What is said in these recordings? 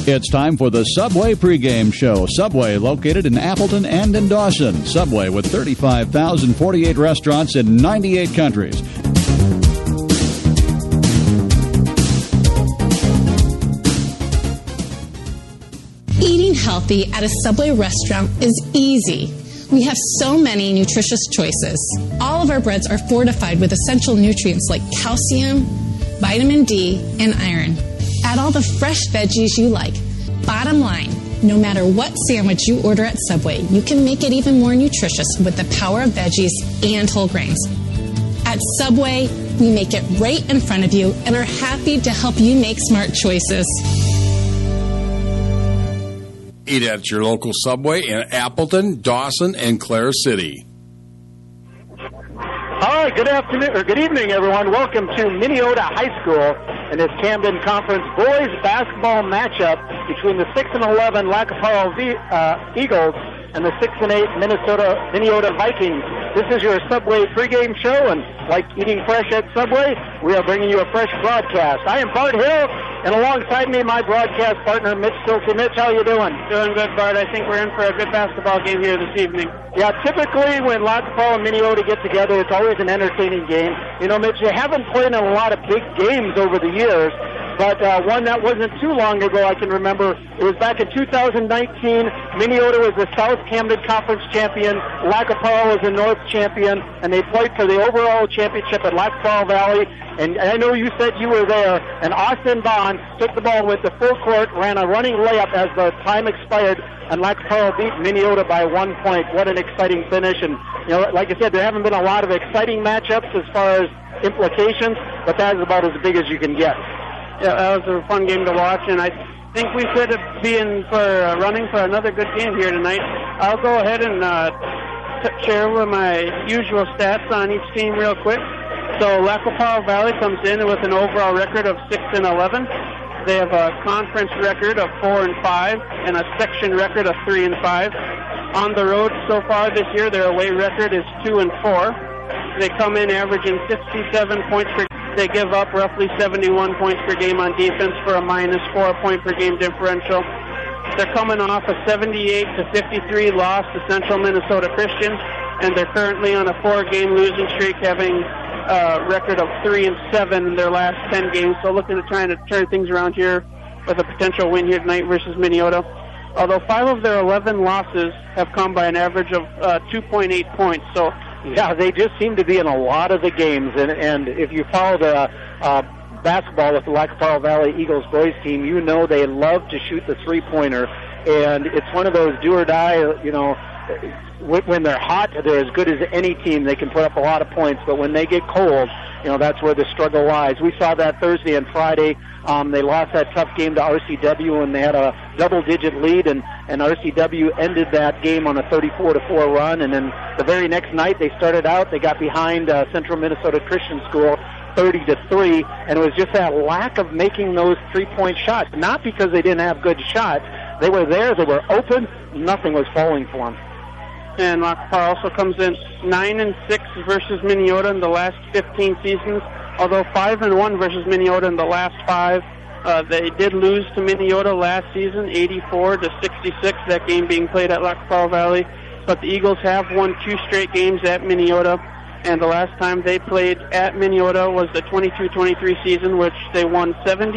It's time for the Subway pregame show. Subway, located in Appleton and in Dawson. Subway with 35,048 restaurants in 98 countries. Eating healthy at a Subway restaurant is easy. We have so many nutritious choices. All of our breads are fortified with essential nutrients like calcium, vitamin D, and iron. Add all the fresh veggies you like. Bottom line, no matter what sandwich you order at Subway, you can make it even more nutritious with the power of veggies and whole grains. At Subway, we make it right in front of you and are happy to help you make smart choices. Eat at your local Subway in Appleton, Dawson, and Clare City. All right, good afternoon, or good evening, everyone. Welcome to Minneota High School in this Camden Conference boys basketball matchup between the 6-11 Lacaparo Eagles and the 6-8 Minnesota Vikings. This is your Subway pregame show, and like eating fresh at Subway, we are bringing you a fresh broadcast. I am Bart Hill, and alongside me, my broadcast partner, Mitch Silty. Mitch, how you doing? Doing good, Bart. I think we're in for a good basketball game here this evening. Yeah, typically when Lacaparo and Minneota get together, it's always an entertaining game. You know, Mitch, you haven't played in a lot of big games over the years, but one that wasn't too long ago, I can remember. It was back in 2019. Minneota was the South Camden Conference champion. Lacaparo was the North champion, and they played for the overall championship at Lacaparo Valley. And I know you said you were there, and Austin Bond took the ball with the full court, ran a running layup as the time expired, and Lacaparo beat Minneota by 1 point. What an exciting finish. And, you know, like I said, there haven't been a lot of exciting matchups as far as implications, but that is about as big as you can get. Yeah, that was a fun game to watch, and I think we could be in for running for another good game here tonight. I'll go ahead and share with my usual stats on each team real quick. So Lacaparo Valley comes in with an overall record of 6-11. They have a conference record of 4-5 and a section record of 3-5. On the road so far this year, their away record is 2-4. They come in averaging 57 points per game. They give up roughly 71 points per game on defense for a -4 point per game differential. They're coming off a 78-53 loss to Central Minnesota Christian, and they're currently on a 4-game losing streak, having a record of 3-7 in their last 10 games. So looking at trying to turn things around here with a potential win here tonight versus Minneota. Although 5 of their 11 losses have come by an average of 2.8 points. So yeah, they just seem to be in a lot of the games, and if you follow the basketball with the Lacaparo Valley Eagles boys team, you know they love to shoot the three-pointer, and it's one of those do-or-die, you know, when they're hot, they're as good as any team. They can put up a lot of points, but when they get cold, you know, that's where the struggle lies. We saw that Thursday and Friday. They lost that tough game to RCW, and they had a double-digit lead, and RCW ended that game on a 34-4 run. And then the very next night, they started out, they got behind Central Minnesota Christian School 30-3, and it was just that lack of making those three-point shots. Not because they didn't have good shots. They were there, they were open, nothing was falling for them. And Lacaparo also comes in 9-6 versus Minneota in the last 15 seasons, although 5-1 versus Minneota in the last 5. They did lose to Minneota last season, 84-66, that game being played at Lacaparo Valley. But the Eagles have won 2 straight games at Minneota, and the last time they played at Minneota was the 22-23 season, which they won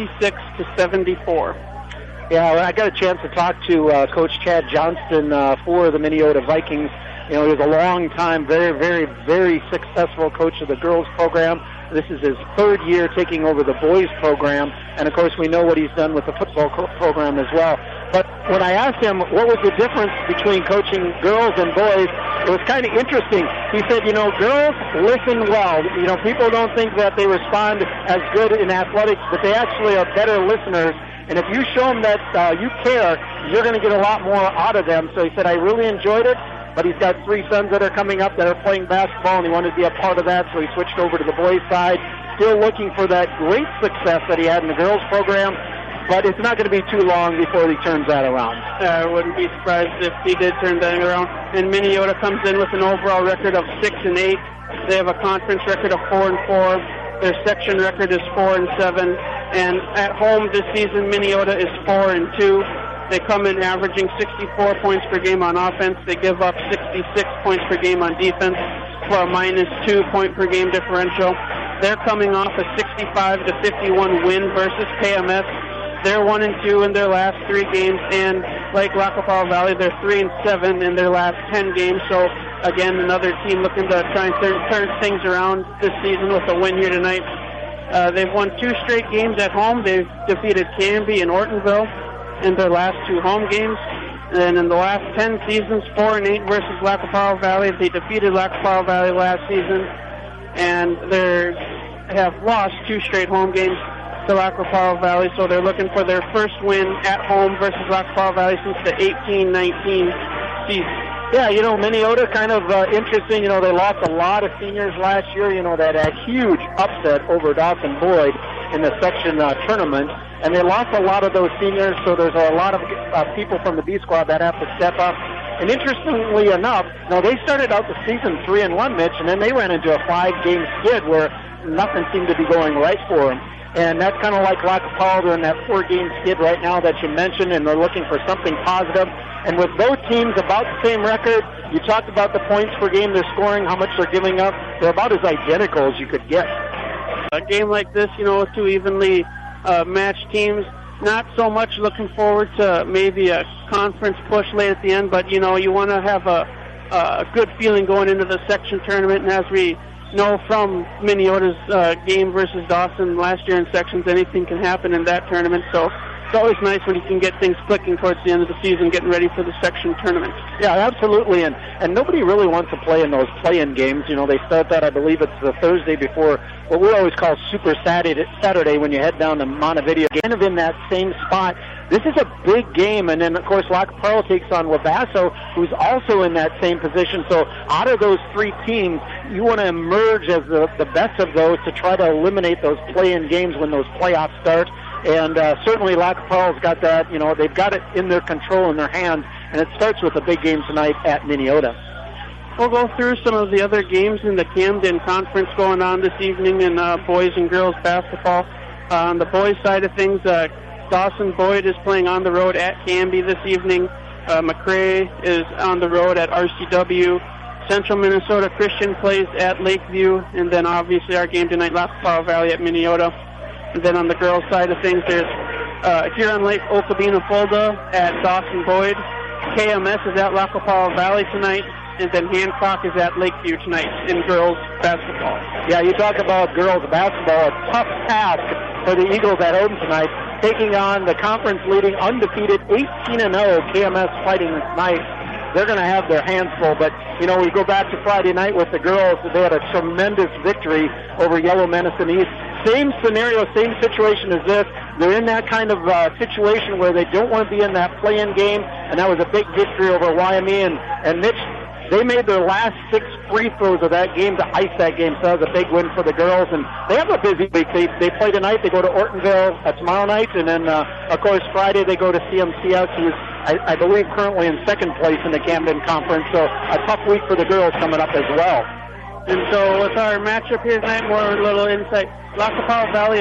76-74. Yeah, I got a chance to talk to Coach Chad Johnston for the Minneota Vikings. You know, he was a long time, very, very, very successful coach of the girls program. This is his 3rd year taking over the boys program, and of course we know what he's done with the football program as well. But when I asked him what was the difference between coaching girls and boys, it was kind of interesting. He said, you know, girls listen well. You know, people don't think that they respond as good in athletics, but they actually are better listeners. And if you show them that you care, you're going to get a lot more out of them. So he said, I really enjoyed it, but he's got 3 sons that are coming up that are playing basketball, and he wanted to be a part of that, so he switched over to the boys' side. Still looking for that great success that he had in the girls' program, but it's not going to be too long before he turns that around. I wouldn't be surprised if he did turn that around. And Minneota comes in with an overall record of 6-8. They have a conference record of 4-4. Their section record is 4-7. And at home this season, Minneota is 4-2. They come in averaging 64 points per game on offense. They give up 66 points per game on defense for a -2 point per game differential. They're coming off a 65-51 win versus KMS. They're 1-2 in their last 3 games, and like Lac-La-Porte Valley, they're 3-7 in their last 10 games. So again, another team looking to try and turn things around this season with a win here tonight. They've won 2 straight games at home. They've defeated Canby and Ortonville in their last 2 home games. And in the last 10 seasons, 4-8 versus Lac-La-Porte Valley. They defeated Lac-La-Porte Valley last season, and they have lost 2 straight home games to Lac-La-Porte Valley. So they're looking for their first win at home versus Lac-La-Porte Valley since the 18-19 season. Yeah, Minneota kind of interesting. They lost a lot of seniors last year. That huge upset over Dawson Boyd in the section tournament. And they lost a lot of those seniors, so there's a lot of people from the B squad that have to step up. And interestingly enough, they started out the season 3-1, Mitch, and then they ran into a 5-game skid where nothing seemed to be going right for them. And that's kind of like Lac-La-Porte. They're in that 4-game skid right now that you mentioned, and they're looking for something positive. And with both teams about the same record, you talked about the points per game they're scoring, how much they're giving up. They're about as identical as you could get. A game like this, with 2 evenly matched teams, not so much looking forward to maybe a conference push late at the end, but, you want to have a good feeling going into the section tournament. And as we know from Minneota's game versus Dawson last year in sections, anything can happen in that tournament. So it's always nice when you can get things clicking towards the end of the season, getting ready for the section tournament. Yeah, absolutely. And nobody really wants to play in those play-in games. They start that, I believe it's the Thursday before what we always call Super Saturday when you head down to Montevideo. Kind of in that same spot. This is a big game, and then, of course, Lac-La-Porte takes on Wabasso, who's also in that same position. So out of those 3 teams, you want to emerge as the best of those to try to eliminate those play-in games when those playoffs start. And certainly Lac-La-Porte's got that, they've got it in their control, in their hands, and it starts with a big game tonight at Minneota. We'll go through some of the other games in the Camden Conference going on this evening in boys and girls basketball. On the boys' side of things, Dawson Boyd is playing on the road at Canby this evening. McRae is on the road at RCW. Central Minnesota Christian plays at Lakeview. And then obviously our game tonight, Lac-La-Porte Valley at Minneota. And then on the girls' side of things, there's Huron Lake Okabena Fulda at Dawson Boyd. KMS is at Lac-La-Porte Valley tonight. And then Hancock is at Lakeview tonight in girls basketball. Yeah, you talk about girls basketball, a tough task for the Eagles at home tonight, taking on the conference-leading undefeated 18-0 KMS Fighting tonight. They're going to have their hands full, but, we go back to Friday night with the girls. They had a tremendous victory over Yellow Medicine East. Same scenario, same situation as this. They're in that kind of situation where they don't want to be in that play-in game, and that was a big victory over YME. And Mitch, they made their last 6 free throws of that game to ice that game, so that was a big win for the girls. And they have a busy week. They play tonight. They go to Ortonville tomorrow night. And then, of course, Friday they go to CMCS, who is, I believe, currently in 2nd place in the Camden Conference. So a tough week for the girls coming up as well. And so with our matchup here tonight, more a little insight. Lac-La-Porte Valley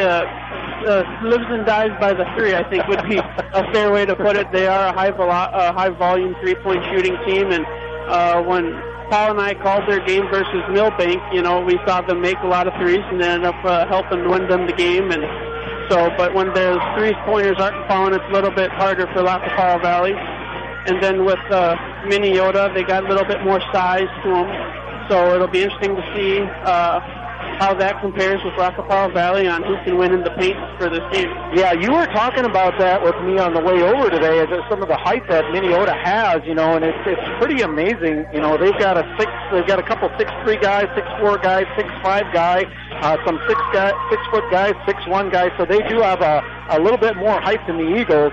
lives and dies by the 3, I think would be a fair way to put it. They are a high-volume 3-point shooting team, and when Paul and I called their game versus Millbank, we saw them make a lot of threes and ended up helping win them the game. And so, but when those 3-pointers aren't falling, it's a little bit harder for Lac-La-Porte Valley. And then with Minneota, they got a little bit more size to them. So it'll be interesting to see how that compares with Lac-La-Porte Valley on who can win in the paint for this game. Yeah, you were talking about that with me on the way over today, as some of the height that Minneota has, and it's pretty amazing. They've got a couple 6'3" guys, 6'4" guys, 6'5" guy, some 6-foot guys, 6'1" guys. So they do have a little bit more height than the Eagles.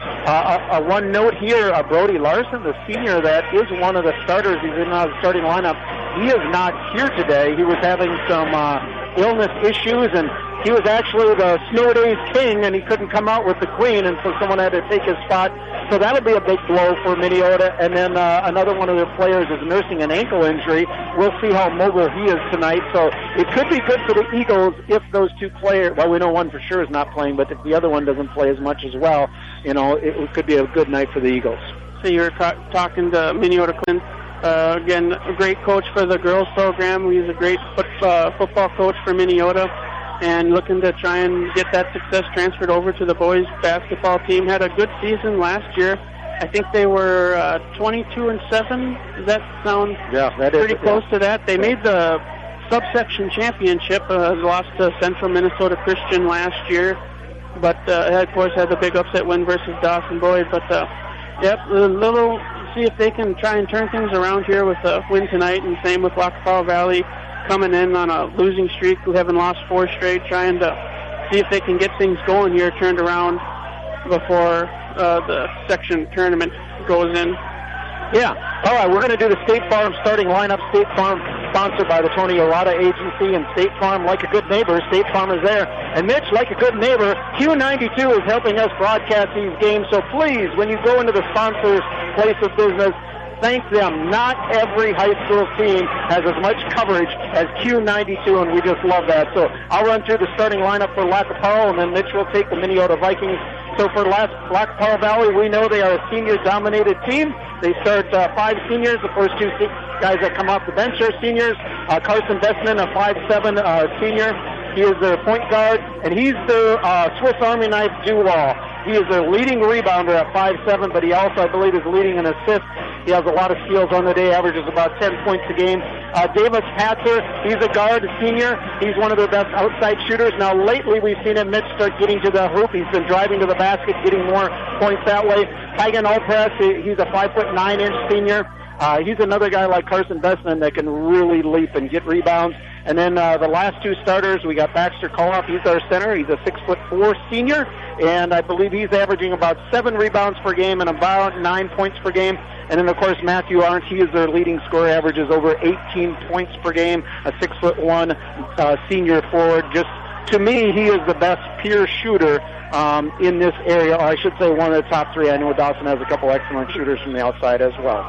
One note here, Brody Larson, the senior that is one of the starters. He's in the starting lineup. He is not here today. He was having some illness issues, and He was actually the snow days king, and he couldn't come out with the queen, and so someone had to take his spot. So that'll be a big blow for Minneota. And then another one of their players is nursing an ankle injury. We'll see how mobile he is tonight. So it could be good for the Eagles if those two players, well, we know one for sure is not playing, but if the other one doesn't play as much as well, it could be a good night for the Eagles. So you were talking to Minneota Clint. Again, a great coach for the girls program. He's a great football coach for Minneota, and looking to try and get that success transferred over to the boys basketball team. Had a good season last year. I think they were 22-7. Does that sound pretty close to that? They made the subsection championship, lost to Central Minnesota Christian last year, but of course had the big upset win versus Dawson Boyd. But see if they can try and turn things around here with a win tonight, and same with Lackapaw Valley coming in on a losing streak, who haven't lost 4 straight, trying to see if they can get things going here, turned around before the section tournament goes in. Yeah. All right, we're going to do the State Farm starting lineup. State Farm sponsored by the Tony Arata Agency, and State Farm, like a good neighbor, State Farm is there. And Mitch, like a good neighbor, Q92 is helping us broadcast these games. So please, when you go into the sponsor's place of business, thank them. Not every high school team has as much coverage as Q92, and we just love that. So I'll run through the starting lineup for Lackapaw, and then Mitch will take the Minneota Vikings. So for Lackapaw Valley, we know they are a senior-dominated team. They start 5 seniors. The first 2 guys that come off the bench are seniors. Carson Bestman, a 5'7" senior. He is their point guard, and he's their Swiss Army knife do-all. He is their leading rebounder at 5'7", but he also, I believe, is leading in assists. He has a lot of steals on the day, averages about 10 points a game. Davis Hatzer, he's a guard, a senior. He's one of their best outside shooters. Now, lately, we've seen him, Mitch, start getting to the hoop. He's been driving to the basket, getting more points that way. Tygan Alpress, he's a 5'9" senior. He's another guy like Carson Bestman that can really leap and get rebounds. And then the last 2 starters, we got Baxter Koloff. He's our center. He's a 6'4" senior, and I believe he's averaging about 7 rebounds per game and about 9 points per game. And then, of course, Matthew Arndt, he is their leading scorer, averages over 18 points per game, a 6'1" senior forward. Just to me, he is the best pure shooter in this area, or I should say one of the top 3. I know Dawson has a couple excellent shooters from the outside as well.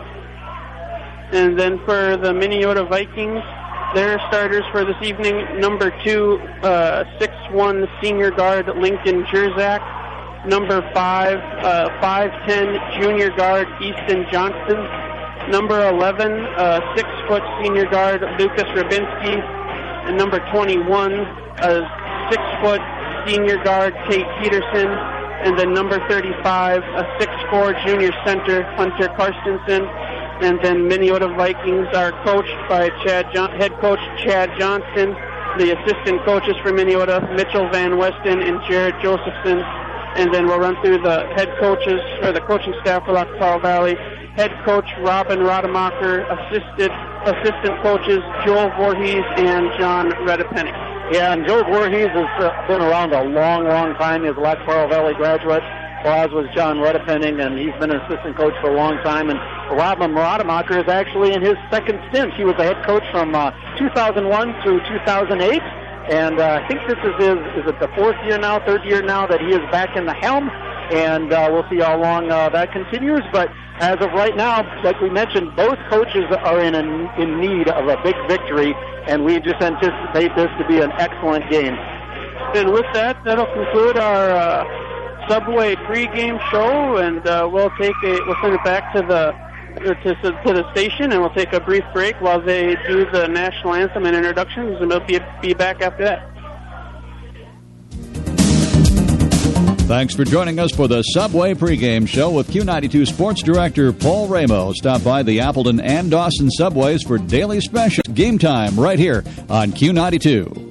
And then for the Minneota Vikings, their starters for this evening, number 2, 6'1" senior guard Lincoln Jerzak. Number 5, 5'10" junior guard Easton Johnston. Number 11, 6-foot senior guard Lucas Rabinski. And number 21, 6-foot senior guard Tate Peterson. And then number 35, a 6'4" junior center Hunter Karstensen. And then Minneota Vikings are coached by head coach Chad Johnston. The assistant coaches for Minneota, Mitchell Van Westen and Jared Josephson. And then we'll run through the head coaches, or the coaching staff for Lackapaw Valley. Head coach Robin Rademacher, assistant coaches Joel Voorhees and John Redepenning. Yeah, and Joel Voorhees has been around a long, long time. He's a Lackapaw Valley graduate. As was John Redepenning, and he's been an assistant coach for a long time. And Robin Rademacher is actually in his second stint. He was the head coach from 2001 through 2008. And I think this is it the 4th year now, 3rd year now that he is back in the helm. And we'll see how long that continues. But as of right now, like we mentioned, both coaches are in need of a big victory, and we just anticipate this to be an excellent game. And with that, that'll conclude our Subway pregame show, and we'll send it back to the station, and we'll take a brief break while they do the national anthem and introductions, and we'll be back after that. Thanks for joining us for the Subway pregame show with Q92 Sports Director Paul Ramos. Stop by the Appleton and Dawson Subways for daily special game time right here on Q92.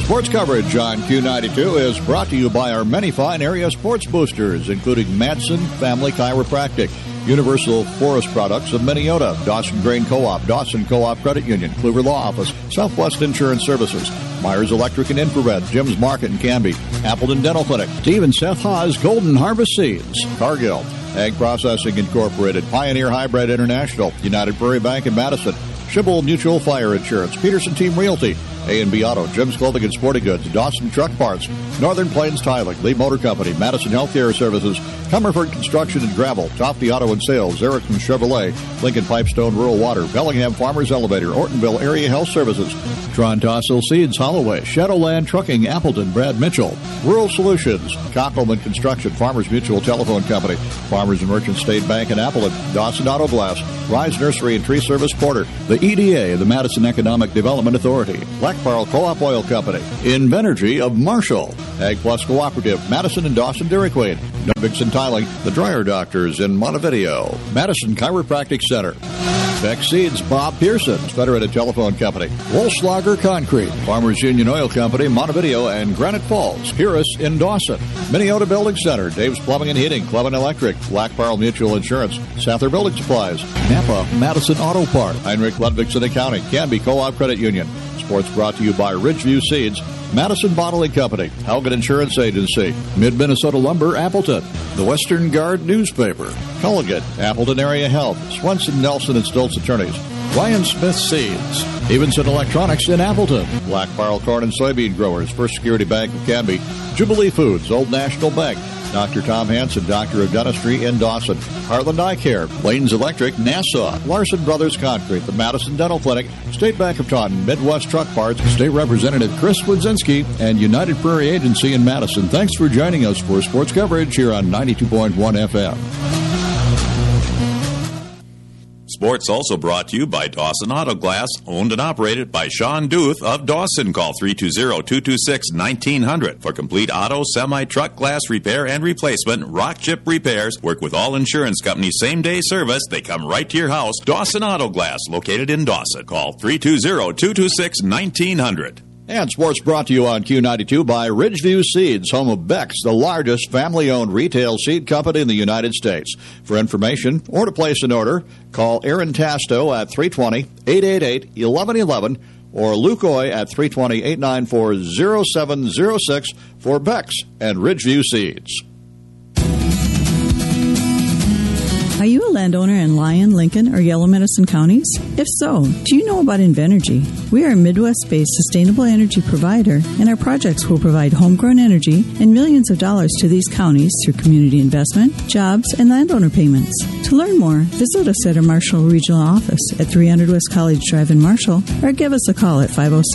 Sports coverage on Q92 is brought to you by our many fine area sports boosters, including Madsen Family Chiropractic, Universal Forest Products of Minneota, Dawson Grain Co-op, Dawson Co-op Credit Union, Kluver Law Office, Southwest Insurance Services, Myers Electric and Infrared, Jim's Market in Canby, Appleton Dental Clinic, Steve and Seth Haas Golden Harvest Seeds, Cargill, Ag Processing Incorporated, Pioneer Hybrid International, United Prairie Bank in Madison, Schibble Mutual Fire Insurance, Peterson Team Realty, A&B Auto, Jim's Clothing and Sporting Goods, Dawson Truck Parts, Northern Plains Tiling, Lee Motor Company, Madison Healthcare Services, Comerford Construction and Gravel, Tofty Auto and Sales, Erickson Chevrolet, Lincoln Pipestone Rural Water, Bellingham Farmers Elevator, Ortonville Area Health Services, Tron Tossel Seeds, Holloway, Shadowland Trucking, Appleton, Brad Mitchell, Rural Solutions, Cockelman Construction, Farmers Mutual Telephone Company, Farmers and Merchant State Bank in Appleton, Dawson Auto Glass, Rise Nursery and Tree Service Porter, the EDA, the Madison Economic Development Authority, Black Pearl Co-op Oil Company, Invenergy of Marshall, Ag Plus Cooperative, Madison and Dawson Dairy Queen, Vixen Tiling, the Dryer Doctors in Montevideo, Madison Chiropractic Center, Beck Seeds, Bob Pearson's Federated Telephone Company, Wolfslager Concrete, Farmers Union Oil Company, Montevideo and Granite Falls, Purus in Dawson, Minneota Building Center, Dave's Plumbing and Heating, Club and Electric, Black Pearl Mutual Insurance, Sather Building Supplies, Napa, Madison Auto Park, Heinrich Ludwigson Accounting, Canby Co-op Credit Union. Sports brought to you by Ridgeview Seeds, Madison Bottling Company, Haugen Insurance Agency, Mid-Minnesota Lumber, Appleton, the Western Guard Newspaper, Culligan, Appleton Area Health, Swenson, Nelson, and Stoltz Attorneys, Ryan Smith Seeds, Evenson Electronics in Appleton, Black Pearl Corn and Soybean Growers, First Security Bank of Canby, Jubilee Foods, Old National Bank, Dr. Tom Hansen, Doctor of Dentistry in Dawson, Heartland Eye Care, Lanes Electric, Nassau, Larson Brothers Concrete, the Madison Dental Clinic, State Bank of Taunton, Midwest Truck Parts, State Representative Chris Wodzinski, and United Prairie Agency in Madison. Thanks for joining us for sports coverage here on 92.1 FM. Sports also brought to you by Dawson Auto Glass, owned and operated by Sean Duth of Dawson. Call 320-226-1900 for complete auto, semi-truck glass repair and replacement. Rock Chip Repairs work with all insurance companies. Same-day service. They come right to your house. Dawson Auto Glass, located in Dawson. Call 320-226-1900. And sports brought to you on Q92 by Ridgeview Seeds, home of Beck's, the largest family-owned retail seed company in the United States. For information or to place an order, call Aaron Tasto at 320-888-1111 or Luke Oy at 320-894-0706 for Beck's and Ridgeview Seeds. Are you a landowner in Lyon, Lincoln, or Yellow Medicine counties? If so, do you know about Invenergy? We are a Midwest-based sustainable energy provider, and our projects will provide homegrown energy and millions of dollars to these counties through community investment, jobs, and landowner payments. To learn more, visit us at our Marshall Regional Office at 300 West College Drive in Marshall, or give us a call at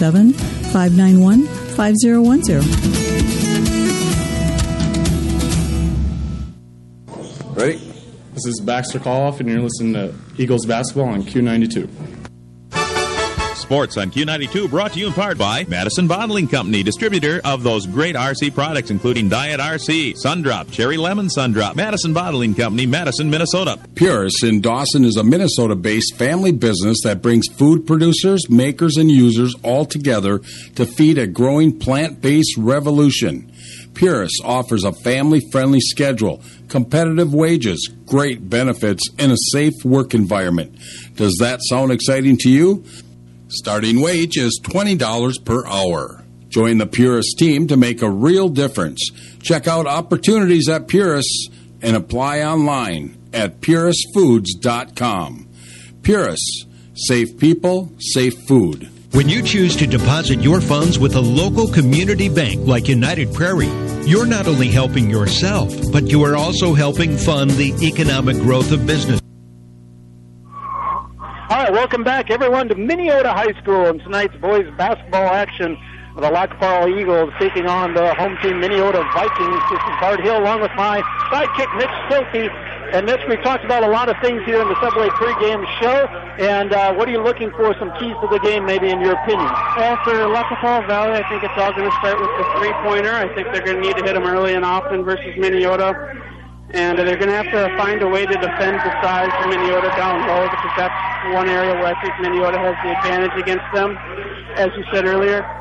507-591-5010. Ready? This is Baxter Coloff, and you're listening to Eagles basketball on Q92. Sports on Q92 brought to you in part by Madison Bottling Company, distributor of those great RC products, including Diet RC, Sundrop, Cherry Lemon Sundrop. Madison Bottling Company, Madison, Minnesota. Purus in Dawson is a Minnesota-based family business that brings food producers, makers, and users all together to feed a growing plant-based revolution. Purus offers a family-friendly schedule, competitive wages, great benefits, and a safe work environment. Does that sound exciting to you? Starting wage is $20 per hour. Join the Purus team to make a real difference. Check out opportunities at Purus and apply online at purusfoods.com. Purus, safe people, safe food. When you choose to deposit your funds with a local community bank like United Prairie, you're not only helping yourself, but you are also helping fund the economic growth of business. All right, welcome back, everyone, to Minneota High School and tonight's boys basketball action. The Lac Pearl Eagles taking on the home team Minneota Vikings. This is Bart Hill along with my sidekick, Mitch Silky. And Mitch, we've talked about a lot of things here in the Subway pregame show. And what are you looking for, some keys to the game, maybe, in your opinion? Well, for Lac Pearl Valley, I think it's all going to start with the three-pointer. I think they're going to need to hit them early and often versus Minneota. And they're going to have to find a way to defend the size of Minneota down low, because that's one area where I think Minneota has the advantage against them, as you said earlier.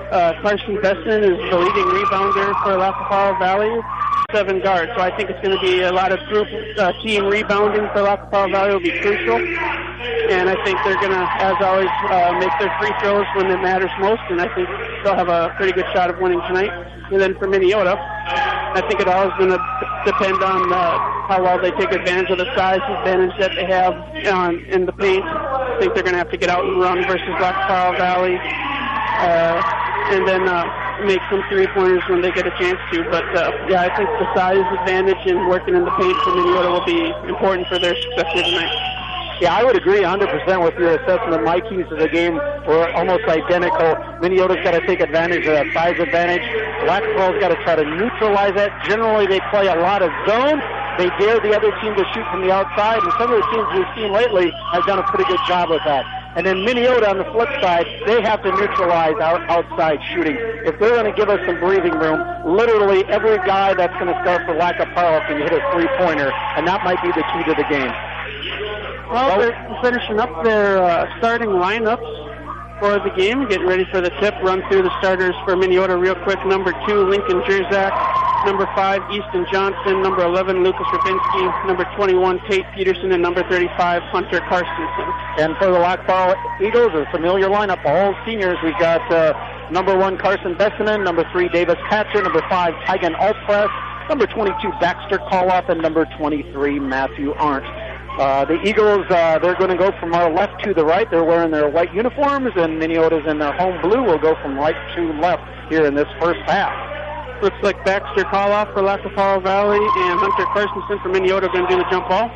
Carson Besson is the leading rebounder for Lackapaw Valley, 7 guards. So I think it's going to be a lot of group team rebounding for Lackapaw Valley will be crucial. And I think they're going to, as always, make their free throws when it matters most. And I think they'll have a pretty good shot of winning tonight. And then for Minneota, I think it all is going to depend on how well they take advantage of the size advantage that they have in the paint. I think they're going to have to get out and run versus Lackapaw Valley. And then make some three-pointers when they get a chance to. But, I think the size advantage and working in the paint for Minneota will be important for their success here tonight. Yeah, I would agree 100% with your assessment. My keys to the game were almost identical. Minneota's got to take advantage of that size advantage. Lackapaw's got to try to neutralize that. Generally, they play a lot of zone. They dare the other team to shoot from the outside, and some of the teams we've seen lately have done a pretty good job with that. And then Minneota, on the flip side, they have to neutralize our outside shooting. If they're going to give us some breathing room, literally every guy that's going to start for Lackapaw can hit a three-pointer, and that might be the key to the game. Well, they're finishing up their starting lineups for the game, getting ready for the tip. Run through the starters for Minneota real quick. Number 2, Lincoln Jerzak. Number 5, Easton Johnson. Number 11, Lucas Rabinski. Number 21, Tate Peterson. And number 35, Hunter Karstensen. And for the Lackapaw Eagles, a familiar lineup, all seniors. We've got number 1, Carson Bessinen. Number 3, Davis Patcher. Number 5, Tigan Altpress. Number 22, Baxter Koloff. And number 23, Matthew Arndt. The Eagles, they're going to go from our left to the right. They're wearing their white uniforms, and Minneota's in their home blue will go from right to left here in this first half. Looks like Baxter Koloff for Lackapaw Valley and Hunter Karstensen for Minneota are going to do the jump ball.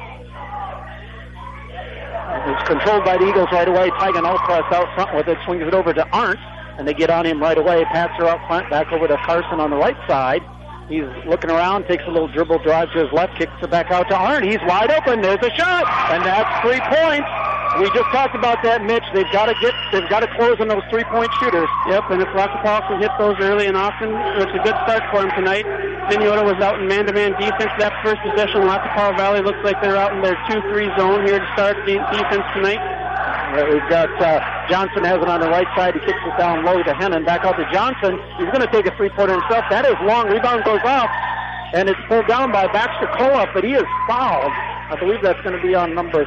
It's controlled by the Eagles right away. Tigan Altpress out front with it, swings it over to Arndt, and they get on him right away. Passer out front, back over to Carson on the right side. He's looking around, takes a little dribble, drive to his left, kicks it back out to Arndt. He's wide open. There's a shot, and that's 3 points. We just talked about that, Mitch. They've got to close on those 3-point shooters. Yep, and if Lackapaw can hit those early and often, it's a good start for him tonight. Minneota was out in man-to-man defense that first possession. Lackapaw Valley looks like they're out in their 2-3 zone here to start defense tonight. We've got Johnson has it on the right side. He kicks it down low to Hennon. Back out to Johnson. He's going to take a three-pointer himself. That is long. Rebound goes off, and it's pulled down by Baxter Koloff, but he is fouled. I believe that's going to be on number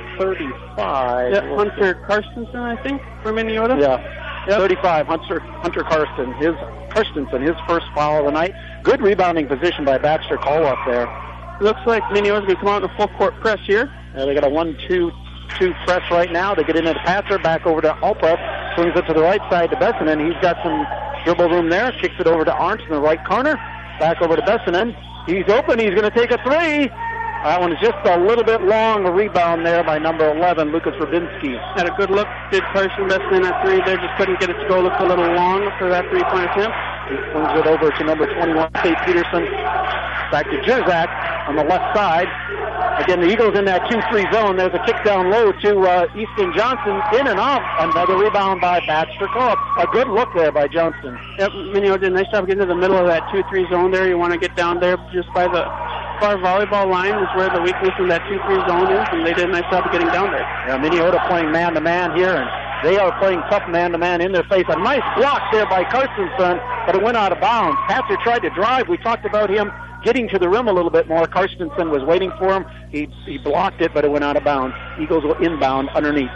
35. Yeah, Hunter Karstensen, I think, for Minneota. Yeah, yep. 35, Hunter Karstensen, his first foul of the night. Good rebounding position by Baxter Koloff there. Looks like Minneota's going to come out in a full-court press here. They got a 1-2 press right now. They get into the passer, back over to Altpress, swings it to the right side to Bessinen. He's got some dribble room there, kicks it over to Arndt in the right corner, back over to Bessinen. He's open, he's going to take a three. That one is just a little bit long. A rebound there by number 11, Lucas Rabinski. Had a good look, did Carson Bessinen at three there, just couldn't get it to go. Looked a little long for that three-point attempt. He swings it over to number 21, Tate Peterson. Back to Jerzak on the left side. Again, the Eagles in that 2-3 zone. There's a kick down low to Easton Johnson. In and off. Another rebound by Baxter Koloff. A good look there by Johnston. Yep, Minneota did a nice job getting to the middle of that 2-3 zone there. You want to get down there just by the far volleyball line is where the weakness in that 2-3 zone is, and they did a nice job of getting down there. Yeah, Minneota playing man-to-man here, and they are playing tough man-to-man in their face. A nice block there by Karstensen, but it went out of bounds. Passer tried to drive. We talked about him getting to the rim a little bit more. Karstensen was waiting for him. He blocked it, but it went out of bounds. Eagles will inbound underneath.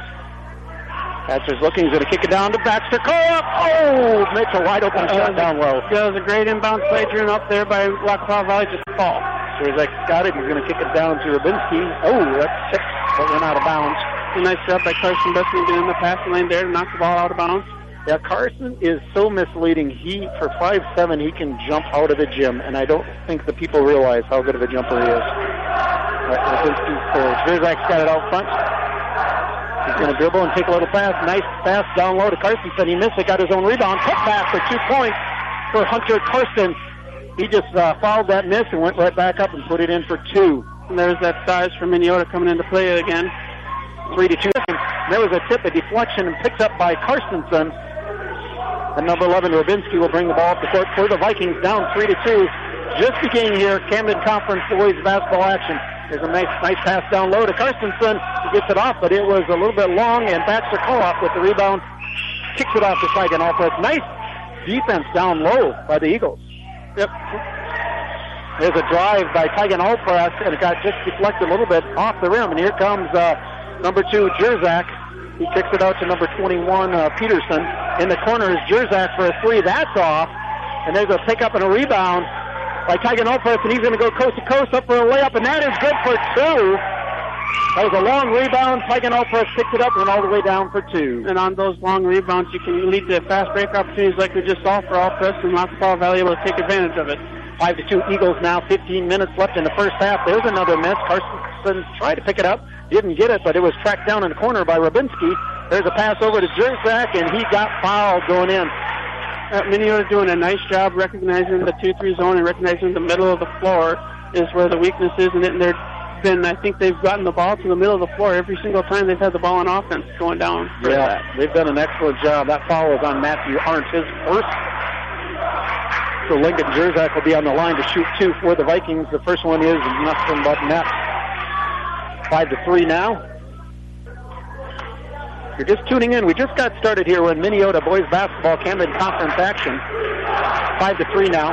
Passer's looking. He's going to kick it down to Baxter Koloff. Oh, Mitchell, wide open shot down low. That was a great inbound play driven up there by Lackapaw Valley. Just a ball. Jerzak got it. He's going to kick it down to Rabinski. Oh, that's six. That went out of bounds. A nice job by Carson Bessinen getting in the passing lane there to knock the ball out of bounds. Yeah, Carson is so misleading. For 5'7", he can jump out of the gym, and I don't think the people realize how good of a jumper he is. Jerzak's got it out front. He's going to dribble and take a little pass. Nice pass down low to Karstensen. He missed it, got his own rebound. Cut back for 2 points for Hunter Karsten. He just fouled that miss and went right back up and put it in for 2. And there's that size for Minneota coming into play again. 3-2. There was a tip, a deflection, and picked up by Karstensen. And number 11, Rabinski, will bring the ball up the court for the Vikings, down 3-2. Just beginning here, Camden Conference boys basketball action. There's a nice pass down low to Karstensen. He gets it off, but it was a little bit long, and Baxter Koloff with the rebound kicks it off to Tigan Altpress. Nice defense down low by the Eagles. Yep. There's a drive by Tigan Allpress, and it got just deflected a little bit off the rim. And here comes number 2, Jerzak. He kicks it out to number 21, Peterson. In the corner is Jerzak for a 3. That's off. And there's a pickup and a rebound by Tigan Allpress, and he's going to go coast to coast up for a layup, and that is good for 2. That was a long rebound. Tigan Allpress picked it up and went all the way down for 2. And on those long rebounds, you can lead to fast break opportunities like we just saw for Allpress, and Lackapaw Valley able to take advantage of it. 5-2 Eagles now, 15 minutes left in the first half. There's another miss. Carson tried to pick it up, didn't get it, but it was tracked down in the corner by Rabinski. There's a pass over to Jerzak, and he got fouled going in. Minneota doing a nice job recognizing the 2-3 zone and recognizing the middle of the floor is where the weakness is, and I think they've gotten the ball to the middle of the floor every single time they've had the ball on offense going down. Yeah, they've done an excellent job. That foul was on Matthew Arndt, his first. So Lincoln Jerzak will be on the line to shoot 2 for the Vikings. The first one is nothing but net. 5-3 now. If you're just tuning in, we just got started here when Minneota boys basketball came in conference action. 5-3 now.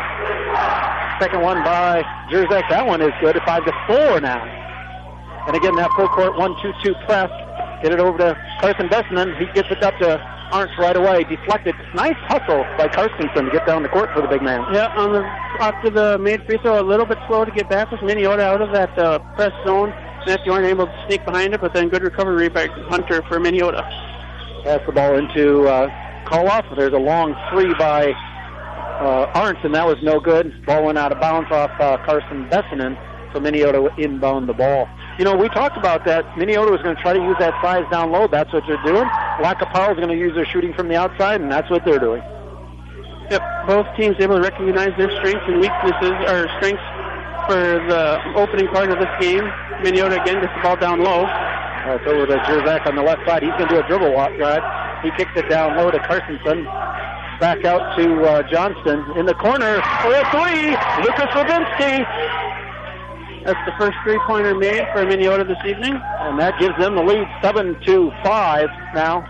Second one by Jerzak. That one is good. 5-4 now. And again, that full court 1-2-2 press. Get it over to Carson Bessman. He gets it up to Arndt right away. Deflected. Nice hustle by Carstensen to get down the court for the big man. Yeah, after the made free throw, a little bit slow to get back with Minneota out of that press zone. Matthew Arndt able to sneak behind it, but then good recovery by Hunter for Minneota. Pass the ball into Koloff. There's a long 3 by Arndt, and that was no good. Ball went out of bounds off Carson Bessinen, so Minneota would inbound the ball. You know, we talked about that. Minneota was going to try to use that size down low. That's what they're doing. Lackapaw is going to use their shooting from the outside, and that's what they're doing. Yep, both teams able to recognize their strengths and weaknesses, or strengths for the opening part of this game. Minneota again gets the ball down low. It's over to Jerzak on the left side. He's going to do a dribble walk drive. He kicks it down low to Carstensen. Back out to Johnston. In the corner for a 3. Lucas Rabinski. That's the first 3-pointer made for Minneota this evening. And that gives them the lead 7-5 now.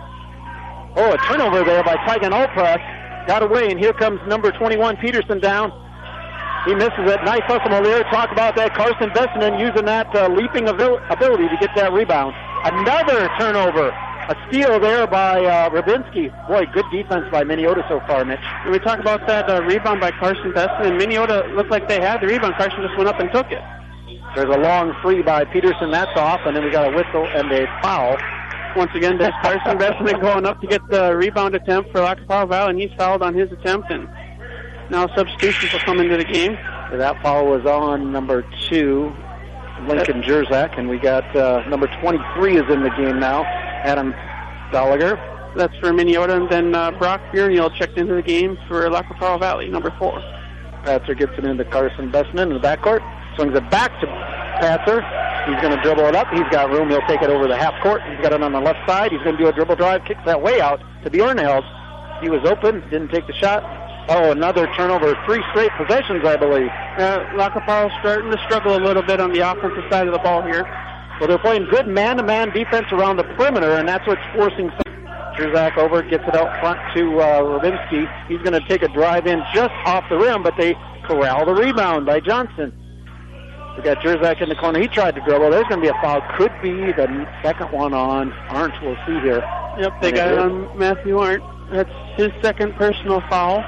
Oh, a turnover there by Tigan Allpress. Got away, and here comes number 21, Peterson, down. He misses it. Nice hustle over there. Talk about that. Carson Bessinen using that leaping ability to get that rebound. Another turnover. A steal there by Rabinski. Boy, good defense by Minneota so far, Mitch. And we talk about that rebound by Carson Bessinen. Minneota looked like they had the rebound. Carson just went up and took it. There's a long 3 by Peterson. That's off, and then we got a whistle and a foul. Once again, there's Carson Bessinen going up to get the rebound attempt for Lackapaw Valley, and he's fouled on his attempt, and now substitutions will come into the game. So that foul was on number 2, Lincoln Jerzak, and we got number 23 is in the game now, Adam Gallagher. That's for Minneota, and then Brock Bierniel checked into the game for Lackapaw Valley, number 4. Patzer gets it into Carson Bessinen in the backcourt, swings it back to Patzer. He's going to dribble it up. He's got room. He'll take it over the half court. He's got it on the left side. He's going to do a dribble drive, kicks that way out to Bjornheld. He was open, didn't take the shot. Oh, another turnover. 3 straight possessions, I believe. Lackapaw starting to struggle a little bit on the offensive side of the ball here. Well, they're playing good man-to-man defense around the perimeter, and that's what's forcing Jerzak over, gets it out front to Rabinski. He's going to take a drive in just off the rim, but they corral the rebound by Johnson. We got Jerzak in the corner. He tried to dribble. There's going to be a foul. Could be the second one on Arndt. We'll see here. Yep, they got it on Matthew Arndt. That's his second personal foul.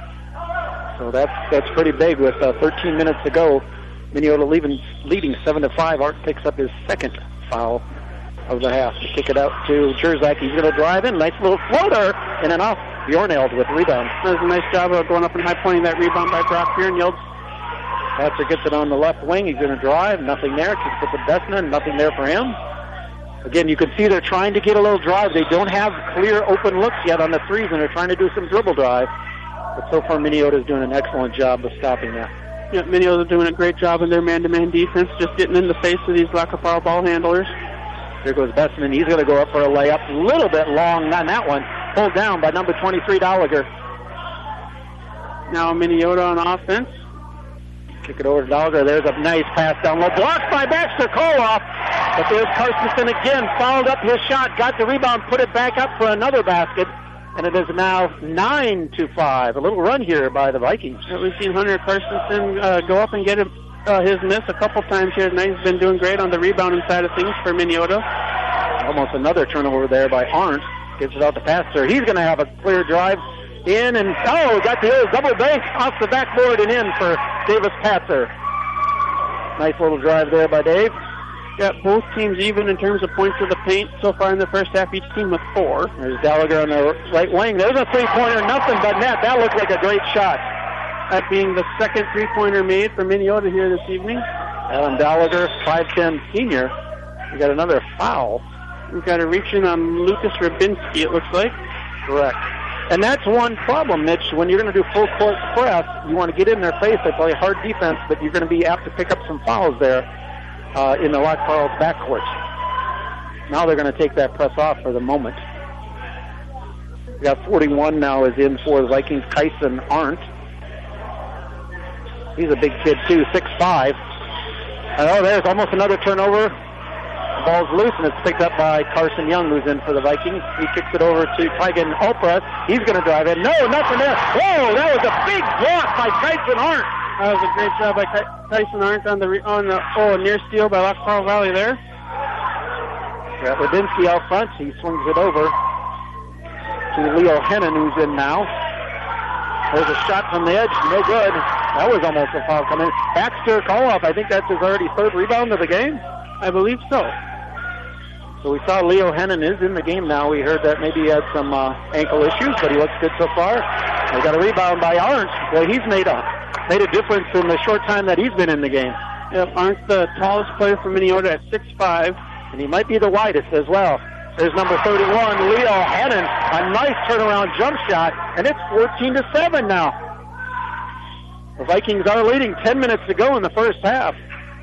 So that's pretty big with 13 minutes to go. Minneota leading 7-5. Arndt picks up his second foul of the half. To kick it out to Jerzak. He's going to drive in. Nice little floater. In and off. Bjornheld with the rebound. That was a nice job of going up and high-pointing that rebound by Brock Bjornheld. Patzer gets it on the left wing. He's going to drive. Nothing there. Kicks it to Bessinen. Nothing there for him. Again, you can see they're trying to get a little drive. They don't have clear open looks yet on the threes, and they're trying to do some dribble drive. But so far, Minneota's doing an excellent job of stopping that. Yeah, Minneota's doing a great job in their man-to-man defense, just getting in the face of these Lackapaw ball handlers. There goes Bessinen. He's going to go up for a layup. A little bit long on that one. Pulled down by number 23, Gallagher. Now Minneota on offense. Kick it over to Gallagher. There's a nice pass down low. Blocked by Baxter Koloff. But there's Carstensen again. Fouled up his shot. Got the rebound. Put it back up for another basket. and it is now 9-5. A little run here by the Vikings. We've seen Hunter Carstensen go up and get his miss a couple times here tonight. He's been doing great on the rebounding side of things for Minneota. Almost another turnover there by Arndt. Gives it out to Pastor. He's going to have a clear drive in, and got the old double bank off the backboard and in for Davis Patzer. Nice little drive there by Dave. Got both teams even in terms of points to the paint so far in the first half, each team with 4. There's Gallagher on the right wing. There's a three-pointer, nothing but net. That looked like a great shot. That being the second three-pointer made for Minneota here this evening. Alan Gallagher, 5'10 senior. We got another foul. We've got a reach-in on Lucas Rabinski, it looks like. Correct. And that's one problem, Mitch. When you're going to do full-court press, you want to get in their face. They play hard defense, but you're going to be apt to pick up some fouls there in the Lock Carl's backcourt. Now they're going to take that press off for the moment. We got 41 now is in for the Vikings. Kyson Arndt. He's a big kid, too, 6'5". There's almost another turnover. The ball's loose, and it's picked up by Carson Young, who's in for the Vikings. He kicks it over to Tygan Alpress. He's going to drive in. No, nothing there. Whoa, that was a big block by Kyson Arndt. That was a great job by Kyson Arndt on the near steal by Lock Carl Valley there. Got Rabinski out front. He swings it over to Leo Hennon, who's in now. There's a shot from the edge. No good. That was almost a foul coming. Baxter call-off. I think that's his already third rebound of the game. I believe so. So we saw Leo Hennon is in the game now. We heard that maybe he had some ankle issues, but he looks good so far. They got a rebound by Arndt. Boy, he's made a difference in the short time that he's been in the game. Yep, Arndt's the tallest player for Minneota at 6'5", and he might be the widest as well. There's number 31, Leo Hennon. A nice turnaround jump shot, and it's 14-7 now. The Vikings are leading. 10 minutes to go in the first half.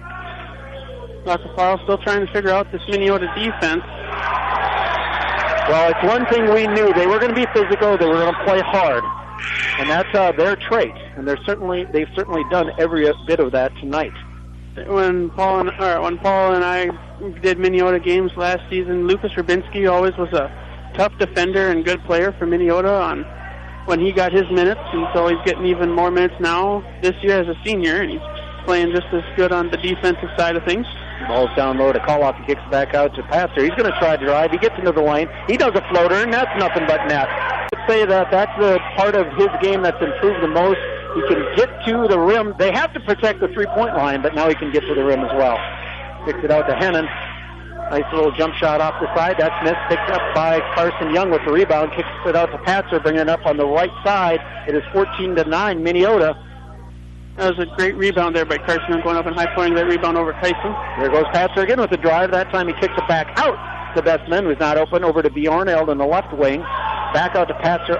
Dr. Farrell still trying to figure out this Minneota defense. Well, it's one thing we knew. They were going to be physical. They were going to play hard. And that's their trait. And they've certainly done every bit of that tonight. When Paul and I did Minneota games last season, Lucas Rabinski always was a tough defender and good player for Minneota when he got his minutes, and so he's getting even more minutes now this year as a senior, and he's playing just as good on the defensive side of things. Ball's down low to Call-Off. He kicks back out to Pastor. He's going to try to drive. He gets into the lane. He does a floater, and that's nothing but net. I'd say that's the part of his game that's improved the most. He can get to the rim. They have to protect the three-point line, but now he can get to the rim as well. Kicks it out to Hennon. Nice little jump shot off the side. That's missed. Picked up by Carson Young with the rebound. Kicks it out to Patzer, bringing it up on the right side. It is 14-9, Minneota. That was a great rebound there by Carson, going up and high-pointing that rebound over Tyson. There goes Patzer again with the drive. That time he kicks it back out to Bestman, who's not open, over to Bjorneld in the left wing. Back out to Patzer.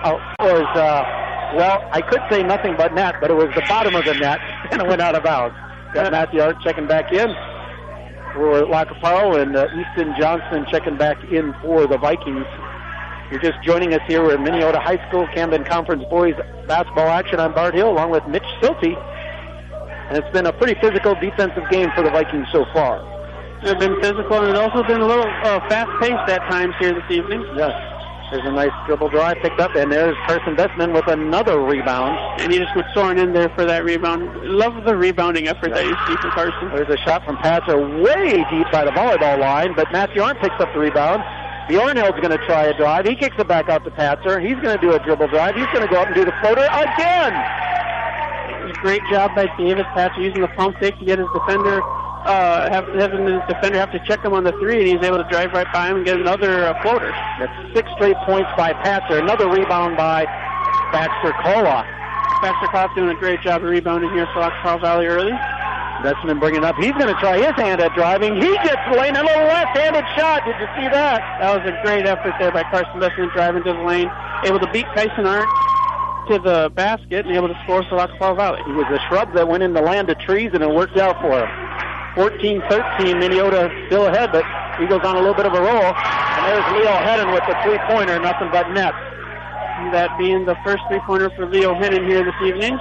Well, I could say nothing but net, but it was the bottom of the net, and it went out of bounds. Got Matthew Arndt checking back in for Lacaparo, and Easton Johnson checking back in for the Vikings. You're just joining us here. We're at Minneota High School Camden Conference Boys basketball action on Bart Hill, along with Mitch Silty. And it's been a pretty physical defensive game for the Vikings so far. It's been physical, and it's also been a little fast-paced at times here this evening. Yes. There's a nice dribble drive picked up, and there's Carson Bestman with another rebound. And he just went soaring in there for that rebound. Love the rebounding effort that you see from Carson. There's a shot from Patzer way deep by the volleyball line, but Matthew Arndt picks up the rebound. Bjornheld's going to try a drive. He kicks it back out to Patzer. He's going to do a dribble drive. He's going to go up and do the floater again. Great job by Davis Patzer using the pump fake to get his defender. Having his defender have to check him on the three, and he's able to drive right by him and get another floater. That's 6 straight points by Patzer. Another rebound by Baxter Coloff. Baxter Coloff doing a great job of rebounding here for Carl Valley early. Bestman bringing up. He's going to try his hand at driving. He gets the lane. A little left-handed shot. Did you see that? That was a great effort there by Carson Bestman driving to the lane. Able to beat Kyson Arndt to the basket and able to score for Carl Valley. He was a shrub that went in the land of trees, and it worked out for him. 14-13, Minneota still ahead, but Eagles on a little bit of a roll. And there's Leo Hennon with the three-pointer, nothing but net. That being the first three-pointer for Leo Hennon here this evening.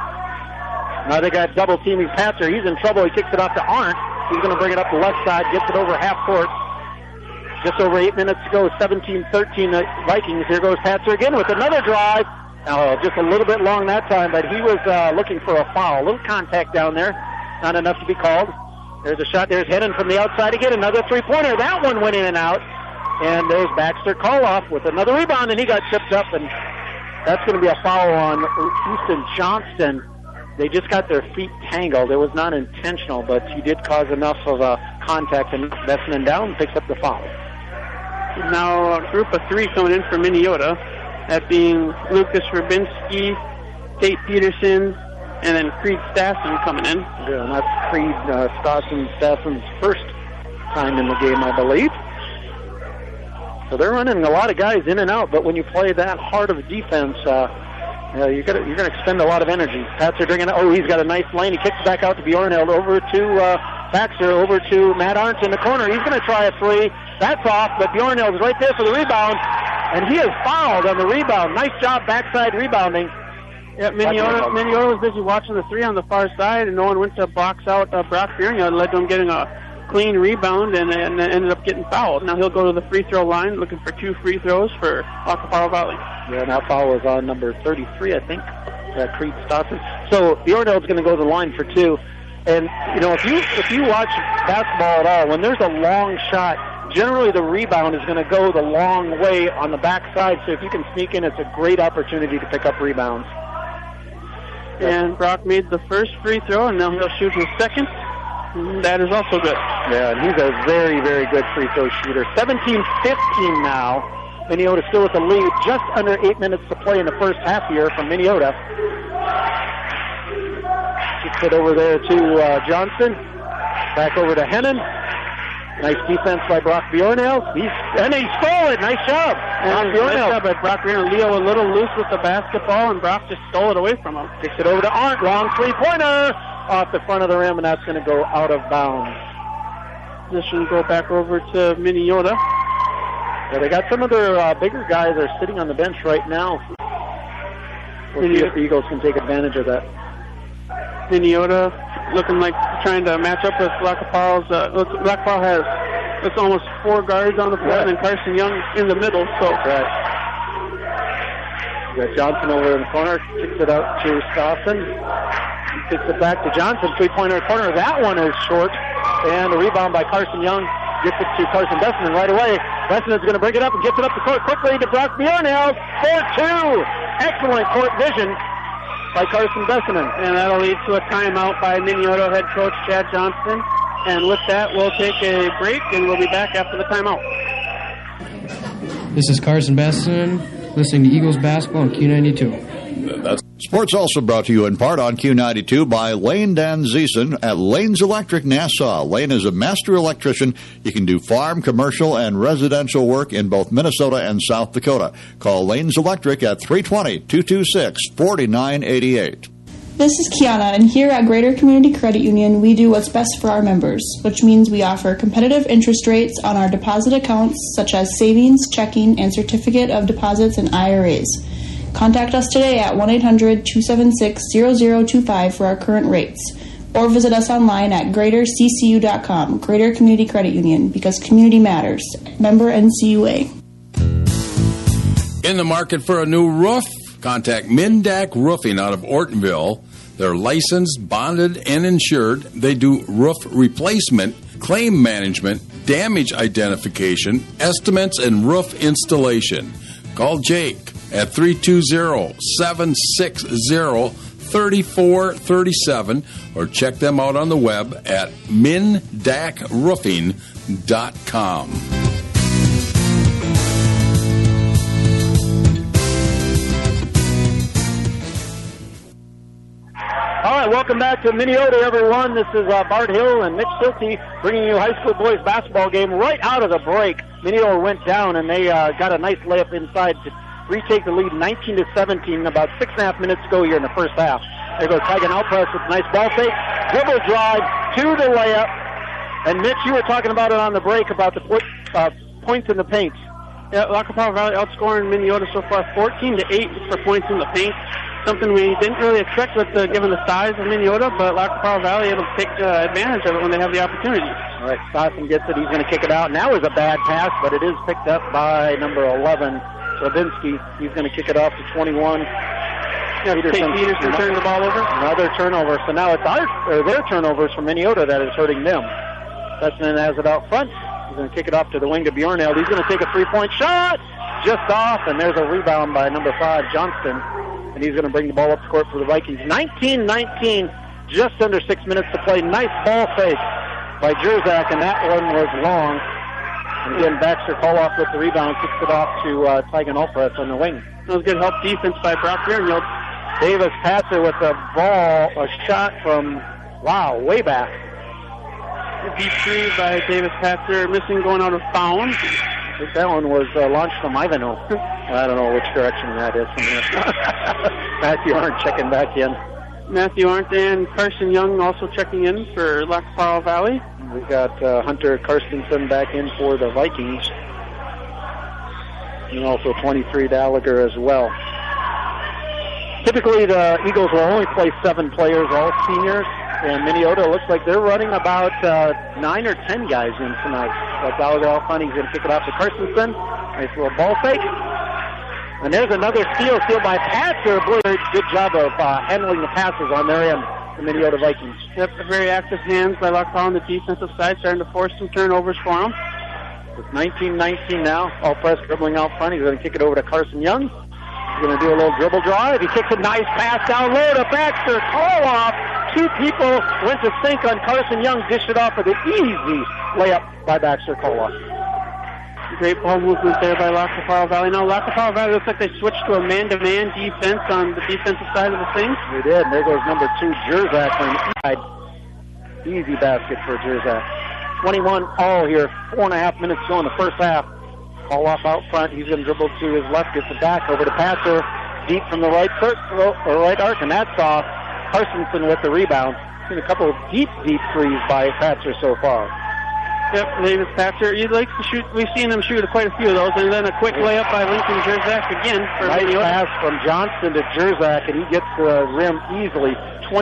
Now they got double-teaming Patzer. He's in trouble. He kicks it off to Arndt. He's going to bring it up the left side, gets it over half court. Just over 8 minutes to go, 17-13 Vikings. Here goes Patzer again with another drive. Just a little bit long that time, but he was looking for a foul. A little contact down there, not enough to be called. There's a shot. There's Hennon from the outside again. Another three-pointer. That one went in and out. And there's Baxter Koloff with another rebound, and he got tripped up, and that's going to be a foul on Houston Johnston. They just got their feet tangled. It was not intentional, but he did cause enough of a contact, and Bessman down picks up the foul. Now a group of three coming in for Minneota, that being Lucas Rubinski, Tate Peterson, and then Creed Stassen coming in. Yeah, and that's Creed Stassen's first time in the game, I believe. So they're running a lot of guys in and out, but when you play that hard of a defense, you're going to expend a lot of energy. Patzer bringing it. Oh, he's got a nice lane. He kicks it back out to Bjornhild, over to Baxter, over to Matt Arndt in the corner. He's going to try a three. That's off, but Bjornhild is right there for the rebound, and he is fouled on the rebound. Nice job backside rebounding. Yeah, Minneota was busy watching the three on the far side, and no one went to box out Brock Bjornhild, led to him getting a clean rebound and ended up getting fouled. Now he'll go to the free throw line looking for 2 free throws for Acapulco Valley. Yeah, that foul was on number 33, I think, Creed Stassen. So Bjornhild's going to go to the line for 2. And, you know, if you watch basketball at all, when there's a long shot, generally the rebound is going to go the long way on the backside. So if you can sneak in, it's a great opportunity to pick up rebounds. And Brock made the first free throw, and now he'll shoot his second. That is also good. Yeah, and he's a very, very good free throw shooter. 17-15 now. Minneota still with the lead. Just under 8 minutes to play in the first half here from Minneota. Kicks it over there to Johnson. Back over to Hennon. Nice defense by Brock Bjornhild. And he stole it. Nice job. Nice job by Brock Bjornhild. Leo a little loose with the basketball, and Brock just stole it away from him. Kicks it over to Arndt. Long three-pointer. Off the front of the rim, and that's going to go out of bounds. This will go back over to Minneota. Yeah, they got some of their bigger guys are sitting on the bench right now. We'll see if the Eagles can take advantage of that. Minneota looking like trying to match up with Lacapau's. Lacapau has it's almost 4 guards on the floor, and then Carson Young in the middle. So right. You got Johnson over in the corner, kicks it out to Stassen. Kicks it back to Johnson, three-pointer corner. That one is short. And a rebound by Carson Young. Gets it to Carson Bessman right away. Bessman is going to bring it up and gets it up the court quickly to Brock Bjornhild. 4-2. Excellent court vision by Carson Bessman. And that'll lead to a timeout by Minneota head coach Chad Johnston. And with that, we'll take a break, and we'll be back after the timeout. This is Carson Bessman, listening to Eagles basketball on Q92. Sports also brought to you in part on Q92 by Lane Danzeason at Lane's Electric Nassau. Lane is a master electrician. You can do farm, commercial, and residential work in both Minnesota and South Dakota. Call Lane's Electric at 320-226-4988. This is Kiana, and here at Greater Community Credit Union, we do what's best for our members, which means we offer competitive interest rates on our deposit accounts such as savings, checking, and certificate of deposits and IRAs. Contact us today at 1-800-276-0025 for our current rates, or visit us online at greaterccu.com. Greater Community Credit Union, because community matters. Member NCUA. In the market for a new roof? Contact Mindak Roofing out of Ortonville. They're licensed, bonded, and insured. They do roof replacement, claim management, damage identification, estimates, and roof installation. Call Jake at 320-760-3437 or check them out on the web at mindakroofing.com. All right, welcome back to Minneota, everyone. This is Bart Hill and Mitch Silty bringing you high school boys basketball game right out of the break. Minneota went down, and they got a nice layup inside to retake the lead 19-17, about 6.5 minutes to go here in the first half. There goes Tigan Outpress with a nice ball fake, dribble drive to the layup. And Mitch, you were talking about it on the break about the points in the paint. Yeah, Lacapau Valley outscoring Minneota so far 14-8 for points in the paint. Something we didn't really expect with given the size of Minneota, but Lacapau Valley able to take advantage of it when they have the opportunity. All right, Stossen gets it. He's going to kick it out. And that was a bad pass, but it is picked up by number 11, Slavinsky. He's going to kick it off to 21. Peterson turned the ball over. Another turnover. So now it's their turnovers from Minneota that is hurting them. Bessman has it out front. He's going to kick it off to the wing to Bjorneld. He's going to take a three-point shot. Just off, and there's a rebound by number 5, Johnston. And he's going to bring the ball up the court for the Vikings. 19-19, just under 6 minutes to play. Nice ball fake by Jerzak, and that one was long. And again, Baxter Koloff with the rebound, kicks it off to Tygan Alpress on the wing. That was good help defense by Brock Bjorneld. Davis Passer with a shot from, way back. Deep three by Davis Passer, missing, going out of bounds. I think that one was launched from Ivanhoe. I don't know which direction that is from here. Matthew Arndt checking back in. Matthew Arndt and Carson Young also checking in for Lac qui Parle Valley. We've got Hunter Karstensen back in for the Vikings. And also 23 Gallagher as well. Typically, the Eagles will only play 7 players, all seniors. And Minneota looks like they're running about 9 or 10 guys in tonight. But Gallagher out front, he's going to kick it off to Karstensen. Nice little ball fake. And there's another steal by Passer. Boy, good job of handling the passes on their end, the Minneota Vikings. Yep, very active hands by Lac qui Parle on the defensive side, starting to force some turnovers for them. It's 19-19 now. Alpress dribbling out front. He's going to kick it over to Carson Young. He's going to do a little dribble drive. He kicks a nice pass down low to Baxter Koloff. 2 people went to sink on Carson Young. Dished it off with an easy layup by Baxter Koloff. Great ball movement there by Lac qui Parle Valley. Now, Lac qui Parle Valley looks like they switched to a man-to-man defense on the defensive side of the thing. They did, and there goes number 2, Jerzak, on the side. Easy basket for Jerzak. 21 all here. 4.5 minutes to go in the first half. Koloff out front. He's going to dribble to his left, gets it back over to Passer. Deep from the right arc, and that's off. Carstensen with the rebound. Seen a couple of deep threes by Passer so far. Yep, Davis Passer. He likes to shoot. We've seen him shoot quite a few of those, and then a quick layup by Lincoln Jerzak again. Nice pass from Johnston to Jerzak, and he gets the rim easily.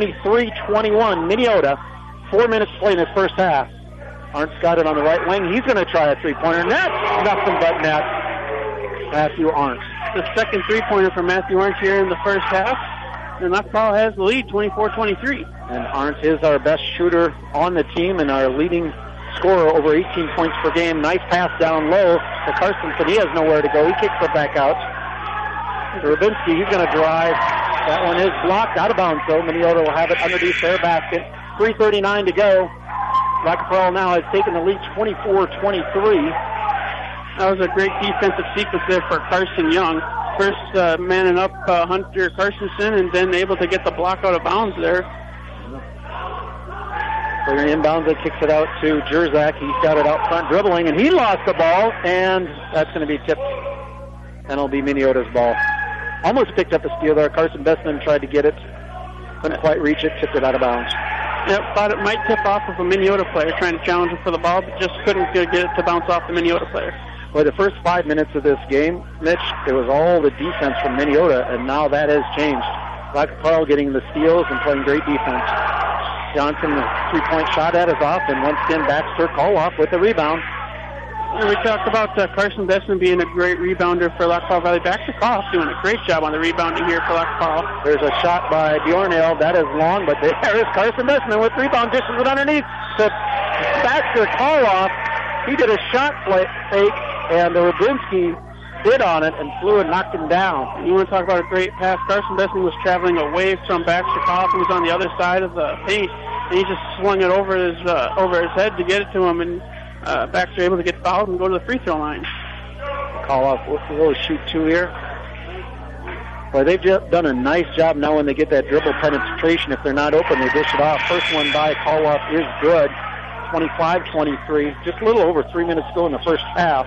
23-21, Minneota. 4 minutes to play in this first half. Arndt's got it on the right wing. He's going to try a three-pointer. Net, nothing but net. Matthew Arndt. The second three-pointer for Matthew Arndt here in the first half. And Lac qui Parle has the lead, 24-23. And Arndt is our best shooter on the team and our leading scorer, over 18 points per game. Nice pass down low to Karstensen. He has nowhere to go. He kicks it back out. Rubinski, he's going to drive. That one is blocked out of bounds, though. Minneota will have it underneath their basket. 3:39 to go. Lac qui Parle now has taken the lead 24-23. That was a great defensive sequence there for Carson Young. First manning up Hunter Karstensen, and then able to get the block out of bounds there. Clear inbounds, it kicks it out to Jerzak. He's got it out front dribbling, and he lost the ball, and that's going to be tipped. And it'll be Minneota's ball. Almost picked up a steal there. Carson Bessman tried to get it. Couldn't quite reach it, tipped it out of bounds. Yep, thought it might tip off of a Minneota player trying to challenge him for the ball, but just couldn't get it to bounce off the Minneota player. Well, the first 5 minutes of this game, Mitch, it was all the defense from Minneota, and now that has changed. Lac qui Parle getting the steals and playing great defense. Johnson, the three-point shot at is off, and once again, Baxter Koloff with the rebound. And we talked about Carson Bessman being a great rebounder for Lac qui Parle Valley. Baxter Koloff doing a great job on the rebounding here for Lac qui Parle. There's a shot by Bjornell. That is long, but there is Carson Bessman with rebound, dishes it underneath to Baxter Koloff. He did a shot fake, and Rubinski bid on it and flew and knocked him down. You want to talk about a great pass? Carson Bessman was traveling away from Baxter Koloff, who was on the other side of the paint, and he just swung it over his head to get it to him, and Baxter able to get fouled and go to the free throw line. Koloff will shoot 2 here. Well, they've just done a nice job now when they get that dribble penetration. If they're not open, they dish it off. First one by Koloff is good. 25-23. Just a little over 3 minutes to go in the first half.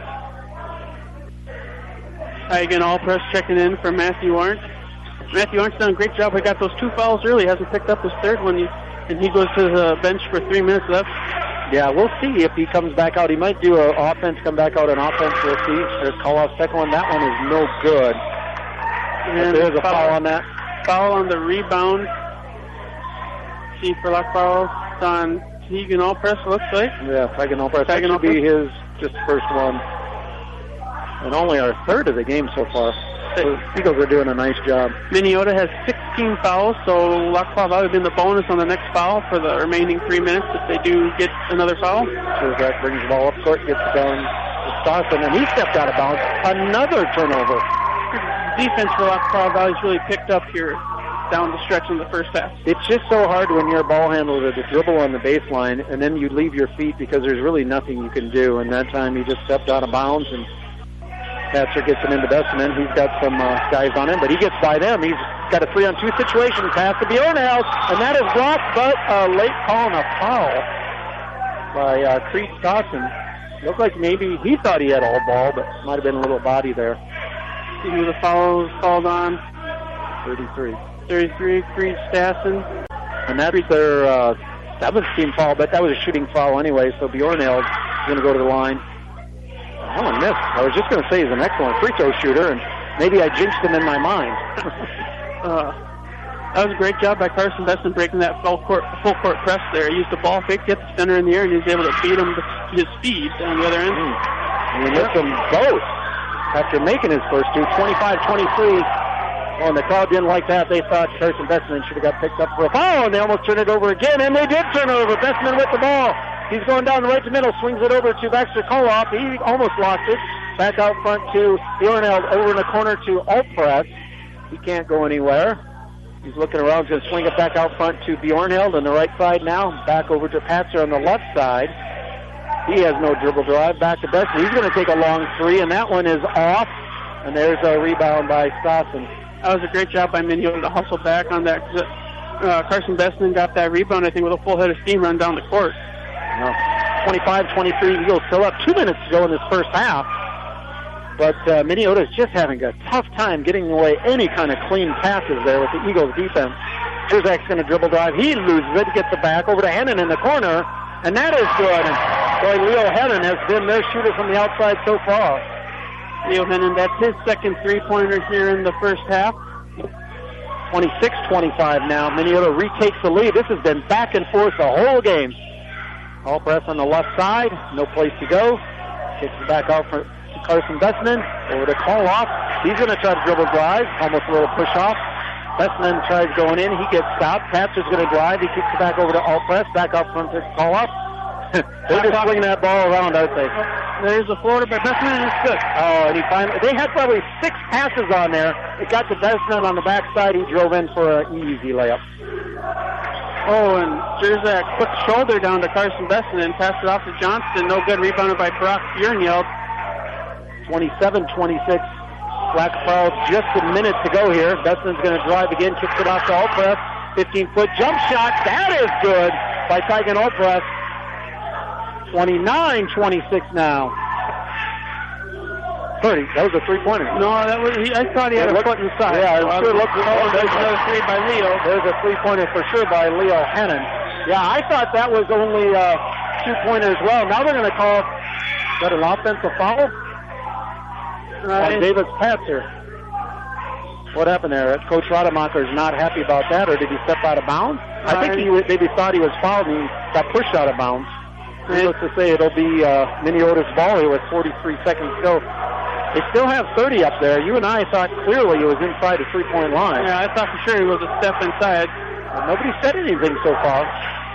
Again, Alpress checking in for Matthew Arndt. Matthew Arndt's done a great job. He got those 2 fouls early. Hasn't picked up his third one, and he goes to the bench for 3 minutes left. Yeah, we'll see if he comes back out. He might do an offense, come back out on offense. We'll see. There's Koloff's second one. That one is no good. And there's a foul on that. Foul on the rebound. See for Lac qui Parle. It's on Egan All-Press, looks like. Yeah, Tigan All-Press. That should be his just first one. And only our third of the game so far. The Eagles are doing a nice job. Minneota has 16 fouls, so Lac La Valley will be in the bonus on the next foul for the remaining 3 minutes if they do get another foul. Zach brings the ball up court, gets it down to Stosson, and he stepped out of bounds. Another turnover. Defense for Lac La Valley's really picked up here down the stretch in the first half. It's just so hard when you're a ball handler to dribble on the baseline, and then you leave your feet because there's really nothing you can do. And that time he just stepped out of bounds, and Hatcher gets it into Besseman. He's got some guys on him, but he gets by them. He's got a 3-on-2 situation. Pass to Bjornhouse, and that is blocked, but a late call and a foul by Creed Stosson. Looked like maybe he thought he had all ball, but might have been a little body there. See who the foul was called on. 33. 33, Creed Stosson. And that's their 7th team foul, but that was a shooting foul anyway, so Bjornhouse is going to go to the line. That one missed. I was just going to say he's an excellent free throw shooter, and maybe I jinxed him in my mind. That was a great job by Carson Besson breaking that full court press there. He used the ball fake, get the center in the air, and he was able to beat him with his speed on the other end. He missed them both after making his first two, 25-23. Oh, and the crowd didn't like that. They thought Carson Besson should have got picked up for a foul, and they almost turned it over again, and they did turn it over. Besson with the ball. He's going down the right to middle, swings it over to Baxter Koloff. He almost lost it. Back out front to Bjornhouse, over in the corner to Alt-Press. He can't go anywhere. He's looking around, going to swing it back out front to Bjornhouse on the right side now. Back over to Patzer on the left side. He has no dribble drive. Back to Besson. He's going to take a long three, and that one is off. And there's a rebound by Stosson. That was a great job by Minneota to hustle back on that. Carson Besson got that rebound, I think, with a full head of steam running down the court. 25-23, Eagles still up 2 minutes to go in this first half. But Minneota's just having a tough time getting away any kind of clean passes there with the Eagles defense. Herzak's going to dribble drive. He loses it, gets it back over to Hennon in the corner, and that is good. And boy, Leo Hennon has been their shooter from the outside so far. Leo Hennon, that's his second three-pointer here in the first half. 26-25 now. Minneota retakes the lead. This has been back and forth the whole game. All-Press on the left side. No place to go. Kicks it back out for Carson Besson. Over to Koloff. He's going to try to dribble drive. Almost a little push-off. Besson tries going in. He gets stopped. Patzer's going to drive. He kicks it back over to All-Press. Back out front to Koloff. They're just swinging that ball around, aren't they? There's a floater by Besson, and it's good. Oh, and they had probably 6 passes on there. It got to Besson on the backside. He drove in for an easy layup. Oh, and Jerzak put the shoulder down to Carson Besson and passed it off to Johnston. No good. Rebounded by Brock Bjornhouse. 27-26. Black Pearl, just a minute to go here. Besson's going to drive again, kicks it off to All-Press. 15-foot jump shot. That is good by Tigan All-Press. 29-26 now. 30. That was a three-pointer. No, that was. I thought he had a foot inside. Yeah, it sure looked. There's another three by Leo. There's a three-pointer for sure by Leo Hennon. Yeah, I thought that was only a two-pointer as well. Now they're going to call that an offensive foul on Davis Patzer. What happened there? Coach Rademacher is not happy about that, or did he step out of bounds? I think he maybe thought he was fouled and he got pushed out of bounds. Needless to say, it'll be Minneota's ball here with 43 seconds to go. They still have 30 up there. You and I thought clearly it was inside the three-point line. Yeah, I thought for sure he was a step inside. Well, nobody said anything so far.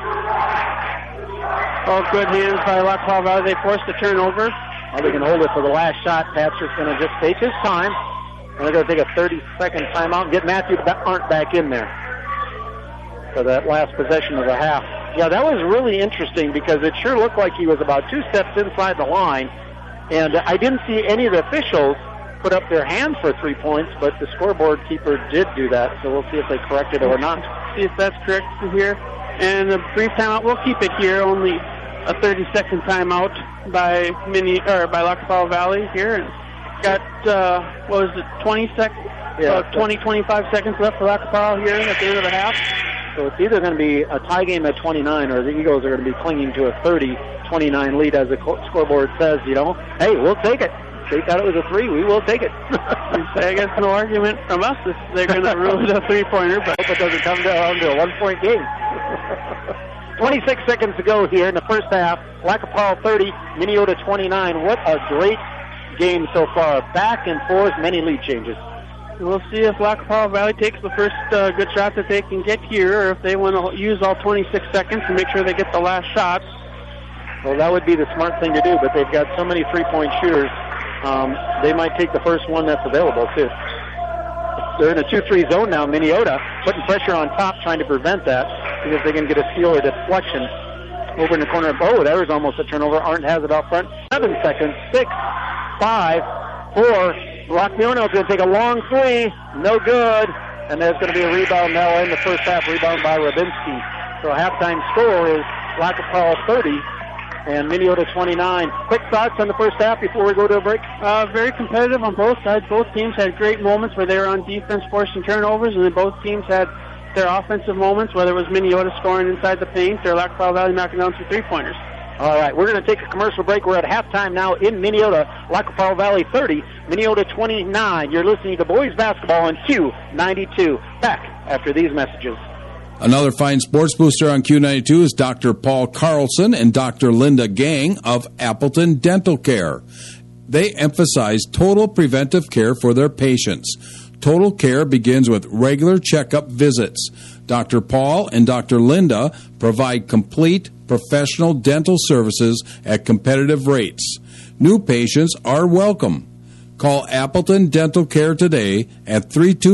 Oh, good hands by Lac La Valley. They forced the turnover. Well, they can hold it for the last shot. Patzer's going to just take his time. And they're going to take a 30-second timeout and get Matthew Arndt back in there for that last possession of the half. Yeah, that was really interesting because it sure looked like he was about 2 steps inside the line. And I didn't see any of the officials put up their hands for 3 points, but the scoreboard keeper did do that. So we'll see if they corrected it or not. See if that's correct here. And a brief timeout. We'll keep it here. Only a 30-second timeout by Lac La Valley here. And got, 20 seconds? Yeah. 25 seconds left for Lac La Valley here at the end of the half. So it's either going to be a tie game at 29 or the Eagles are going to be clinging to a 30-29 lead as the scoreboard says, hey, we'll take it. They thought it was a 3. We will take it. I guess no argument from us if they're going to rule it a 3-pointer, but I hope it doesn't come down to a 1-point game. 26 seconds to go here in the first half. Lac-qui-Parle 30, Minneota 29. What a great game so far. Back and forth, many lead changes. We'll see if Lac-qui-Parle Valley takes the first good shot that they can get here, or if they want to use all 26 seconds to make sure they get the last shot. Well, that would be the smart thing to do, but they've got so many three-point shooters, they might take the first one that's available, too. They're in a 2-3 zone now, Minneota, putting pressure on top, trying to prevent that, because they can get a steal or deflection over in the corner. Oh, there was almost a turnover. Arndt has it out front. 7 seconds. 6, 5, 4. Rockmilno is going to take a long three. No good. And there's going to be a rebound now in the first half. Rebound by Rabinski. So halftime score is Lac-qui-Parle 30 and Minneota 29. Quick thoughts on the first half before we go to a break? Very competitive on both sides. Both teams had great moments where they were on defense forcing turnovers, and then both teams had their offensive moments, whether it was Minneota scoring inside the paint or Lac-qui-Parle Valley knocking down some three-pointers. All right, we're going to take a commercial break. We're at halftime now in Minneota. Lac-qui-Parle Valley 30, Minneota 29. You're listening to boys basketball on Q92. Back after these messages. Another fine sports booster on Q92 is Dr. Paul Carlson and Dr. Linda Gang of Appleton Dental Care. They emphasize total preventive care for their patients. Total care begins with regular checkup visits. Dr. Paul and Dr. Linda provide complete professional dental services at competitive rates. New patients are welcome. Call Appleton Dental Care today at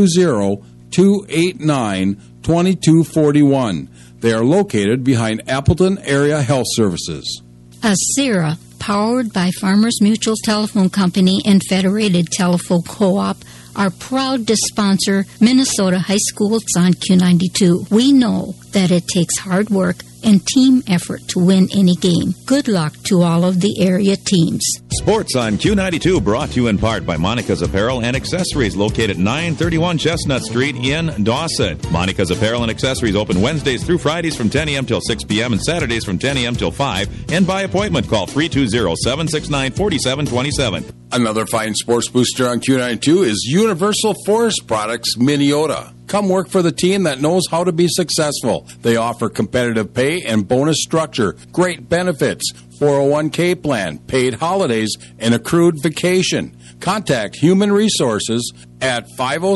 320-289-2241. They are located behind Appleton Area Health Services. Acera, powered by Farmers Mutual Telephone Company and Federated Telephone Co-op, are proud to sponsor Minnesota high schools on Q92. We know that it takes hard work and team effort to win any game. Good luck to all of the area teams. Sports on Q92 brought to you in part by Monica's Apparel and Accessories, located at 931 Chestnut Street in Dawson. Monica's Apparel and Accessories open Wednesdays through Fridays from 10 a.m. till 6 p.m. and Saturdays from 10 a.m. till 5. And by appointment, call 320-769-4727. Another fine sports booster on Q92 is Universal Forest Products Minneota. Come work for the team that knows how to be successful. They offer competitive pay and bonus structure, great benefits, 401k plan, paid holidays, and accrued vacation. Contact Human Resources at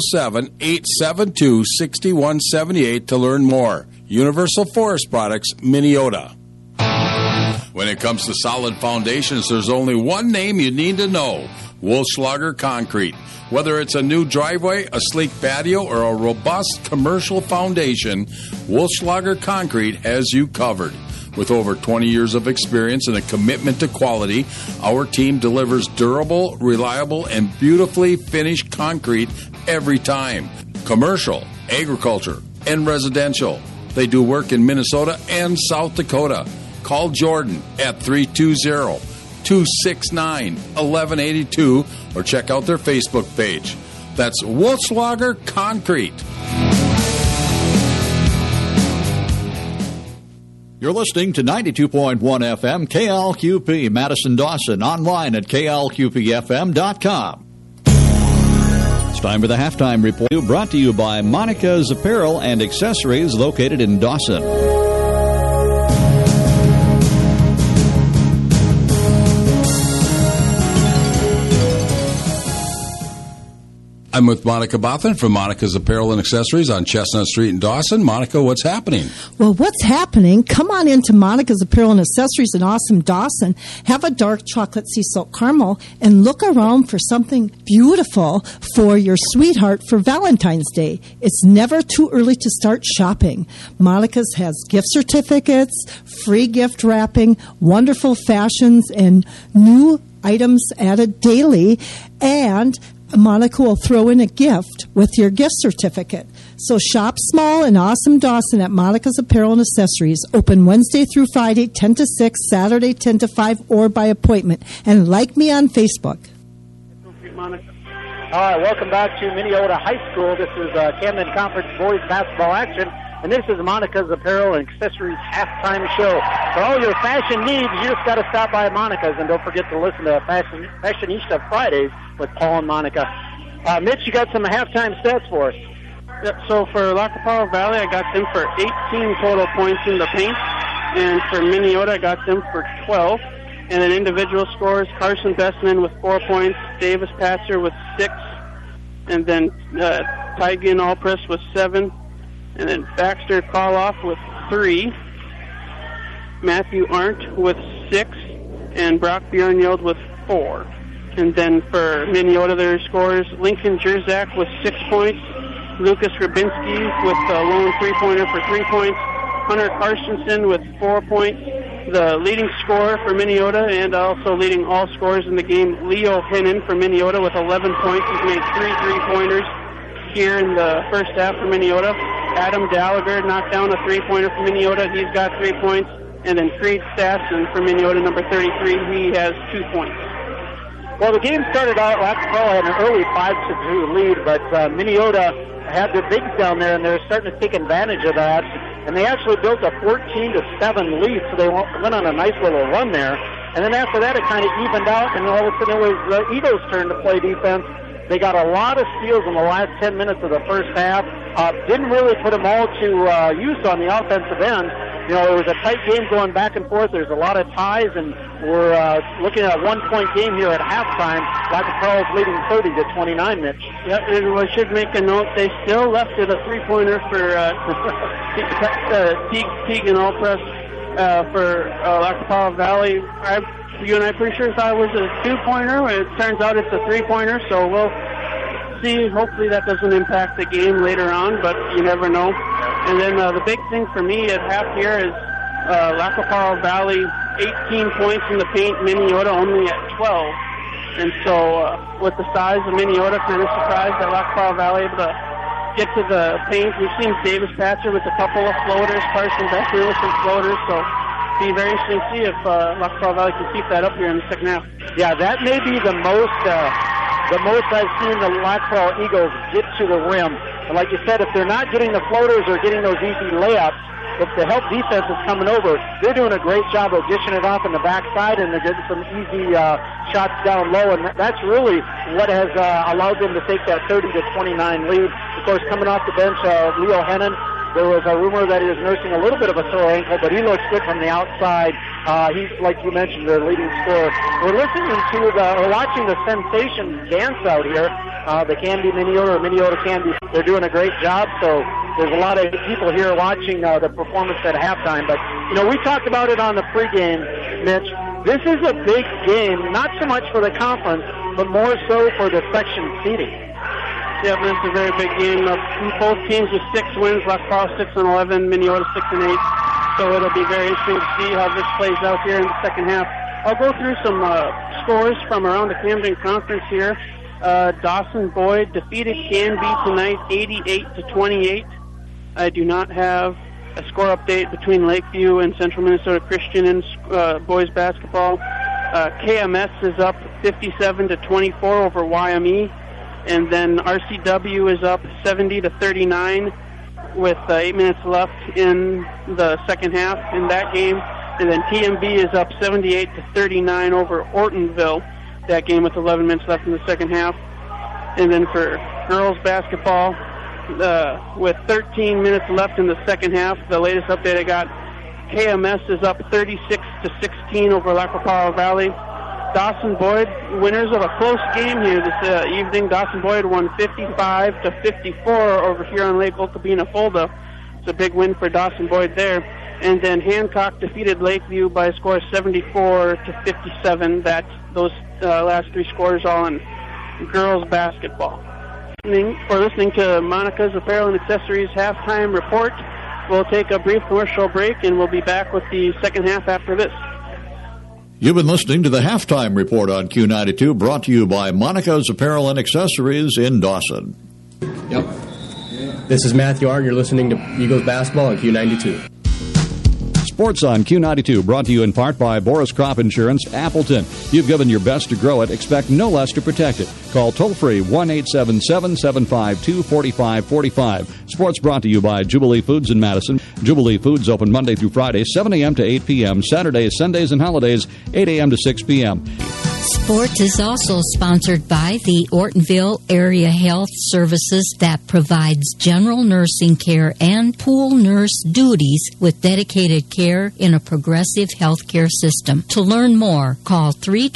507-872-6178 to learn more. Universal Forest Products, Minneota. When it comes to solid foundations, there's only one name you need to know: Wolfschlager Concrete. Whether it's a new driveway, a sleek patio, or a robust commercial foundation, Wolfschlager Concrete has you covered. With over 20 years of experience and a commitment to quality, our team delivers durable, reliable, and beautifully finished concrete every time. Commercial, agriculture, and residential. They do work in Minnesota and South Dakota. Call Jordan at 320-269-1182 or check out their Facebook page. That's Wolfschlager Concrete. You're listening to 92.1 FM KLQP Madison-Dawson, online at klqpfm.com. It's time for the halftime report, brought to you by Monica's Apparel and Accessories, located in Dawson. I'm with Monica Bothman from Monica's Apparel and Accessories on Chestnut Street in Dawson. Monica, what's happening? Well, what's happening? Come on into Monica's Apparel and Accessories in awesome Dawson. Have a dark chocolate sea salt caramel and look around for something beautiful for your sweetheart for Valentine's Day. It's never too early to start shopping. Monica's has gift certificates, free gift wrapping, wonderful fashions, and new items added daily. And Monica will throw in a gift with your gift certificate. So shop small and awesome Dawson at Monica's Apparel and Accessories. Open Wednesday through Friday, 10 to 6, Saturday, 10 to 5, or by appointment. And like me on Facebook. All right, welcome back to Minneota High School. This is Camden Conference Boys Basketball action. And this is Monica's Apparel and Accessories halftime show. For all your fashion needs, you just got to stop by Monica's. And don't forget to listen to Fashionista Fridays with Paul and Monica. Mitch, you got some halftime stats for us. Yep, so for Lac-qui-Parle Valley, I got them for 18 total points in the paint. And for Minneota, I got them for 12. And then individual scores, Carson Bestman with 4 points, Davis Patzer with 6, and then Tygian Allpress with 7, and then Baxter Koloff with 3, Matthew Arndt with 6, and Brock Bjornhild with 4. And then for Minneota, their scores, Lincoln Jerzak with 6 points, Lucas Grabinski with a lone three-pointer for 3 points, Hunter Carstensen with 4 points, the leading scorer for Minneota and also leading all scorers in the game, Leo Hennon for Minneota with 11 points. He's made 3 three-pointers here in the first half for Minneota. Adam Gallagher knocked down a three-pointer for Minneota. He's got 3 points. And then Creed Stassen for Minneota, number 33, he has 2 points. Well, the game started out, Lac-La-Perolle had an early 5-2 lead, but Minneota had their bigs down there, and they're starting to take advantage of that. And they actually built a 14-7 lead, so they went on a nice little run there. And then after that, it kind of evened out, and all of a sudden it was the Eagles' turn to play defense. They got a lot of steals in the last 10 minutes of the first half. Didn't really put them all to use on the offensive end. You know, it was a tight game going back and forth. There's a lot of ties, and we're looking at a 1-point game here at halftime. Lac-La-Perolle is leading 30-29, Mitch. Yep, and I should make a note, they still left it a three-pointer for Teagan Allpress for Lac-La-Perolle Valley. You and I pretty sure thought it was a 2-pointer. It turns out it's a 3-pointer, so we'll see. Hopefully that doesn't impact the game later on, but you never know. And then the big thing for me at half here is Lac-La-Perolle Valley, 18 points in the paint, Minneota only at 12. And so with the size of Minneota, kind of surprised that Lac-La-Perolle Valley able to get to the paint. We've seen Davis Patzer with a couple of floaters, Carson Beckman with some floaters, so be very interesting to see if Lac-La-Perolle Valley can keep that up here in the second half. Yeah, that may be the most I've seen the Lac-La-Perolle Eagles get to the rim. And like you said, if they're not getting the floaters or getting those easy layups, if the help defense is coming over, they're doing a great job of dishing it off in the backside, and they're getting some easy shots down low, and that's really what has allowed them to take that 30-29 lead. Of course, coming off the bench, Leo Hennon, there was a rumor that he was nursing a little bit of a sore ankle, but he looks good from the outside. He's, like you mentioned, their leading scorer. We're watching the sensation dance out here. The Canby Minneota or Minneota Canby, they're doing a great job. So there's a lot of people here watching the performance at halftime. But you know, we talked about it on the pregame, Mitch. This is a big game, not so much for the conference, but more so for the section seeding. Yeah, but it's a very big game. Both teams with 6 wins, Lac-La-Perolle 6-11, Minneota 6-8. So it'll be very interesting to see how this plays out here in the second half. I'll go through some scores from around the Camden Conference here. Dawson Boyd defeated Canby tonight 88-28. I do not have a score update between Lakeview and Central Minnesota Christian in boys basketball. KMS is up 57-24 over YME. And then RCW is up 70-39 with 8 minutes left in the second half in that game. And then TMB is up 78-39 over Ortonville, that game with 11 minutes left in the second half. And then for girls basketball, with 13 minutes left in the second half, the latest update I got, KMS is up 36-16 over Lac-La-Perolle Valley. Dawson Boyd, winners of a close game here this evening. Dawson Boyd won 55-54 over here on Lake Okabena Fulda. It's a big win for Dawson Boyd there. And then Hancock defeated Lakeview by a score of 74-57. Those last 3 scores all in girls basketball. For listening to Monica's Apparel and Accessories halftime report, we'll take a brief commercial break, and we'll be back with the second half after this. You've been listening to the Halftime Report on Q92, brought to you by Monica's Apparel and Accessories in Dawson. Yep. This is Matthew Arndt. You're listening to Eagles Basketball on Q92. Sports on Q92, brought to you in part by Boris Crop Insurance, Appleton. You've given your best to grow it. Expect no less to protect it. Call toll-free 1-877-752-4545. Sports brought to you by Jubilee Foods in Madison. Jubilee Foods open Monday through Friday, 7 a.m. to 8 p.m., Saturdays, Sundays, and holidays, 8 a.m. to 6 p.m. Sports is also sponsored by the Ortonville Area Health Services that provides general nursing care and pool nurse duties with dedicated care in a progressive healthcare system. To learn more, call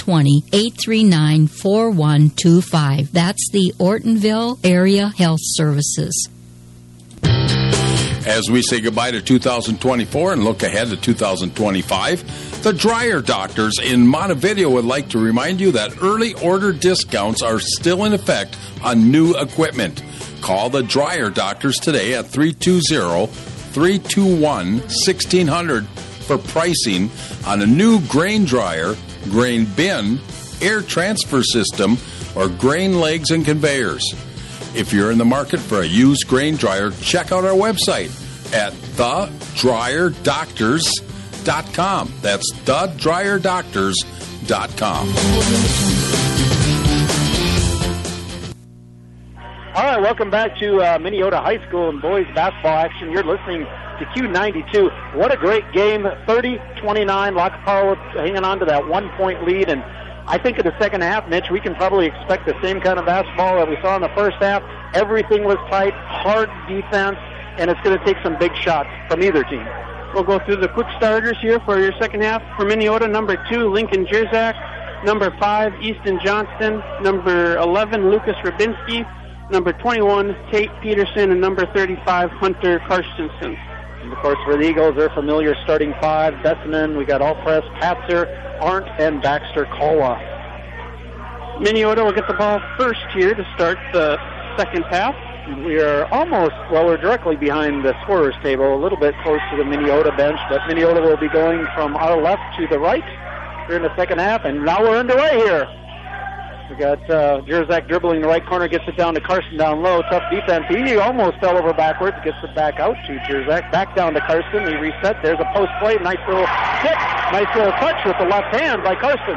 320-839-4125. That's the Ortonville Area Health Services. As we say goodbye to 2024 and look ahead to 2025, the Dryer Doctors in Montevideo would like to remind you that early order discounts are still in effect on new equipment. Call the Dryer Doctors today at 320-321-1600 for pricing on a new grain dryer, grain bin, air transfer system, or grain legs and conveyors. If you're in the market for a used grain dryer, check out our website at thedryerdoctors.com. That's thedryerdoctors.com. All right, welcome back to Minneota High School and boys basketball action. You're listening to Q92. What a great game, 30-29. Lackapaw hanging on to that 1-point lead, and I think in the second half, Mitch, we can probably expect the same kind of basketball that we saw in the first half. Everything was tight, hard defense, and it's going to take some big shots from either team. We'll go through the quick starters here for your second half. For Minneota, number 2, Lincoln Jerzak. Number 5, Easton Johnston. Number 11, Lucas Rabinski. Number 21, Tate Peterson. And number 35, Hunter Karstensen. And of course, for the Eagles, their familiar starting 5, Bessanen, we got Allpress, Patzer, Arndt, and Baxter Kola. Minneota will get the ball first here to start the second half. We are we're directly behind the scorer's table, a little bit close to the Minneota bench, but Minneota will be going from our left to the right here in the second half, and now we're underway here. We got Jerzak dribbling the right corner, gets it down to Carson down low. Tough defense. He almost fell over backwards, gets it back out to Jerzak. Back down to Carson. He resets. There's a post play. Nice little hit. Nice little touch with the left hand by Carson.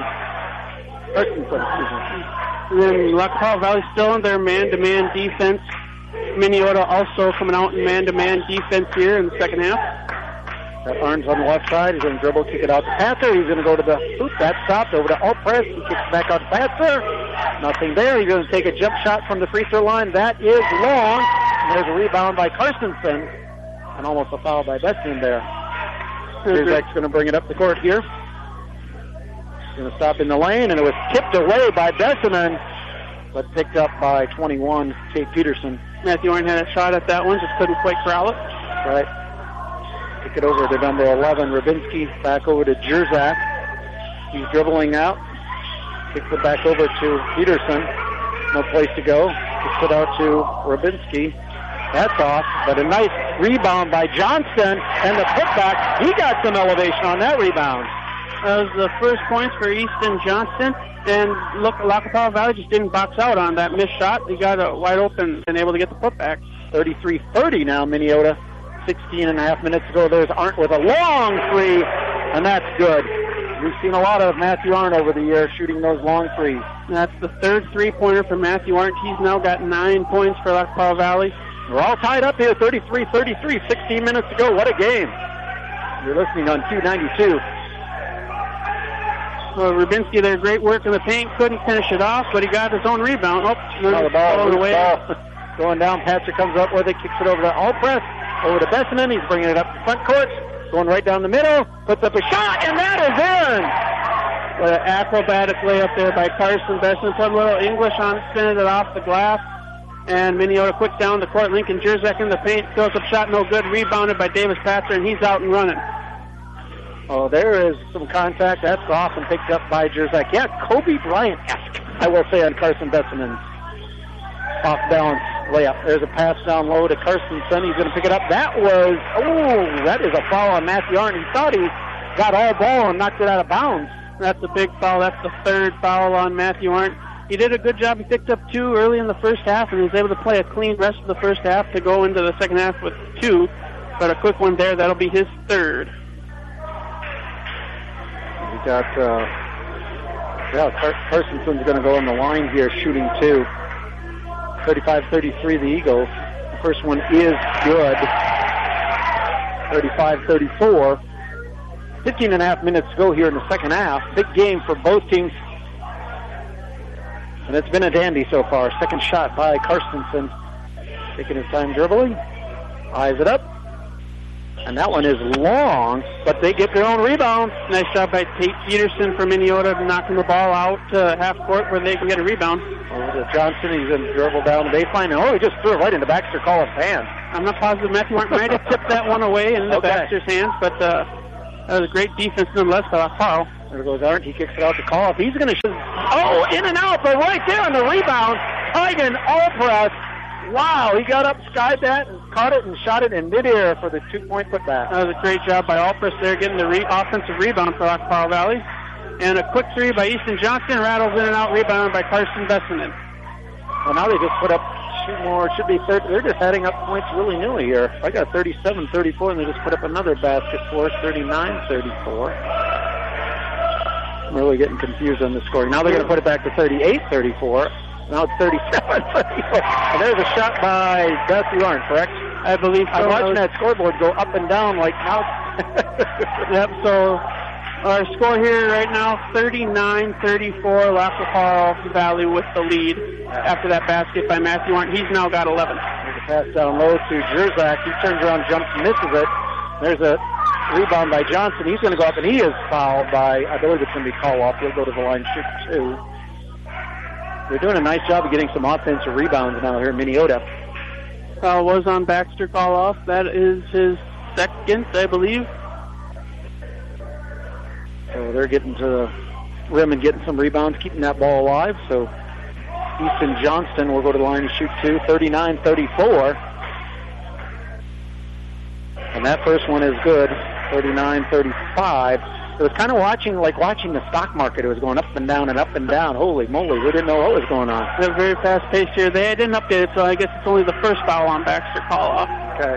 And then Lackapaw Valley still in their man-to-man defense. Minneota also coming out in man-to-man defense here in the second half. Got Arns on the left side. He's going to dribble, kick it out to Patzer. He's going to go to the hoop. That stopped. Over to Allpress. He kicks back out to Patzer. Nothing there. He's going to take a jump shot from the free throw line. That is long. And there's a rebound by Karstensen. And almost a foul by Bessanen there. Jerzak's going to bring it up the court here. He's going to stop in the lane, and it was tipped away by Bessanen, but picked up by 21, Tate Peterson. Matthew Arndt had a shot at that one, just couldn't quite corral it. Right. Kick it over to number 11, Rabinski, back over to Jerzak. He's dribbling out. Kicks it back over to Peterson. No place to go. Kicks it out to Rabinski. That's off, but a nice rebound by Johnston, and the putback. He got some elevation on that rebound. That was the first points for Easton Johnston, and look, Lackapaw Valley just didn't box out on that missed shot. He got it wide open and able to get the putback. 33-30 now, Minneota. 16 and a half minutes ago, there's Arndt with a long three, and that's good. We've seen a lot of Matthew Arndt over the years shooting those long threes. That's the third three-pointer for Matthew Arndt. He's now got 9 points for Lackapaw Valley. We're all tied up here, 33-33, 16 minutes to go. What a game. You're listening on Q92. Well, Rabinski there, great work in the paint. Couldn't finish it off, but he got his own rebound. Oh, the ball away. Going down, Patzer comes up with it, kicks it over to Allpress, over to Bessanen. He's bringing it up to front court, going right down the middle, puts up a shot, and that is in! What an acrobatic layup there by Carson Bessanen. Put a little English on it, spinning it off the glass. And Minneota quick down the court. Lincoln Jerzak in the paint, throws up shot, no good. Rebounded by Davis Patzer, and he's out and running. Oh, there is some contact. That's off and picked up by Jerzak. Yeah, Kobe Bryant-esque, I will say, on Carson Bessenen's off-balance layup. There's a pass down low to Karstensen. He's going to pick it up. That is a foul on Matthew Arndt. He thought he got all ball and knocked it out of bounds. That's a big foul. That's the third foul on Matthew Arndt. He did a good job. He picked up 2 early in the first half, and he was able to play a clean rest of the first half to go into the second half with 2. But a quick one there, that'll be his third. We got, Karstensen's going to go on the line here, shooting 2. 35-33, the Eagles. The first one is good. 35-34. 15 and a half minutes to go here in the second half. Big game for both teams. And it's been a dandy so far. Second shot by Carstensen. Taking his time dribbling. Eyes it up. And that one is long, but they get their own rebound. Nice job by Tate Peterson from Minneota knocking the ball out to half court where they can get a rebound. Over to Johnson. He's going to dribble down the baseline. And, he just threw it right into Baxter Call-Off's hand. I'm not positive Matthew Martin might have tipped that one away into Baxter's hands, but that was a great defense nonetheless by foul. There goes Arndt. He kicks it out to Call-Off. He's going to shoot. Oh, in and out, but right there on the rebound. Tigan all-press. Wow, he got up, skied that, and caught it and shot it in midair for the 2-point putback. That was a great job by Allpress there, getting the offensive rebound for Aquapao Valley. And a quick three by Easton Johnston, rattles in and out, rebound by Carson Vessinen. Well, now they just put up 2 more. It should be 30. They're just adding up points willy-nilly here. I got 37-34, and they just put up another basket for us, 39-34. I'm really getting confused on the scoring. Now they're going to put it back to 38-34. Now it's 37-34. And there's a shot by Matthew Arndt, correct? I believe so. I'm watching that scoreboard go up and down like now. Yep, so our score here right now, 39-34, Lackawanna Valley with the lead after that basket by Matthew Arndt. He's now got 11. There's a pass down low to Jerzak. He turns around, jumps, misses it. There's a rebound by Johnson. He's going to go up, and he is fouled by, I believe it's going to be Call-Off. He'll go to the line, shoot 2. They're doing a nice job of getting some offensive rebounds now here in Minneota. Foul was on Baxter Call-Off. That is his second, I believe. So they're getting to the rim and getting some rebounds, keeping that ball alive. So Easton Johnston will go to the line and shoot 2, 39-34. And that first one is good, 39-35. It was kind of watching the stock market. It was going up and down and up and down. Holy moly, we didn't know what was going on. It was very fast paced here. They didn't update it, so I guess it's only the first foul on Baxter Call-Off. Okay.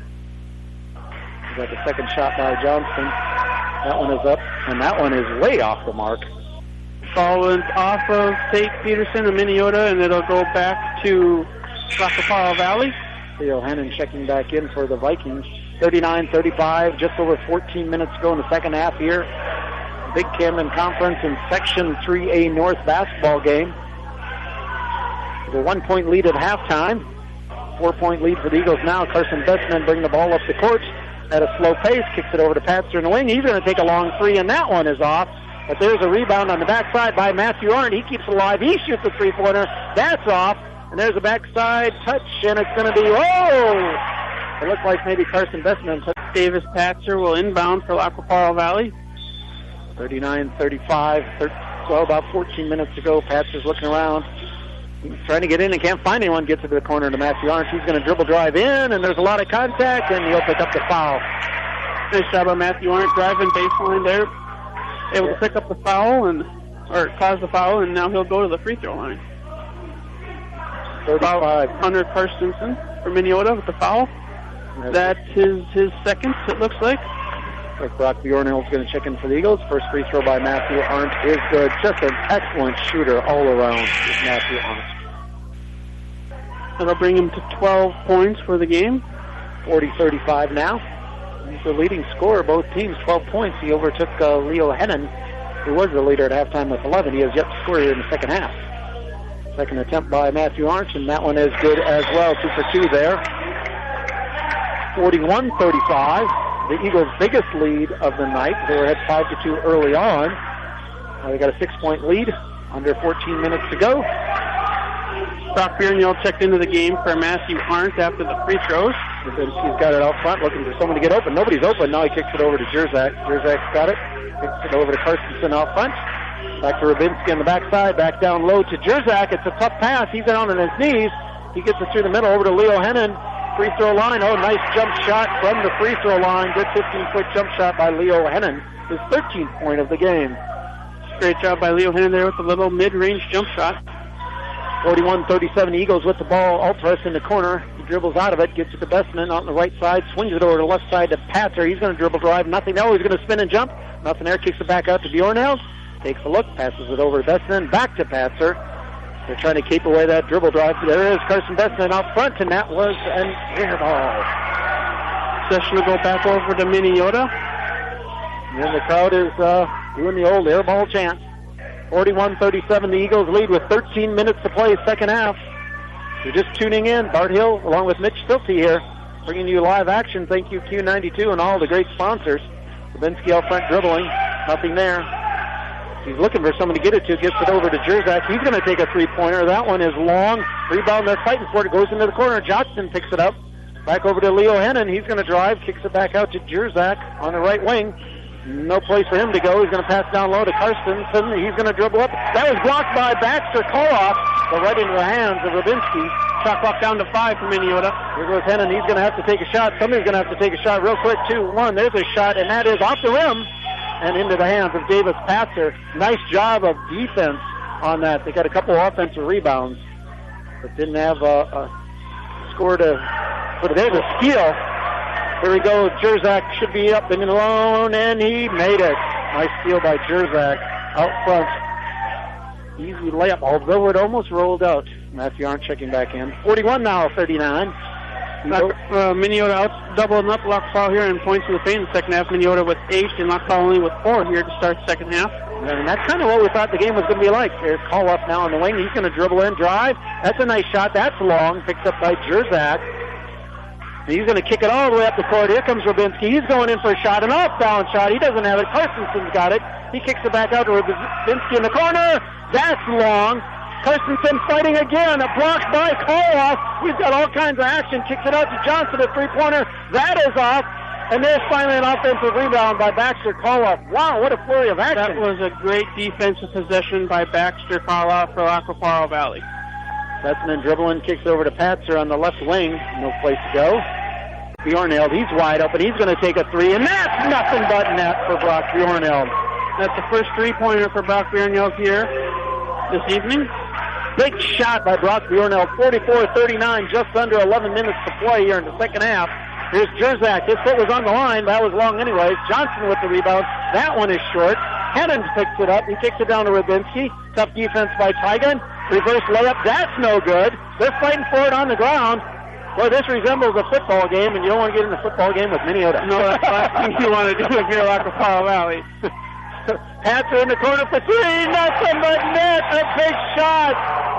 We got the second shot by Johnston. That one is up, and that one is way off the mark. Ball went off of Tate Peterson of Minneota, and it'll go back to Lackawanna Valley. Theo Hennon checking back in for the Vikings. 39-35, just over 14 minutes to go in the second half here. Big Camden Conference in Section 3A North basketball game. The 1-point lead at halftime. 4-point lead for the Eagles now. Carson Vessinen bring the ball up the court at a slow pace, kicks it over to Patzer in the wing. He's going to take a long three, and that one is off. But there's a rebound on the backside by Matthew Arndt. He keeps it alive. He shoots a three-pointer. That's off. And there's a backside touch, and it's going to be, it looks like maybe Carson Vessinen. Davis Patzer will inbound for Lackawanna Valley. 39-35, well, about 14 minutes to go. Patzer's looking around. He's trying to get in and can't find anyone. Gets to the corner to Matthew Arndt. He's going to dribble drive in, and there's a lot of contact, and he'll pick up the foul. Nice job by Matthew Arndt driving baseline there. Able to pick up the foul, or cause the foul, and now he'll go to the free throw line. 35. Hunter Carstensen for Minneota with the foul. That's his second, it looks like. Brock Bjornhill's going to check in for the Eagles. First free throw by Matthew Arndt is good. Just an excellent shooter all around with Matthew Arndt. That'll bring him to 12 points for the game. 40-35 now. He's the leading scorer, both teams, 12 points. He overtook Leo Hennon, who was the leader at halftime with 11. He has yet to score here in the second half. Second attempt by Matthew Arndt, and that one is good as well. 2 for 2 there. 41-35. The Eagles' biggest lead of the night. They were ahead 5-2 early on. They got a 6-point lead. Under 14 minutes to go. Brock Bjornhill checked into the game for Matthew Arndt after the free throws. He's got it out front looking for someone to get open. Nobody's open. Now he kicks it over to Jerzak. Jerzak's got it. Kicks it over to Carstensen out front. Back to Rubinski on the backside. Back down low to Jerzak. It's a tough pass. He's down on his knees. He gets it through the middle over to Leo Hennon. Free throw line. Oh, nice jump shot from the free throw line. Good 15-foot jump shot by Leo Hennon. His 13th point of the game. Great job by Leo Hennon there with a little mid-range jump shot. 41-37 Eagles with the ball. All press in the corner. He dribbles out of it. Gets it to Vessinen on the right side. Swings it over to the left side to Patzer. He's going to dribble drive. Nothing there. He's going to spin and jump. Nothing there. Kicks it back out to Bjornhill. Takes a look. Passes it over to Vessinen. Back to Patzer. They're trying to keep away that dribble drive. There is Carson Vessinen out front, and that was an air ball. Session will go back over to Minneota. And then the crowd is doing the old air ball chant. 41-37, the Eagles lead with 13 minutes to play second half. You're just tuning in. Bart Hill along with Mitch Stilte here, bringing you live action. Thank you, Q92, and all the great sponsors. Babinski out front dribbling. Nothing there. He's looking for someone to get it to. Gets it over to Jerzak. He's going to take a three-pointer. That one is long. Rebound, they're fighting for it. Goes into the corner. Johnston picks it up. Back over to Leo Hennon. He's going to drive. Kicks it back out to Jerzak on the right wing. No place for him to go. He's going to pass down low to Karstensen. He's going to dribble up. That was blocked by Baxter Koloff, but right into the hands of Rubinski. Shot clock down to 5 for Minnesota. Here goes Hennon. He's going to have to take a shot. Somebody's going to have to take a shot real quick. 2-1. There's a shot, and that is off the rim and into the hands of Davis Patzer. Nice job of defense on that. They got a couple offensive rebounds, but didn't have a score to put it. There's a steal. Here we go. Jerzak should be up and alone, and he made it. Nice steal by Jerzak out front. Easy layup, although it almost rolled out. Matthew Arndt checking back in. 41 now, 39. Minnesota out doubling up Lockpal here in points in the paint in the second half. Minnesota with 8 and Lockpal only with 4 here to start the second half. And that's kind of what we thought the game was going to be like. There's Koloff now on the wing. He's going to dribble in, drive. That's a nice shot. That's long. Picked up by Jerzak. He's going to kick it all the way up the court. Here comes Rubinski. He's going in for a shot, an off-balance shot. He doesn't have it. Karstensen's got it. He kicks it back out to Rubinski in the corner. That's long. Karstensen fighting again. A block by Koloff. We've got all kinds of action. Kicks it out to Johnson, a three-pointer. That is off. And there's finally an offensive rebound by Baxter Koloff. Wow, what a flurry of action. That was a great defensive possession by Baxter Koloff for Aquaparo Valley. Betzman dribbling, kicks over to Patzer on the left wing. No place to go. Bjorneld, he's wide open. He's going to take a three, and that's nothing but net for Brock Bjorneld. That's the first three-pointer for Brock Bjorneld here this evening. Big shot by Brock Bjorneld, 44-39, just under 11 minutes to play here in the second half. Here's Jerzak. His foot was on the line. That was long anyways. Johnson with the rebound. That one is short. Hennon picks it up. He kicks it down to Rubinski. Tough defense by Tigan. Reverse layup. That's no good. They're fighting for it on the ground. Boy, this resembles a football game, and you don't want to get in a football game with Minnesota. No, that's the last thing you want to do if you're Aquaparo Valley. Patzer in the corner for three. Nothing but net. A big shot.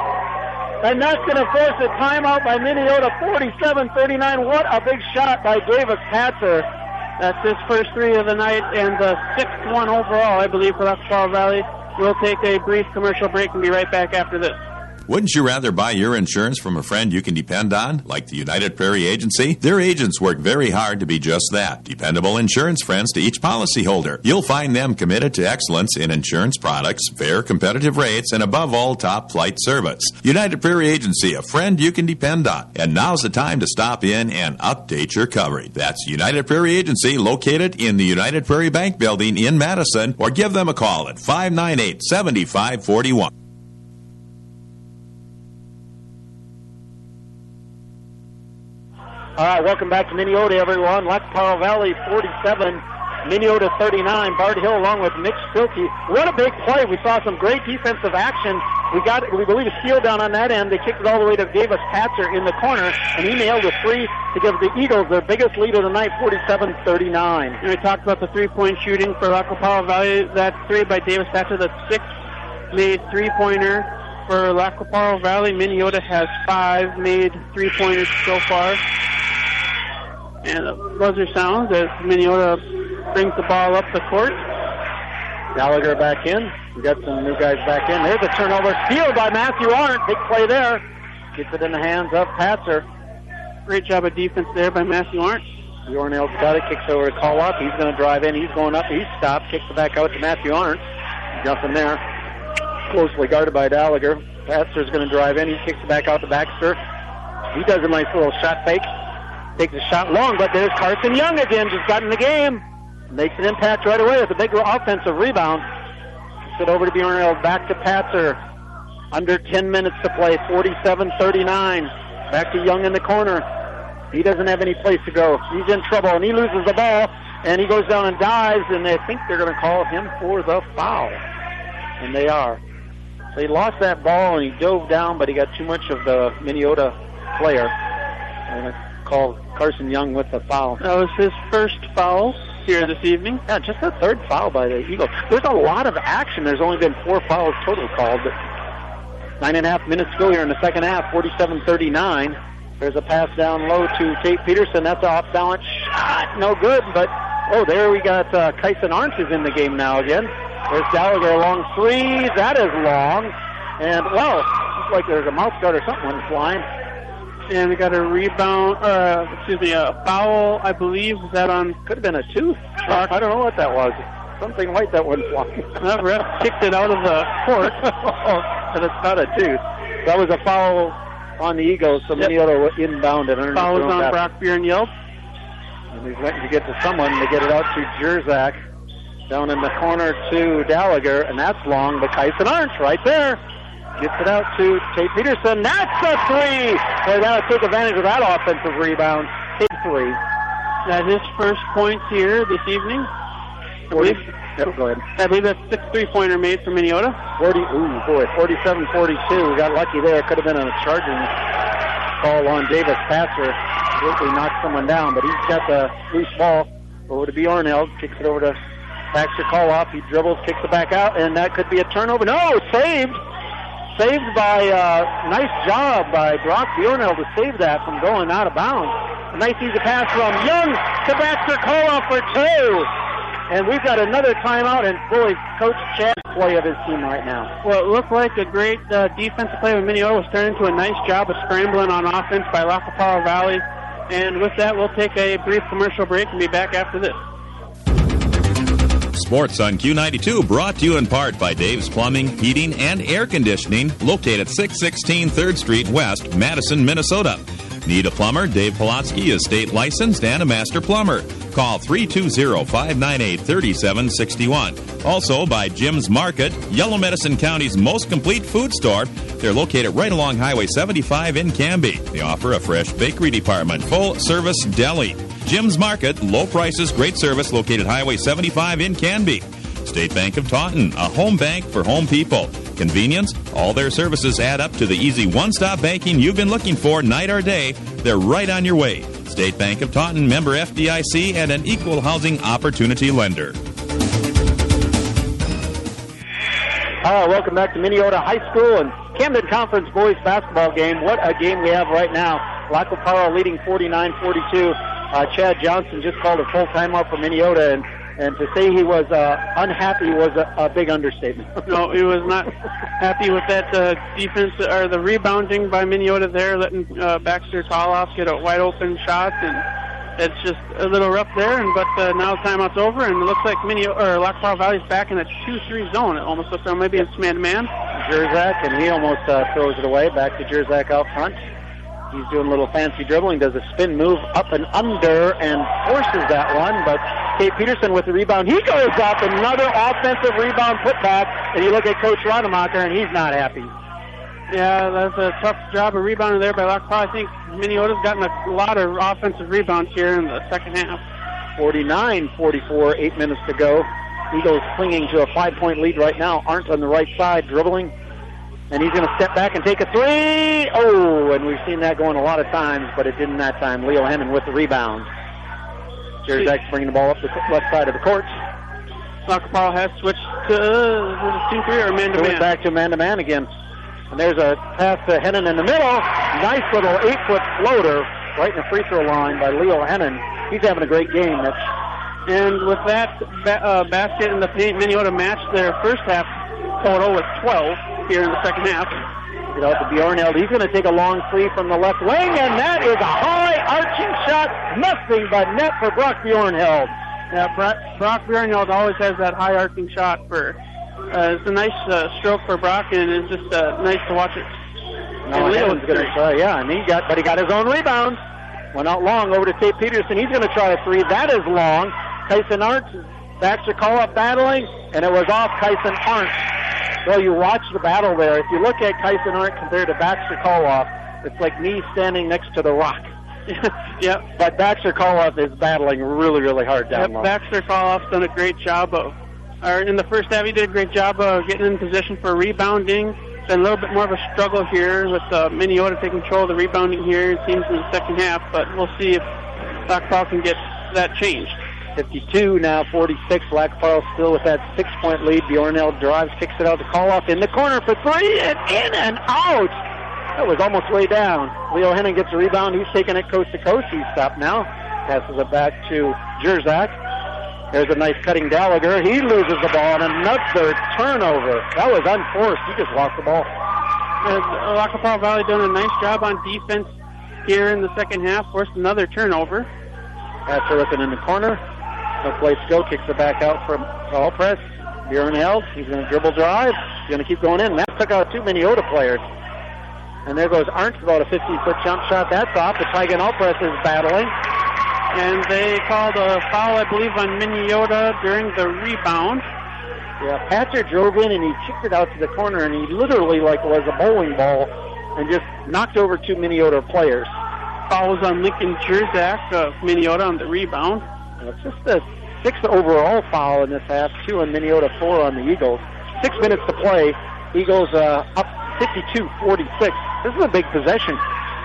And that's going to force a timeout by Minnesota, 47-39. What a big shot by Davis Patzer. That's his first three of the night and the 6th one overall, I believe, for Aquaparo Valley. We'll take a brief commercial break and be right back after this. Wouldn't you rather buy your insurance from a friend you can depend on, like the United Prairie Agency? Their agents work very hard to be just that, dependable insurance friends to each policyholder. You'll find them committed to excellence in insurance products, fair, competitive rates, and above all, top-flight service. United Prairie Agency, a friend you can depend on. And now's the time to stop in and update your coverage. That's United Prairie Agency, located in the United Prairie Bank Building in Madison, or give them a call at 598-7541. All right, welcome back to Minnesota, everyone. Lockpal Valley 47, Minnesota 39. Bart Hill along with Mitch Stilte. What a big play. We saw some great defensive action. We believe, a steal down on that end. They kicked it all the way to Davis Patzer in the corner, and he nailed a three to give the Eagles their biggest lead of the night, 47-39. And we talked about the three-point shooting for Lockpal Valley. That three by Davis Patzer, the 6th made three-pointer for Lockpal Valley. Minnesota has 5 made three-pointers so far. And the buzzer sounds as Minnesota brings the ball up the court. Gallagher back in. We got some new guys back in. There's a turnover. Steal by Matthew Arndt. Big play there. Gets it in the hands of Patzer. Great job of defense there by Matthew Arndt. Bjorneld's got it. Kicks over to Koloff. He's going to drive in. He's going up. He's stopped. Kicks it back out to Matthew Arndt. Nothing there. Closely guarded by Gallagher. Patzer's going to drive in. He kicks it back out to Baxter. He does a nice little shot fake. Takes a shot long, but there's Carson Young again, just got in the game. Makes an impact right away with a big offensive rebound. Sit over to Bjorneld, back to Patzer. Under 10 minutes to play, 47-39. Back to Young in the corner. He doesn't have any place to go. He's in trouble, and he loses the ball, and he goes down and dives, and they think they're going to call him for the foul. And they are. So he lost that ball, and he dove down, but he got too much of the Minnesota player. And call Carson Young with the foul. That was his first foul. here this evening. Yeah, just the third foul by the Eagles. There's a lot of action. There's only been 4 fouls total called. 9.5 minutes to go here in the second half, 47-39. There's a pass down low to Tate Peterson. That's an off-balance shot. No good, but, there we got Kyson Arndt is in the game now again. There's Gallagher, long three. That is long. And, looks like there's a mouth guard or something went flying. And we got a rebound, a foul, I believe. Is that on? Could have been a tooth. I don't know what that was. Something white that went flying. That ref kicked it out of the court. And it's not a tooth. That was a foul on the Eagles, so Minneota inbound it. Foul is on Brock Bjorn-Yelp. And he's waiting to get to someone to get it out to Jerzak. Down in the corner to Gallagher, and that's long, but Kyson Arndt right there. Gets it out to Tate Peterson. That's a three! They got to take advantage of that offensive rebound. Big three. That's his first points here this evening. 40. Yep, go ahead. I believe that's 6 3-pointer made for Minneota. 47-42. We got lucky there. Could have been a charging call on Davis Passer. Absolutely knocked someone down, but he's got the loose ball over to Bjornheld. Kicks it over to Baxter Call-Off. He dribbles, kicks it back out, and that could be a turnover. No, saved! Saved by, nice job by Brock Bjornheld to save that from going out of bounds. A nice easy pass from Young to Baxter Call-Off for 2. And we've got another timeout, and boy, Coach Chad's play of his team right now. Well, it looked like a great defensive play when Minneota was turning into a nice job of scrambling on offense by La Capella Valley. And with that, we'll take a brief commercial break and be back after this. Sports on Q92 brought to you in part by Dave's Plumbing, Heating, and Air Conditioning, located at 616 3rd Street West, Madison, Minnesota. Need a plumber? Dave Polotsky is state licensed and a master plumber. Call 320-598-3761. Also by Jim's Market, Yellow Medicine County's most complete food store. They're located right along Highway 75 in Canby. They offer a fresh bakery department, full-service deli. Jim's Market, low prices, great service, located Highway 75 in Canby. State Bank of Taunton, a home bank for home people. Convenience, all their services add up to the easy one-stop banking you've been looking for night or day. They're right on your way. State Bank of Taunton, member FDIC, and an equal housing opportunity lender. Welcome back to Minneota High School and Camden Conference boys basketball game. What a game we have right now. La Capella leading 49-42. Chad Johnson just called a full timeout for Minneota, and to say he was unhappy was a big understatement. No, he was not happy with that defense or the rebounding by Minneota there, letting Baxter Call-Off get a wide open shot, and it's just a little rough there. But now timeout's over, and it looks like La Capella Valley's back in a 2-3 zone. It almost looks like maybe it's man-to-man. Jerzak, and he almost throws it away. Back to Jerzak out front. He's doing a little fancy dribbling, does a spin move up and under and forces that one, but Tate Peterson with the rebound. He goes up, another offensive rebound putback, and you look at Coach Rademacher, and he's not happy. Yeah, that's a tough job of rebounding there by La Capella. I think Minneota's gotten a lot of offensive rebounds here in the second half. 49-44, 8 minutes to go. Eagles clinging to a 5-point lead right now. Arndt on the right side dribbling. And he's going to step back and take a three. Oh, and we've seen that going a lot of times, but it didn't that time. Leo Hennon with the rebound. Jerzak's bringing the ball up the left side of the court. La Capella has switched to 2-3 or man-to-man. Going back to man-to-man again. And there's a pass to Hennon in the middle. Nice little 8-foot floater right in the free throw line by Leo Hennon. He's having a great game. And with that basket in the paint, Minneota matched their first half total with 12 here in the second half. Get out to Bjornheld. He's going to take a long three from the left wing, and that is a high arching shot. Nothing but net for Brock Bjornheld. Yeah, Brock Bjornheld always has that high arching shot for. It's a nice stroke for Brock, and it's just nice to watch it. No, Hennon's going to try, and he got his own rebound. Went out long over to Tate Peterson. He's going to try a three. That is long. Kyson Arndt, Baxter Call-Up battling, and it was off Kyson Arndt. Well, you watch the battle there. If you look at Kyson Arndt compared to Baxter Call-Off, it's like me standing next to the rock. Yep. But Baxter Call-Off is battling really, really hard down low. Baxter Call-Off's done a great job in the first half, he did a great job of getting in position for rebounding. Been a little bit more of a struggle here with Minneota taking control of the rebounding here, it seems, in the second half, but we'll see if La Capella can get that changed. 52, now 46. Lac-Parle still with that 6-point lead. Bjorneld drives, kicks it out to Koloff in the corner for three, and in and out. That was almost way down. Leo Henning gets a rebound. He's taking it coast to coast. He's stopped now. Passes it back to Jerzak. There's a nice cutting Gallagher. He loses the ball, and another turnover. That was unforced. He just lost the ball. Lac-Parle Valley doing a nice job on defense here in the second half. Forced another turnover. Passer looking in the corner. No place to go. Kicks it back out from Allpress. Bjorneld. He's going to dribble drive. He's going to keep going in. That took out 2 Minnesota players. And there goes Arndt, about a 50-foot jump shot. That's off. The Tigan Allpress is battling. And they called a foul, I believe, on Minnesota during the rebound. Yeah, Patzer drove in and he kicked it out to the corner, and he literally, like, was a bowling ball and just knocked over 2 Minnesota players. Foul was on Lincoln Jerzak of Minnesota on the rebound. It's just the 6th overall foul in this half, 2 on Minnesota, 4 on the Eagles. 6 minutes to play. Eagles up 52-46. This is a big possession.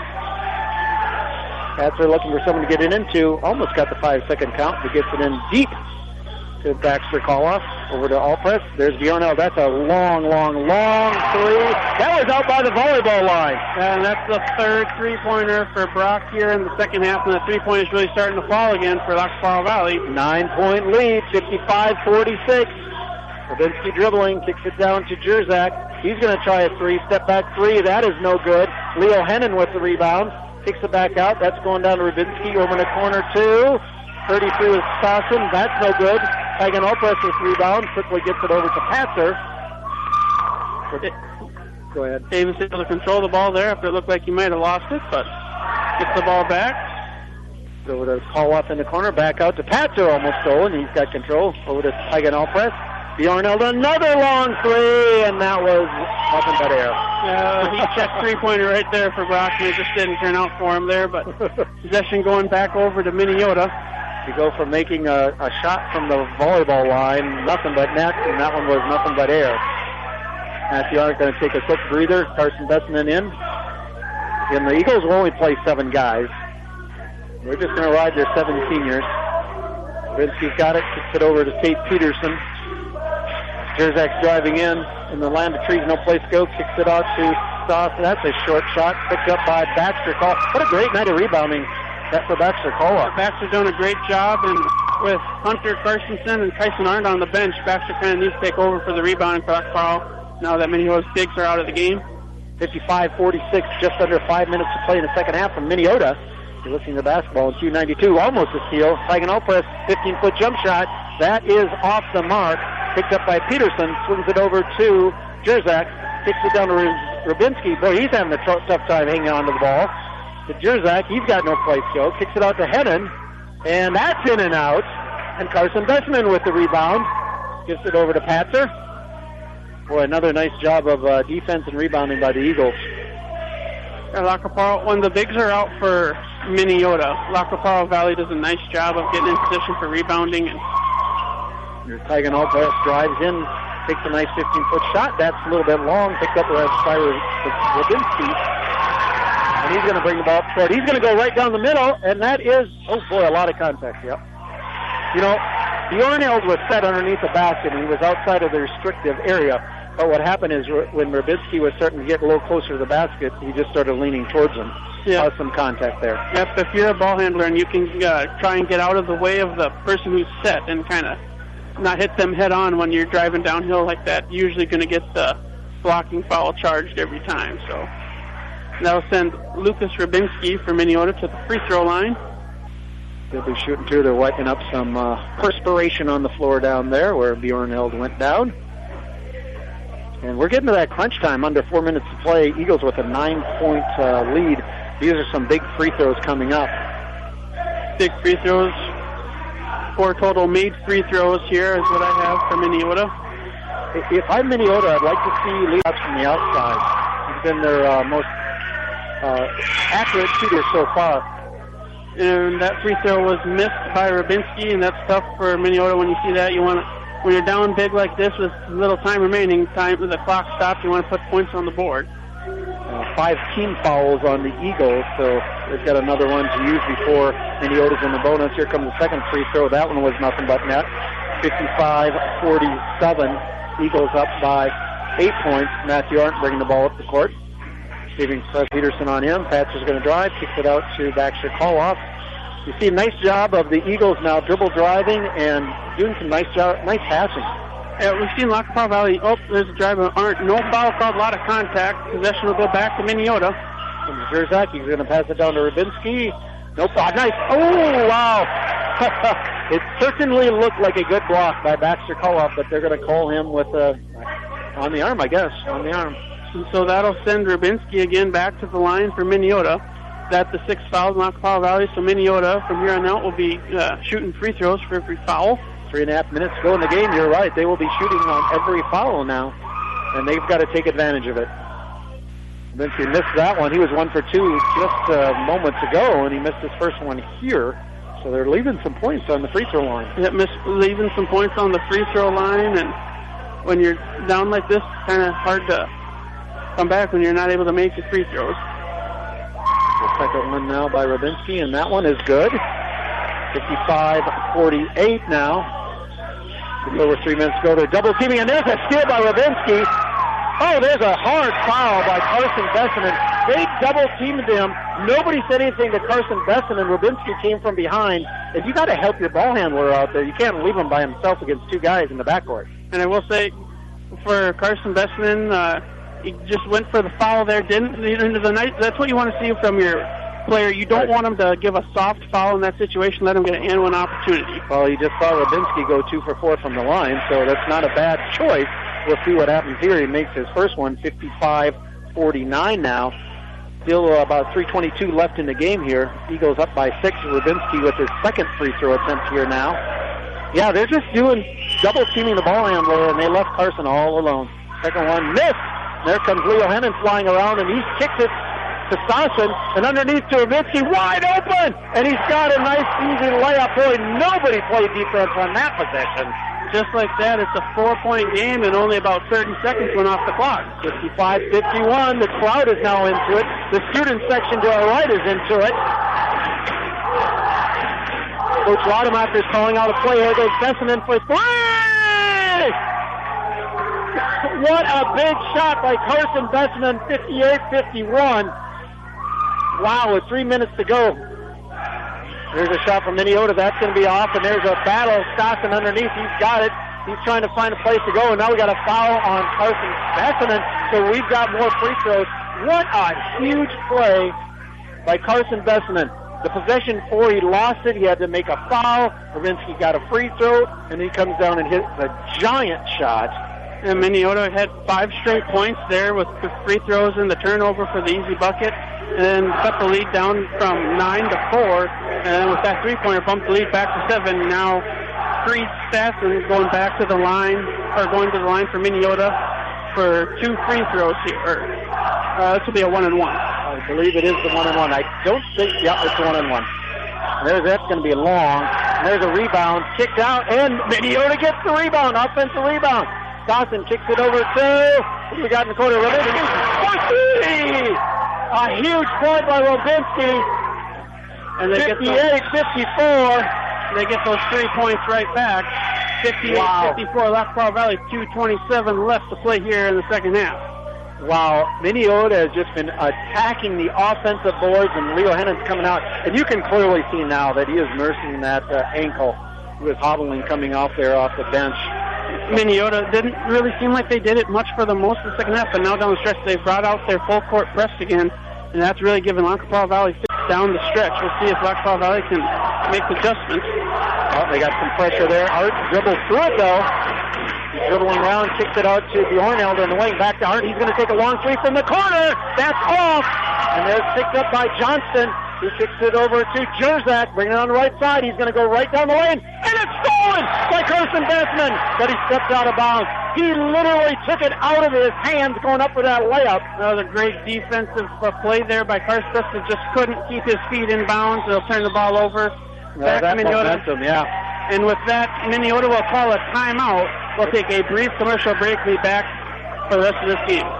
Patzer looking for someone to get it into. Almost got the 5-second count, but gets it in deep to Baxter Koloff. Over to Allpress. There's Bjorneld. That's a long three. That was out by the volleyball line. And that's the third three-pointer for Brock here in the second half, and the three-point is really starting to fall again for Lac-Parle Valley. 9-point lead, 55-46. Rabinski dribbling, kicks it down to Jerzak. He's going to try a three, step-back three. That is no good. Leo Hennon with the rebound. Kicks it back out. That's going down to Rabinski. Over in the corner, too. 33 with Stassen. That's no good. Tigan Allpress with rebound. Quickly gets it over to Patzer. Go ahead. Davis able to control the ball there after it looked like he might have lost it, but gets the ball back. Over to Koloff in the corner. Back out to Patzer, almost stolen. He's got control. Over to Tigan Allpress. Bjorneld, another long three, and that was nothing but air. He checked three-pointer right there for Brock, and it just didn't turn out for him there, but possession going back over to Minnesota. You go from making a shot from the volleyball line, nothing but net, and that one was nothing but air. Matthew Arndt going to take a quick breather. Carson Bessman in. And the Eagles will only play 7 guys. We're just going to ride their 7 seniors. Rinsky's got it, kicks it over to Tate Peterson. Jerzak's driving in the land of trees, no place to go, kicks it out to Stoss. That's a short shot, picked up by Baxter Call. What a great night of rebounding for Baxter Call. Baxter's doing a great job, and with Hunter Carstensen and Tyson Arndt on the bench, Baxter kind of needs to take over for the rebounding for Lac-Parle now that Minnesota's bigs are out of the game. 55-46, just under 5 minutes to play in the second half from Minnesota. You're listening to basketball in Q92, almost a steal. Tigan Allpress, 15-foot jump shot. That is off the mark. Picked up by Peterson, swings it over to Jerzak, kicks it down to Rabinski. Boy, he's having a tough time hanging on to the ball. To Jerzak, he's got no place to go. Kicks it out to Hennon, and that's in and out. And Carson Bessman with the rebound. Gives it over to Patzer. Boy, another nice job of defense and rebounding by the Eagles. Lac-Parle, when the bigs are out for Minnesota, Lac-Parle Valley does a nice job of getting in position for rebounding. And Tigan Allpress drives in, takes a nice 15-foot shot. That's a little bit long, picked up by Rabinski. And he's going to bring the ball up short. He's going to go right down the middle, and that is, oh boy, a lot of contact, yep. You know, Bjorneld was set underneath the basket, and he was outside of the restrictive area. But what happened is when Rabinski was starting to get a little closer to the basket, he just started leaning towards him. Yeah. Some contact there. Yep, if you're a ball handler and you can try and get out of the way of the person who's set and kind of not hit them head on when you're driving downhill like that, you're usually going to get the blocking foul charged every time. So that'll send Lucas Rabinski for Minnesota to the free throw line. They'll be shooting too. They're wiping up some perspiration on the floor down there where Bjorneld went down. And we're getting to that crunch time, under 4 minutes to play. Eagles with a 9-point lead. These are some big free throws coming up. Big free throws. 4 total made free throws here is what I have for Minnesota. If I'm Minnesota, I'd like to see Lee from the outside. He's been their most accurate shooter so far. And that free throw was missed by Rabinski, and that's tough for Minnesota when you see that. You want to, when you're down big like this with little time remaining, time the clock stops, you want to put points on the board. 5 team fouls on the Eagles, so they've got another one to use before Minneota's in the bonus. Here comes the second free throw. That one was nothing but net. 55-47. Eagles up by 8 points. Matthew Arndt bringing the ball up the court. Receiving Fred Peterson on him. Patcher's going to drive. Kicks it out to Baxter Koloff. You see a nice job of the Eagles now dribble driving and doing some nice passing. Yeah, we've seen Lac La Porte Valley. Oh, there's a drive of Arndt. No foul called, a lot of contact. Possession will go back to Minneota. And Zerzak, he's going to pass it down to Rubinski. Nope. Oh, nice. Oh, wow. It certainly looked like a good block by Baxter Koloff, but they're going to call him with on the arm, I guess. On the arm. And so that'll send Rubinski again back to the line for Minneota. That's the 6th foul in Lac La Porte Valley. So Minneota, from here on out, will be shooting free throws for every foul. 3.5 minutes to go in the game. You're right. They will be shooting on every foul now, and they've got to take advantage of it. Rubinski missed that one. He was 1 for 2 just moments ago, and he missed his first one here. So they're leaving some points on the free throw line. Yeah, leaving some points on the free throw line, and when you're down like this, it's kind of hard to come back when you're not able to make the free throws. The second one now by Rubinski, and that one is good. 55-48 now. Just over 3 minutes to go. They're double teaming, and there's a steal by Rubinski. Oh, there's a hard foul by Carson Bessinen. They double teamed him. Nobody said anything to Carson Bessinen. Rubinski came from behind. If you got to help your ball handler out there, you can't leave him by himself against 2 guys in the backcourt. And I will say, for Carson Bessinen, he just went for the foul there. That's what you want to see from your player. You don't want him to give a soft foul in that situation. Let him get an and one opportunity. Well, you just saw Rubinski go 2 for 4 from the line, so that's not a bad choice. We'll see what happens here. He makes his first one, 55-49 now. Still about 3:22 left in the game here. Eagles up by 6. Rubinski with his second free throw attempt here now. Yeah, they're just doing double teaming the ball handler, and they left Carson all alone. Second one missed. There comes Leo Hennon flying around, and he kicks it to Stassen, and underneath to Rubinski, wide open, and he's got a nice easy layup. Boy, nobody played defense on that possession. Just like that, it's a 4-point game, and only about 30 seconds went off the clock. 55-51, the crowd is now into it. The student section to our right is into it. Coach Rademacher is calling out a play. Here goes Bessinen for 3! What a big shot by Carson Bessinen, 58-51. Wow, with 3 minutes to go. There's a shot from Minneota. That's going to be off, and there's a battle. Stassen underneath. He's got it. He's trying to find a place to go, and now we got a foul on Carson Bessinen, so we've got more free throws. What a huge play by Carson Bessinen. The possession 4, he lost it. He had to make a foul. Rubinski got a free throw, and he comes down and hits a giant shot. And Minneota had 5 straight points there with the free throws and the turnover for the easy bucket, and cut the lead down from 9 to 4. And with that 3-pointer, bumped the lead back to 7. Now, Creed Stassen going back to the line, or going to the line for Minneota for 2 free throws here. This will be a 1-and-1. I believe it is the 1-and-1. I don't think, yeah, it's a 1-and-1. That's going to be long. And there's a rebound, kicked out, and Minneota gets the rebound, offensive rebound. Dawson kicks it over to, who we got in the corner? Rubinski! A huge point by Rubinski. And they 58-54. They get those 3 points right back. 58-54, Lac La Porte Valley, 2:27 left to play here in the second half. Wow, Minneota has just been attacking the offensive boards, and Leo Hennon's coming out. And you can clearly see now that he is nursing that ankle. He was hobbling coming off there off the bench. Minneota didn't really seem like they did it much for the most of the second half, but now down the stretch they've brought out their full court press again, and that's really given Lac La Porte Valley down the stretch. We'll see if Lac La Porte Valley can make adjustments. Well, they got some pressure there. Art dribbles through it, though. He's dribbling around, kicks it out to Bjornelder in the wing. Back to Art. He's going to take a long three from the corner. That's off. And there's picked up by Johnston. He kicks it over to Zerzak, bringing it on the right side. He's going to go right down the lane. And it's stolen by Carson Bessinen. But he stepped out of bounds. He literally took it out of his hands going up with that layup. That was a great defensive play there by Carson Bessinen. Just couldn't keep his feet in bounds. They'll turn the ball over. Back to Minneota. Momentum, yeah. And with that, Minneota will call a timeout. We'll take a brief commercial break. Be back for the rest of this game.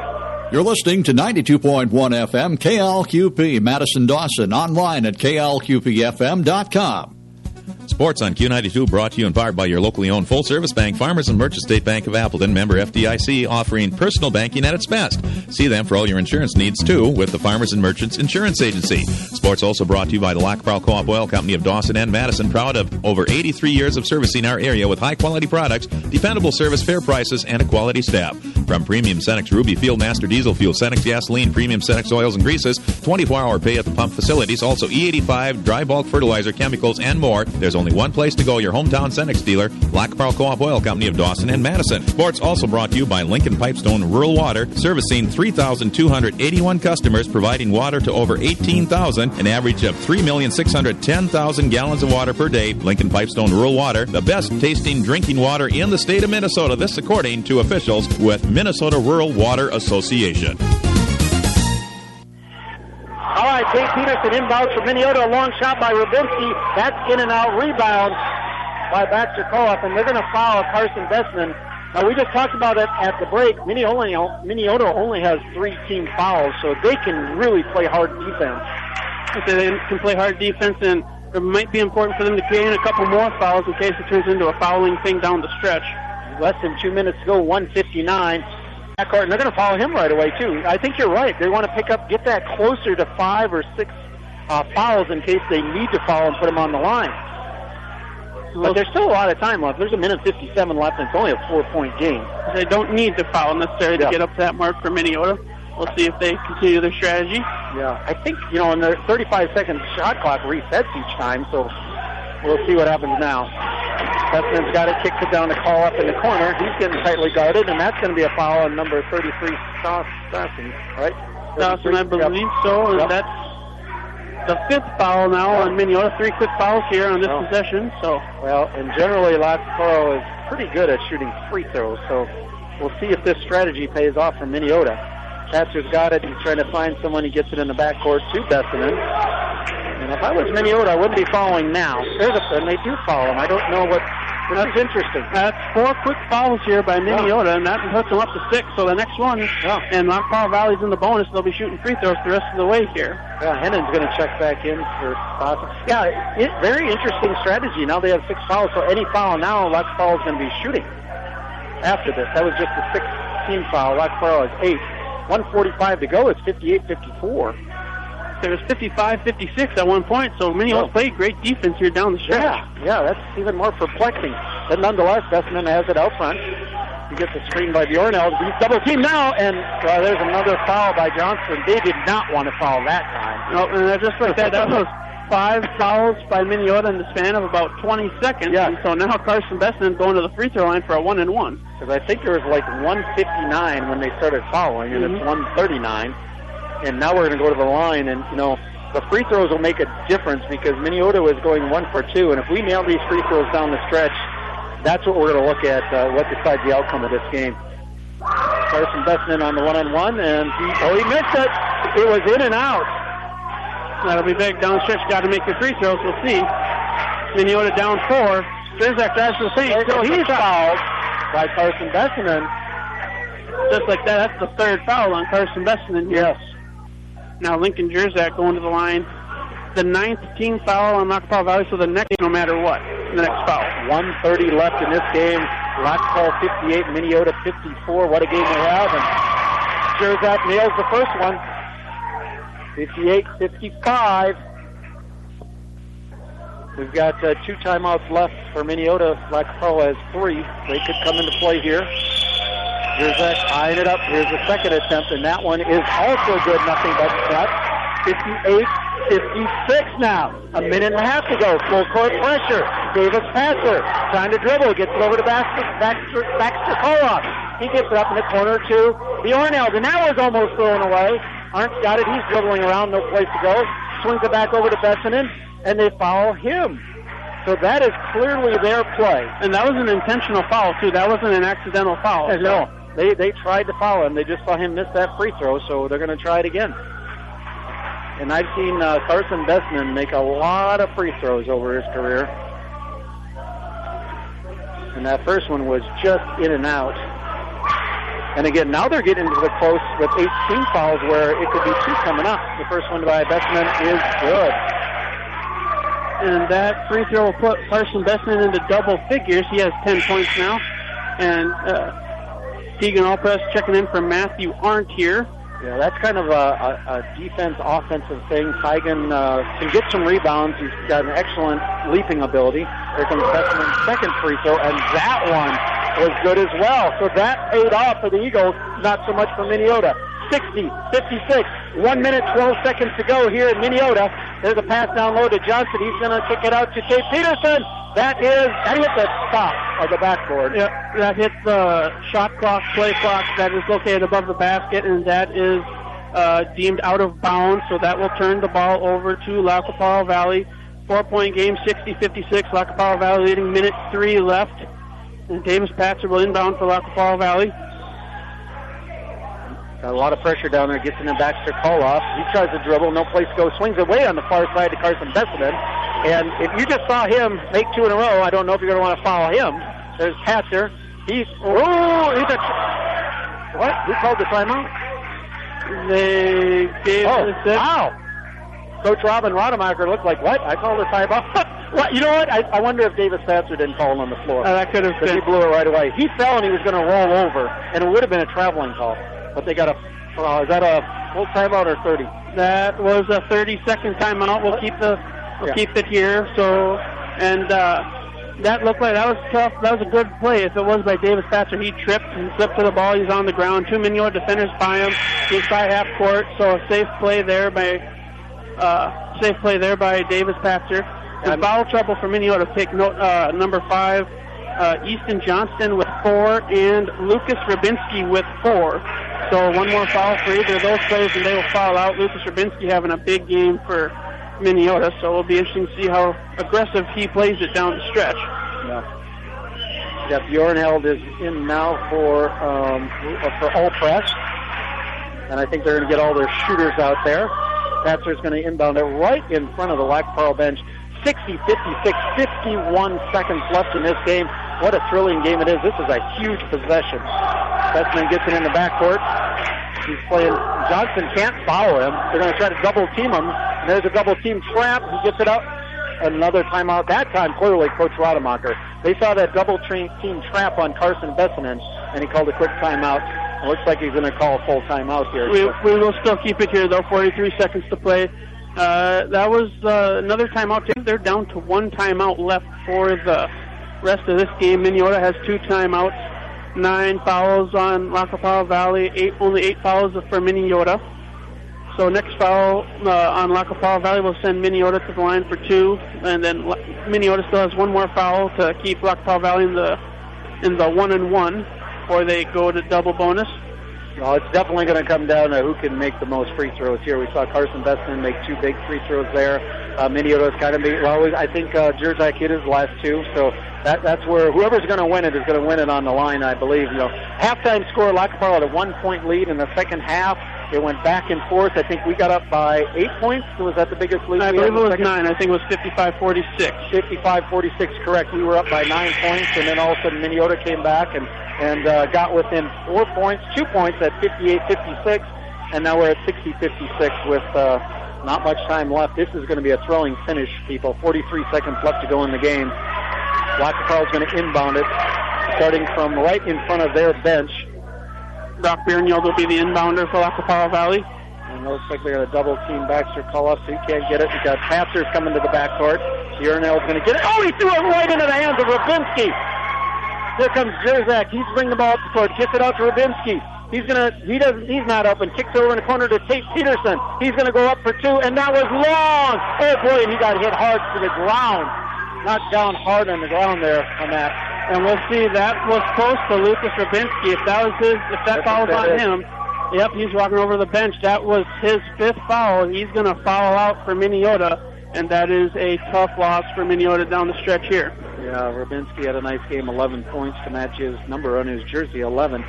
You're listening to 92.1 FM KLQP Madison-Dawson, online at klqpfm.com. Sports on Q92 brought to you in part by your locally owned full-service bank, Farmers and Merchant State Bank of Appleton, member FDIC, offering personal banking at its best. See them for all your insurance needs, too, with the Farmers and Merchants Insurance Agency. Sports also brought to you by the Lac Pearl Co-op Oil Company of Dawson and Madison, proud of over 83 years of servicing our area with high-quality products, dependable service, fair prices, and a quality staff. From premium Cenex Ruby Field Master Diesel Fuel, Cenex Gasoline, premium Cenex Oils and Greases, 24-hour pay at the pump facilities, also E85, dry bulk fertilizer, chemicals, and more. There's only one place to go, your hometown Cenex dealer, Lac Pearl Co-op Oil Company of Dawson and Madison. Sports also brought to you by Lincoln Pipestone Rural Water, servicing 3,281 customers, providing water to over 18,000, an average of 3,610,000 gallons of water per day. Lincoln Pipestone Rural Water, the best tasting drinking water in the state of Minnesota. This according to officials with Minnesota Rural Water Association. All right, Tate Peterson inbounds for Minneota. A long shot by Rubinski. That's in and out. Rebound by Baxter Co-op, and they're going to foul Carson Bessman. Now, we just talked about it at the break. Minneota only has 3 team fouls, so they can really play hard defense. They can play hard defense, and it might be important for them to gain a couple more fouls in case it turns into a fouling thing down the stretch. Less than 2 minutes to go, 1:59. Backcourt, and they're going to follow him right away, too. I think you're right. They want to get that closer to 5 or 6 fouls in case they need to foul and put him on the line. But there's still a lot of time left. There's 1:57 left, and it's only a 4-point game. They don't need to foul necessarily to get up to that mark for Minneota. We'll see if they continue their strategy. Yeah, I think, in the 35-second shot clock resets each time, so we'll see what happens now. Bessman's got it, kicks it down to call up in the corner. He's getting tightly guarded, and that's going to be a foul on number 33, Dawson, right? Dawson, I believe so, and that's the 5th foul now on Minneota. 3 quick fouls here on this possession. Well, and generally, Laxboro is pretty good at shooting free throws, so we'll see if this strategy pays off for Minneota. Thatcher's got it. He's trying to find someone. He gets it in the backcourt to Bessman. And if I was Minneota, I wouldn't be fouling now. And they do foul him. I don't know what. That's interesting. That's 4 quick fouls here by Minneota, and that puts them up to 6. So the next one, and Lac Pearl Valley's in the bonus. They'll be shooting free throws the rest of the way here. Yeah, Hennon's going to check back in for Dawson. Yeah, very interesting strategy. Now they have 6 fouls, so any foul now, Lac Pearl is going to be shooting after this. That was just the 6th team foul. Lac Pearl is 8. 1:45 to go. It's 58-54. There was 55-56 at one point, so Minneota played great defense here down the stretch. Yeah, that's even more perplexing. But nonetheless, Bessman has it out front. He gets a screen by Bjornell. He's double team now, and there's another foul by Johnson. They did not want to foul that time. No, and just like that was 5 fouls by Minneota in the span of about 20 seconds. Yeah. And so now Carson Bessman going to the free throw line for a 1-and-1. Because I think there was like 1:59 when they started fouling, and it's 1:39. And now we're going to go to the line, and, the free throws will make a difference because Minneota was going 1 for 2, and if we nail these free throws down the stretch, that's what we're going to look at, what decides the outcome of this game. Carson Bessman on the 1-on-1, and he missed it. It was in and out. That'll be back down the stretch. Got to make the free throws. We'll see. Minneota down 4. Jerzak drives to the paint. So he's fouled by Carson Bessman. Just like that, that's the 3rd foul on Carson Bessman here. Yes. Now Lincoln Jerzak going to the line. The 9th team foul on Lac Pearl Valley, so the next no matter what. The next foul. 1:30 left in this game. Lac Pearl 58, Minneota 54. What a game they have. And Jerzak nails the first one. 58-55. We've got 2 timeouts left for Minneota. Lac Pearl has 3. They could come into play here. Jerzak eyeing it up. Here's the second attempt, and that one is also good. Nothing but net. 58-56 now. A minute and a half to go. Full court pressure. Davis Passer trying to dribble. Gets it over to Baxter Co-op. He gets it up in the corner to Bjornell, and that was almost thrown away. Arndt's got it. He's dribbling around. No place to go. Swings it back over to Bessinen, and they foul him. So that is clearly their play. And that was an intentional foul, too. That wasn't an accidental foul. No. They tried to foul him. They just saw him miss that free throw, so they're going to try it again. And I've seen Carson Bessman make a lot of free throws over his career. And that first one was just in and out. And again, now they're getting into the close with 8 team fouls where it could be 2 coming up. The first one by Bessman is good. And that free throw will put Carson Bessman into double figures. He has 10 points now. And Keegan Allpress checking in for Matthew Arndt here. Yeah, that's kind of a defense-offensive thing. Tigan can get some rebounds. He's got an excellent leaping ability. Here comes Bessman's second free throw, and that one was good as well. So that paid off for the Eagles, not so much for Minneota. 60-56, 1 minute, 12 seconds to go here in Minneota. There's a pass down low to Johnson. He's going to kick it out to Tate Peterson. That hit the top of the backboard. Yeah, that hit the shot clock, play clock that is located above the basket, and that is deemed out of bounds, so that will turn the ball over to Lacoparo Valley. 4-point game, 60-56. Lacoparo Valley leading, minute 3 left. And Davis Patzer will inbound for Lacoparo Valley. Got a lot of pressure down there. Gets in the Baxter call-off. He tries to dribble. No place to go. Swings away on the far side to Carson Bessman. And if you just saw him make 2 in a row, I don't know if you're going to want to follow him. There's Patzer. What? Who called the timeout? They gave wow. Coach Robin Rademacher looked like, what? I called a timeout? Well, you know what? I wonder if Davis Patzer didn't fall on the floor. That could have been. He blew it right away. He fell and he was going to roll over, and it would have been a traveling call. But they got is that a full timeout or 30? That was a 30-second timeout. We'll keep it here. So, and that looked like that was tough. That was a good play. If it was by Davis Patzer, he tripped and slipped to the ball. He's on the ground. 2 Minneota defenders by him. He's by half court. So a safe play there by Davis Patzer. And foul trouble for Minneota. Take note, number 5, Easton Johnston with 4, and Lucas Rabinski with 4. So one more foul for either of those players, and they will foul out. Lucas Rabinski having a big game for Minneota, so it'll be interesting to see how aggressive he plays it down the stretch. Yeah, Bjornheld is in now for all press, and I think they're going to get all their shooters out there. Patzer's going to inbound it right in front of the Lacoparo bench. 60-56, 51 seconds left in this game. What a thrilling game it is. This is a huge possession. Bessman gets it in the backcourt. He's playing. Johnson can't follow him. They're going to try to double team him. And there's a double team trap. He gets it out. Another timeout. That time, clearly, Coach Rademacher. They saw that double team trap on Carson Bessman, and he called a quick timeout. It looks like he's going to call a full timeout here. We will still keep it here, though. 43 seconds to play. That was another timeout. They're down to 1 timeout left for the rest of this game. Minneota has 2 timeouts, 9 fouls on Lacoparo Valley, only 8 fouls for Minneota. So next foul on Lacoparo Valley will send Minneota to the line for 2, and then Minneota still has 1 more foul to keep Lacoparo Valley in the 1-and-1 before they go to double bonus. Well, it's definitely going to come down to who can make the most free throws here. We saw Carson Bessman make 2 big free throws there. Minneota's kind of I think Jerzak hit his last 2, so that's where whoever's going to win it is going to win it on the line, I believe. Halftime score, Lacoparo had a 1-point lead in the second half. It went back and forth. I think we got up by 8 points. Was that the biggest lead? I believe it was 9. I think it was 55-46. 55-46, correct. We were up by 9 points, and then all of a sudden Minneota came back and got within 4 points, 2 points at 58-56, and now we're at 60-56 with not much time left. This is going to be a thrilling finish, people. 43 seconds left to go in the game. Lacaparo's going to inbound it, starting from right in front of their bench. Brock Bjornheld will be the inbounder for Lacoparo Valley. And it looks like they're going to double team Baxter Call-Off, so he can't get it. We got Patzers coming to the backcourt. Bjornheld's going to get it. Oh, he threw it right into the hands of Rabinski. Here comes Jerzak. He's bringing the ball up the court. Gets it out to Rabinski. He's not open. Kicks over in the corner to Tate Peterson. He's going to go up for 2, and that was long. Oh boy, and he got hit hard to the ground. Knocked down hard on the ground there on that. And we'll see, that was close to Lucas Rabinski. If that foul was on him, yep, he's walking over the bench. That was his 5th foul. He's going to foul out for Minneota, and that is a tough loss for Minneota down the stretch here. Yeah, Rabinski had a nice game, 11 points to match his number on his jersey, 11.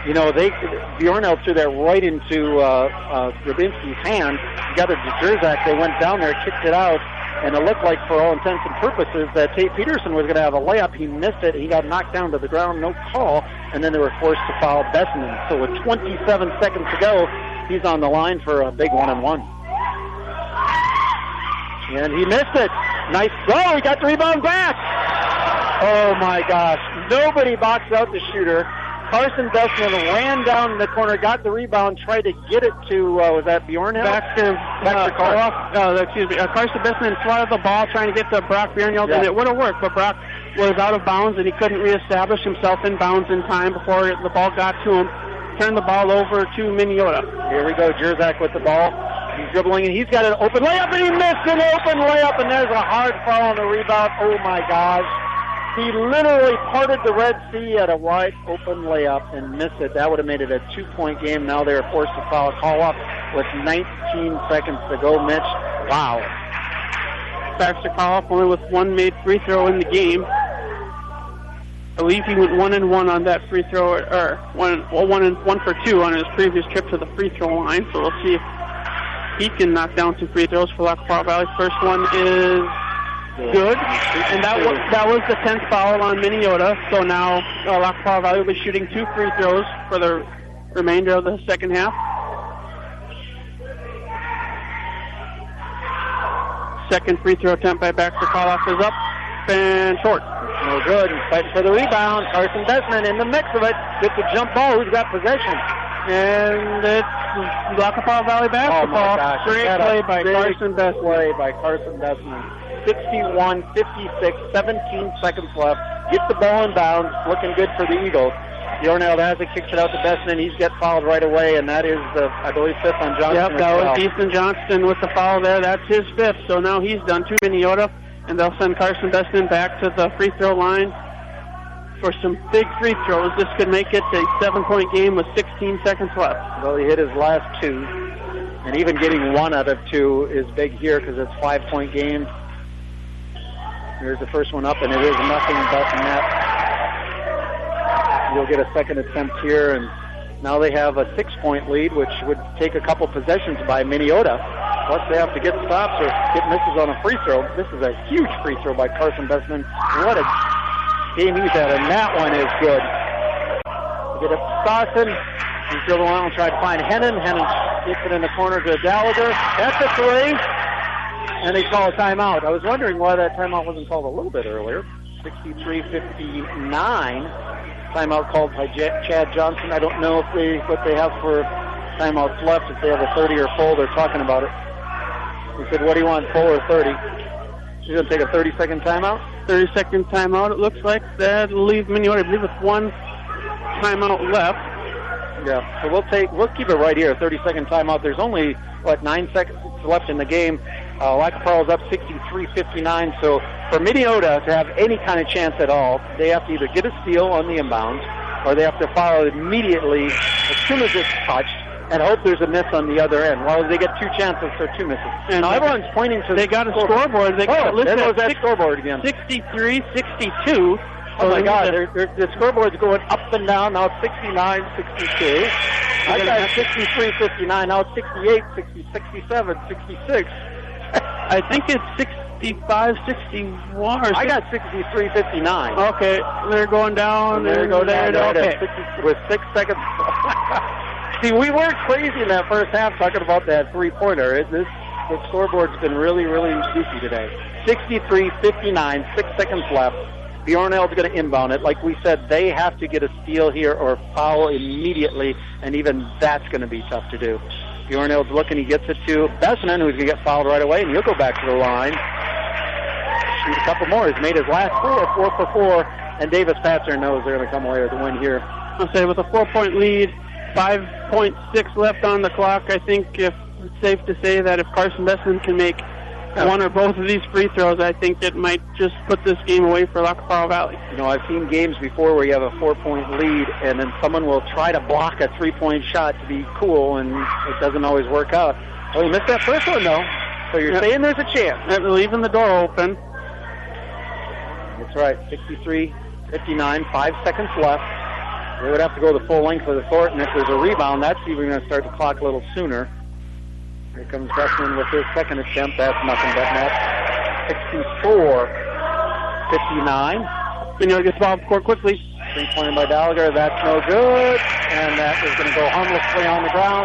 Bjornheld threw that right into Rabinski's hand. He got it to Jerzak. They went down there, kicked it out, and it looked like, for all intents and purposes, that Tate Peterson was going to have a layup. He missed it. He got knocked down to the ground, no call, and then they were forced to foul Bessman. So with 27 seconds to go, he's on the line for a big 1-on-1. And he missed it. Nice throw. He got the rebound back. Oh, my gosh. Nobody boxed out the shooter. Carson Bessman ran down the corner, got the rebound, tried to get it to, was that Bjornhild? Baxter Karloff. Excuse me. Carson Bessman swatted the ball trying to get to Brock Bjornhild, and it would have worked, but Brock was out of bounds, and he couldn't reestablish himself in bounds in time before the ball got to him. Turned the ball over to Minnesota. Here we go, Jerzak with the ball. He's dribbling, and he's got an open layup, and he missed an open layup, and there's a hard foul on the rebound. Oh, my gosh. He literally parted the Red Sea at a wide open layup and missed it. That would have made it a 2-point game. Now they're forced to foul a call-up with 19 seconds to go, Mitch. Wow. Baxter Karloff only with one made free throw in the game. I believe he went 1-and-1 on that free throw, or 1 for 2 on his previous trip to the free throw line. So we'll see if he can knock down some free throws for Lac qui Parle Valley. First one is good, and that was the 10th foul on Minnesota. So now Lac qui Parle Valley will be shooting 2 free throws for the remainder of the second half. Second free throw attempt by Baxter Karloff is up and short. No good. Fighting for the rebound. Carson Bessman in the mix of it. Gets a jump ball. Who's got possession? And it's Lac qui Parle Valley basketball. Oh, my gosh. Great play by Carson Bessman. Play by Carson Bessman. 61-56, 17 seconds left. Gets the ball in bounds. Looking good for the Eagles. Bjornhild has it, kicks it out to Bessman. He's got fouled right away, and that is, I believe, 5th on Johnston. Yep, that was Ethan Johnston with the foul there. That's his 5th. So now he's done 2 Minnesota, and they'll send Carson Bessman back to the free throw line for some big free throws. This could make it a 7-point game with 16 seconds left. Well, he hit his last 2, and even getting 1 out of 2 is big here because it's 5-point game. Here's the first one up, and it is nothing but net. You'll get a second attempt here, and now they have a 6-point lead, which would take a couple possessions by Minnesota. Plus, they have to get stops or get misses on a free throw. This is a huge free throw by Carson Bessman. What a game he's had, and that one is good. Get up to Dawson. He's dribbling around and try to find Hennon. Hennon gets it in the corner to Gallagher. That's a 3. And they call a timeout. I was wondering why that timeout wasn't called a little bit earlier. 63-59. Timeout called by Chad Johnson. I don't know what they have for timeouts left. If they have a 30 or full, they're talking about it. He said, what do you want, full or 30? She's going to take a 30-second timeout? 30-second timeout, it looks like. That'll leave Minnesota, I believe, with 1 timeout left. Yeah, so we'll keep it right here, 30-second timeout. There's only, 9 seconds left in the game. Lac qui Parle's up 63-59, so for Minnesota to have any kind of chance at all, they have to either get a steal on the inbounds, or they have to foul immediately as soon as it's touched, and hope there's a miss on the other end. Well, they get 2 chances, so 2 misses. And now everyone's pointing to... They got a scoreboard. They got that scoreboard again. 63-62. Oh, my God, the scoreboard's going up and down. Now it's 69-62. I got 63-59. Now it's 68, 60, 67, 66. I think it's 65-61. I got 63-59. Okay, they're going down. They're going down. Okay. With 6 seconds. See, we weren't crazy in that first half talking about that three-pointer. The scoreboard's been really, really goofy today. 63-59, 6 seconds left. Bjornhild's going to inbound it. Like we said, they have to get a steal here or foul immediately, and even that's going to be tough to do. Bjornhild's looking, he gets it to Bessman, who's going to get fouled right away, and he'll go back to the line. Shoot a couple more. He's made his last 4 for 4, and Davis Patzer knows they're going to come away with the win here. I'll say with a 4-point lead, 5.6 left on the clock, I think it's safe to say that if Carson Bessman can make one or both of these free throws, I think it might just put this game away for Lac qui Parle Valley. You know, I've seen games before where you have a 4-point lead, and then someone will try to block a 3-point shot to be cool, and it doesn't always work out. Well, you missed that first one, though, so you're saying there's a chance. They're leaving the door open. That's right, 63-59, 5 seconds left. They would have to go the full length of the court, and if there's a rebound, that's even going to start the clock a little sooner. Here comes Bessman with his second attempt. That's nothing but net. 64-59. Minneota gets the ball up court quickly. Three-pointer by Gallagher. That's no good. And that is going to go harmlessly on the ground.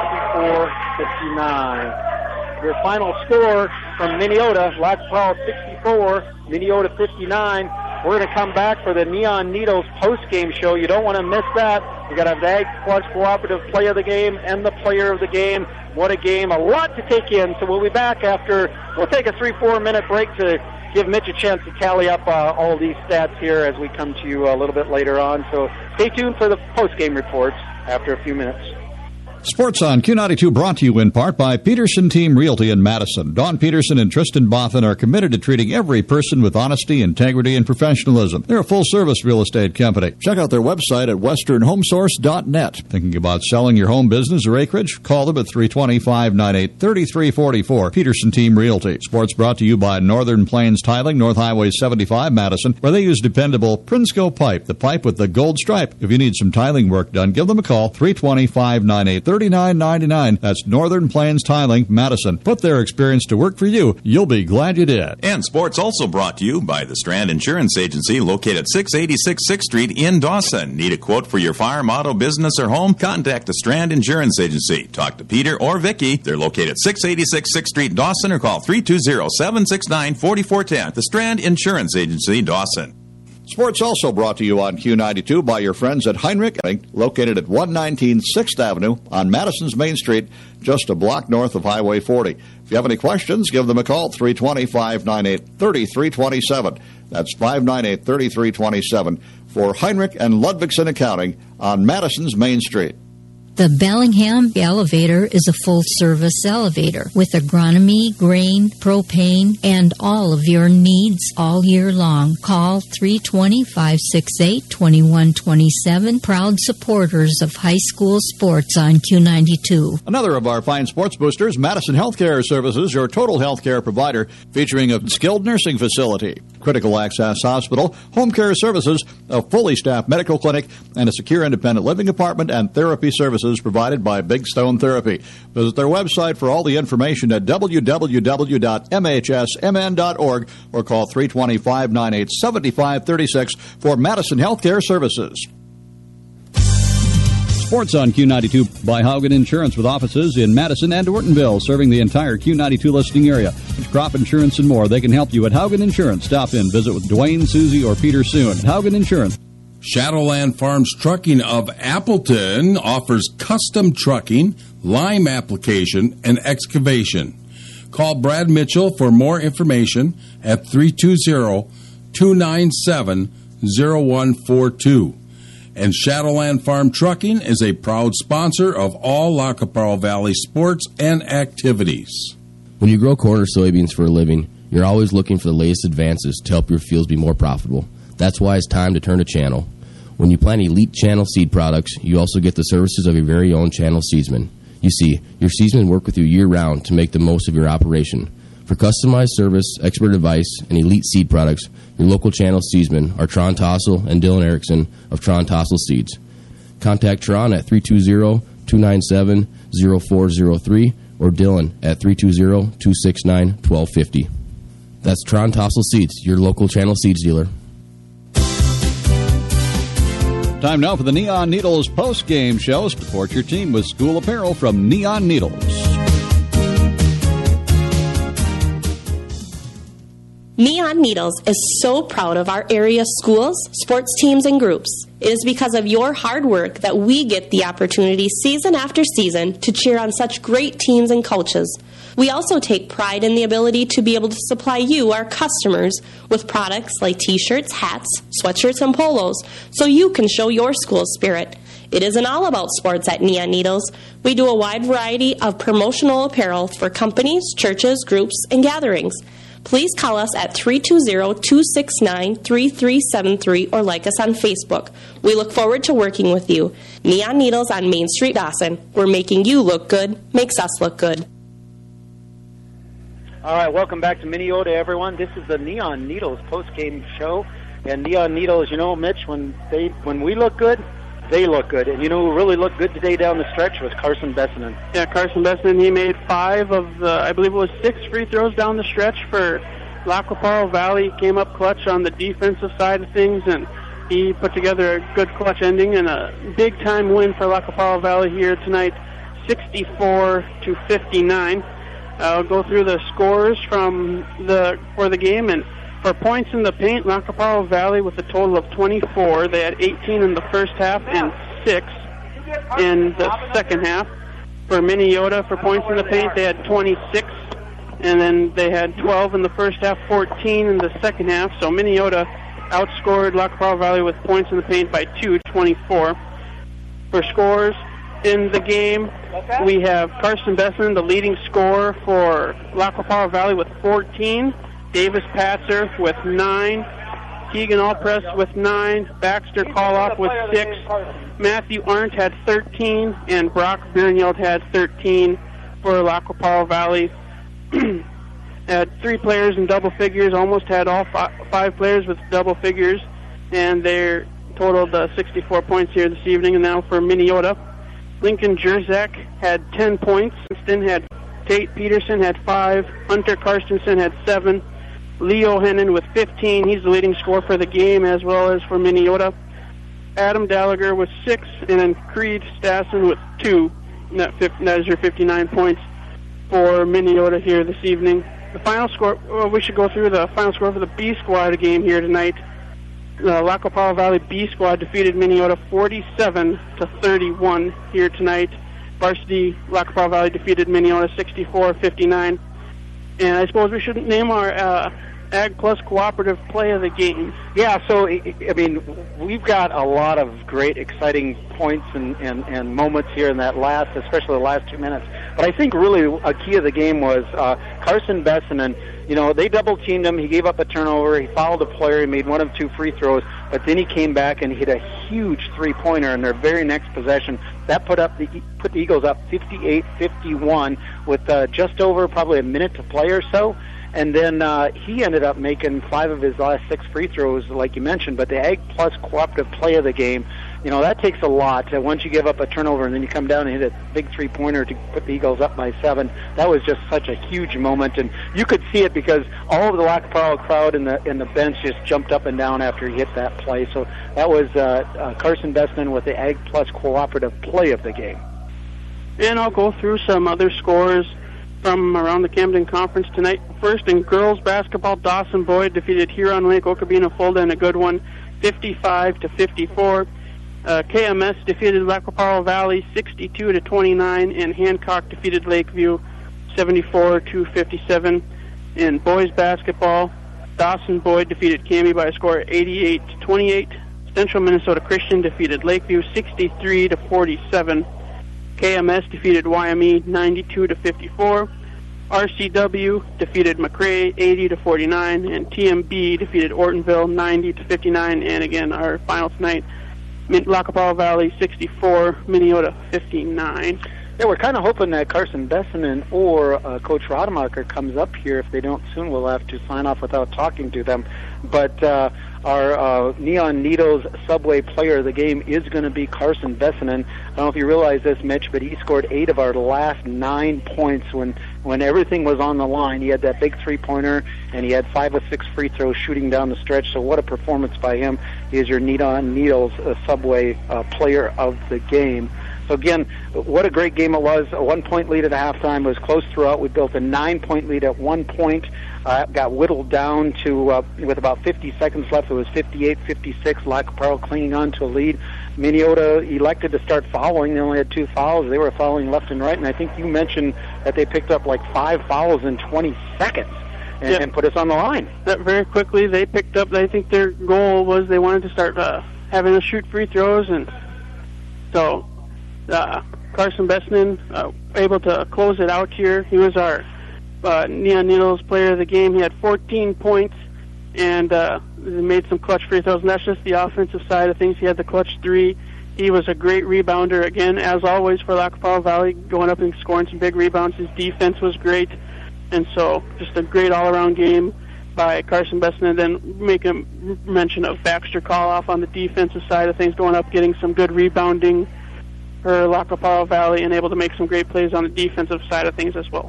64-59. Your final score from Minneota, Lac Powell 64, Minneota 59. We're going to come back for the Neon Needles post-game show. You don't want to miss that. We got a Ag Plus Cooperative Play of the Game and the Player of the Game. What a game. A lot to take in. So we'll be back after. We'll take a 3-4 minute break to give Mitch a chance to tally up all these stats here as we come to you a little bit later on. So stay tuned for the post-game reports after a few minutes. Sports on Q92 brought to you in part by Peterson Team Realty in Madison. Don Peterson and Tristan Boffin are committed to treating every person with honesty, integrity, and professionalism. They're a full-service real estate company. Check out their website at westernhomesource.net. Thinking about selling your home, business, or acreage? Call them at 320-598-3344. Peterson Team Realty. Sports brought to you by Northern Plains Tiling, North Highway 75, Madison, where they use dependable Prinsco pipe, the pipe with the gold stripe. If you need some tiling work done, give them a call, 320-598-3344. $39.99. That's Northern Plains Tiling, Madison. Put their experience to work for you. You'll be glad you did. And sports also brought to you by the Strand Insurance Agency, located at 686 6th Street in Dawson. Need a quote for your farm, auto, business, or home? Contact the Strand Insurance Agency. Talk to Peter or Vicky. They're located at 686 6th Street, Dawson, or call 320-769-4410. The Strand Insurance Agency, Dawson. Sports also brought to you on Q92 by your friends at Heinrich, located at 119 6th Avenue on Madison's Main Street, just a block north of Highway 40. If you have any questions, give them a call, 320-598-3327. That's 598-3327 for Heinrich and Ludvigsen Accounting on Madison's Main Street. The Bellingham Elevator is a full-service elevator with agronomy, grain, propane, and all of your needs all year long. Call 320-568-2127. Proud supporters of high school sports on Q92. Another of our fine sports boosters, Madison Healthcare Services, your total healthcare provider, featuring a skilled nursing facility, critical access hospital, home care services, a fully staffed medical clinic, and a secure independent living apartment and therapy services provided by Big Stone Therapy. Visit their website for all the information at www.mhsmn.org or call 320-598-7536 for Madison Healthcare Services. Sports on Q92 by Haugen Insurance with offices in Madison and Ortonville, serving the entire Q92 listing area. It's crop insurance and more. They can help you at Haugen Insurance. Stop in, visit with Dwayne, Susie, or Peter soon. Haugen Insurance. Shadowland Farms Trucking of Appleton offers custom trucking, lime application, and excavation. Call Brad Mitchell for more information at 320-297-0142. And Shadowland Farm Trucking is a proud sponsor of all La Caparo Valley sports and activities. When you grow corn or soybeans for a living, you're always looking for the latest advances to help your fields be more profitable. That's why it's time to turn to Channel. When you plant elite Channel seed products, you also get the services of your very own Channel seedsman. You see, your seedsmen work with you year-round to make the most of your operation. For customized service, expert advice, and elite seed products, your local Channel seedsmen are Tron Tossel and Dylan Erickson of Tron Tossel Seeds. Contact Tron at 320-297-0403 or Dylan at 320-269-1250. That's Tron Tossel Seeds, your local Channel Seeds dealer. Time now for the Neon Needles post-game show. Support your team with school apparel from Neon Needles. Neon Needles is so proud of our area schools, sports teams, and groups. It is because of your hard work that we get the opportunity season after season to cheer on such great teams and coaches. We also take pride in the ability to be able to supply you, our customers, with products like t-shirts, hats, sweatshirts, and polos, so you can show your school's spirit. It isn't all about sports at Neon Needles. We do a wide variety of promotional apparel for companies, churches, groups, and gatherings. Please call us at 320-269-3373 or like us on Facebook. We look forward to working with you. Neon Needles on Main Street, Dawson. We're making you look good, makes us look good. All right, welcome back to Minneota, everyone. This is the Neon Needles post-game show. And Neon Needles, you know, Mitch, when we look good, they look good. And you know who really looked good today down the stretch was Carson Bessinen. Yeah, Carson Bessinen, he made 5 of the, I believe it was 6 free throws down the stretch for Lacoparo Valley came up clutch on the defensive side of things, and he put together a good clutch ending and a big-time win for Lacoparo Valley here tonight, 64-59. I'll go through the scores for the game, and for points in the paint, Lacoparo Valley with a total of 24. They had 18 in the first half and 6 in the second half. For Minneota, for points in the paint, they had 26, and then they had 12 in the first half, 14 in the second half. So Minneota outscored Lacoparo Valley with points in the paint by 2, 24. For scores in the game, we have Carson Bessman, the leading scorer for Lacoparo Valley with 14, Davis Patzer with 9, Keegan Allpress with 9, Baxter Koloff with 6, Matthew Arndt had 13, and Brock Birnhield had 13 for Lacoparo Valley. Had 3 players in double figures, almost had all 5 players with double figures, and they totaled 64 points here this evening. And now for Minneota, Lincoln Jerzak had 10 points. Winston had Tate Peterson had 5, Hunter Karstensen had 7, Leo Hennon with 15. He's the leading scorer for the game as well as for Minneota. Adam Gallagher with 6, and then Creed Stassen with 2. That is your 59 points for Minneota here this evening. The final score, we should go through the final score for the B squad game here tonight. The Lacoparo Valley B squad defeated Minneota 47-31 here tonight. Varsity Lacoparo Valley defeated Minneota 64-59. And I suppose we should name our Ag Plus Cooperative Play of the Game. Yeah, so, I mean, we've got a lot of great, exciting points and moments here in that especially the last 2 minutes. But I think really a key of the game was Carson Besson, and, you know, they double-teamed him. He gave up a turnover. He fouled a player. He made 1 of 2 free throws. But then he came back and hit a huge three-pointer in their very next possession. That put the Eagles up 58-51 with just over probably a minute to play or so. And then he ended up making 5 of his last 6 free throws, like you mentioned. But the Ag Plus Cooperative Play of the Game, you know, that takes a lot. Once you give up a turnover and then you come down and hit a big three-pointer to put the Eagles up by 7, that was just such a huge moment. And you could see it because all of the Lacoparo crowd in the bench just jumped up and down after he hit that play. So that was Carson Bestman with the Ag Plus Cooperative Play of the Game. And I'll go through some other scores from around the Camden Conference tonight. First, in girls basketball, Dawson Boyd defeated Huron Lake Okabena Fulda in a good one, 55-54. KMS defeated Lacoparo Valley 62-29, and Hancock defeated Lakeview 74-57. In boys basketball, Dawson Boyd defeated Cambie by a score of 88-28. Central Minnesota Christian defeated Lakeview 63-47. KMS defeated YME 92-54. RCW defeated McRae 80-49, and TMB defeated Ortonville 90-59. And again, our final tonight, Lacoparo Valley 64, Minneota 59. Yeah, we're kind of hoping that Carson Bessinen or Coach Rademacher comes up here. If they don't soon, we'll have to sign off without talking to them. But our Neon Needles Subway Player of the Game is going to be Carson Bessinen. I don't know if you realize this, Mitch, but he scored 8 of our last 9 points when everything was on the line. He had that big three-pointer, and he had 5 of 6 free throws shooting down the stretch. So what a performance by him. He is your Neon Needles Subway Player of the Game. So again, what a great game it was. A 1-point lead at halftime. It was close throughout. We built a 9-point lead at one point. Got whittled down to, with about 50 seconds left, it was 58-56. Lacoparo clinging on to a lead. Minneota elected to start fouling. They only had 2 fouls. They were fouling left and right. And I think you mentioned that they picked up like 5 fouls in 20 seconds. And put us on the line. That very quickly, they picked up. I think their goal was they wanted to start having us shoot free throws, and so Carson Bessman able to close it out here. He was our Neon Needles Player of the Game. He had 14 points and made some clutch free throws, and that's just the offensive side of things. He had the clutch 3. He was a great rebounder, again, as always, for Lacoparo Valley, going up and scoring some big rebounds. His defense was great. And so just a great all-around game by Carson Bessman. And then make a mention of Baxter Koloff on the defensive side of things, going up, getting some good rebounding for Lacoparo Valley, and able to make some great plays on the defensive side of things as well.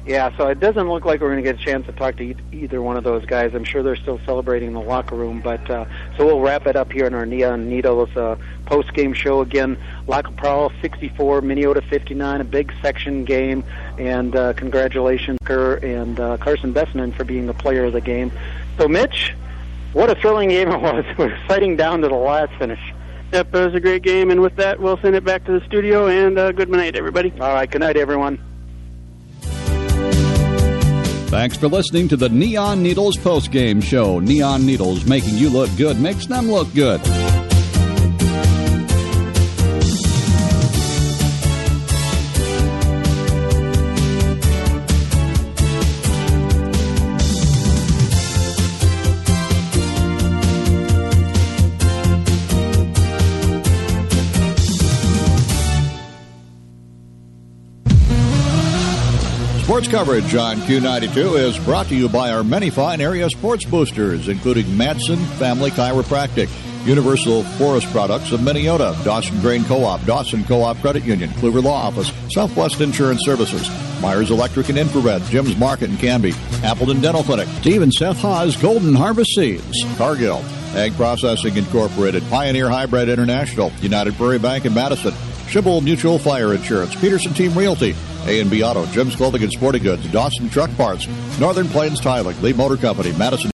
Yeah, so it doesn't look like we're going to get a chance to talk to either one of those guys. I'm sure they're still celebrating in the locker room, but so we'll wrap it up here in our Neon Needles post-game show. Again, Lac La Prairie 64, Minneota 59, a big section game, and congratulations Kerr and Carson Bessman for being the player of the game. So, Mitch, what a thrilling game it was. We're fighting down to the last finish. Yep, it was a great game, and with that, we'll send it back to the studio, and good night, everybody. All right, good night, everyone. Thanks for listening to the Neon Needles post-game show. Neon Needles, making you look good makes them look good. Sports coverage on Q92 is brought to you by our many fine area sports boosters, including Madsen Family Chiropractic, Universal Forest Products of Minneota, Dawson Grain Co-op, Dawson Co-op Credit Union, Kluver Law Office, Southwest Insurance Services, Myers Electric and Infrared, Jim's Market in Canby, Appleton Dental Clinic, Steve and Seth Haas Golden Harvest Seeds, Cargill, Ag Processing Incorporated, Pioneer Hybrid International, United Prairie Bank in Madison, Schibble Mutual Fire Insurance, Peterson Team Realty, A&B Auto, Jim's Clothing and Sporting Goods, Dawson Truck Parts, Northern Plains Tiling, Lee Motor Company, Madison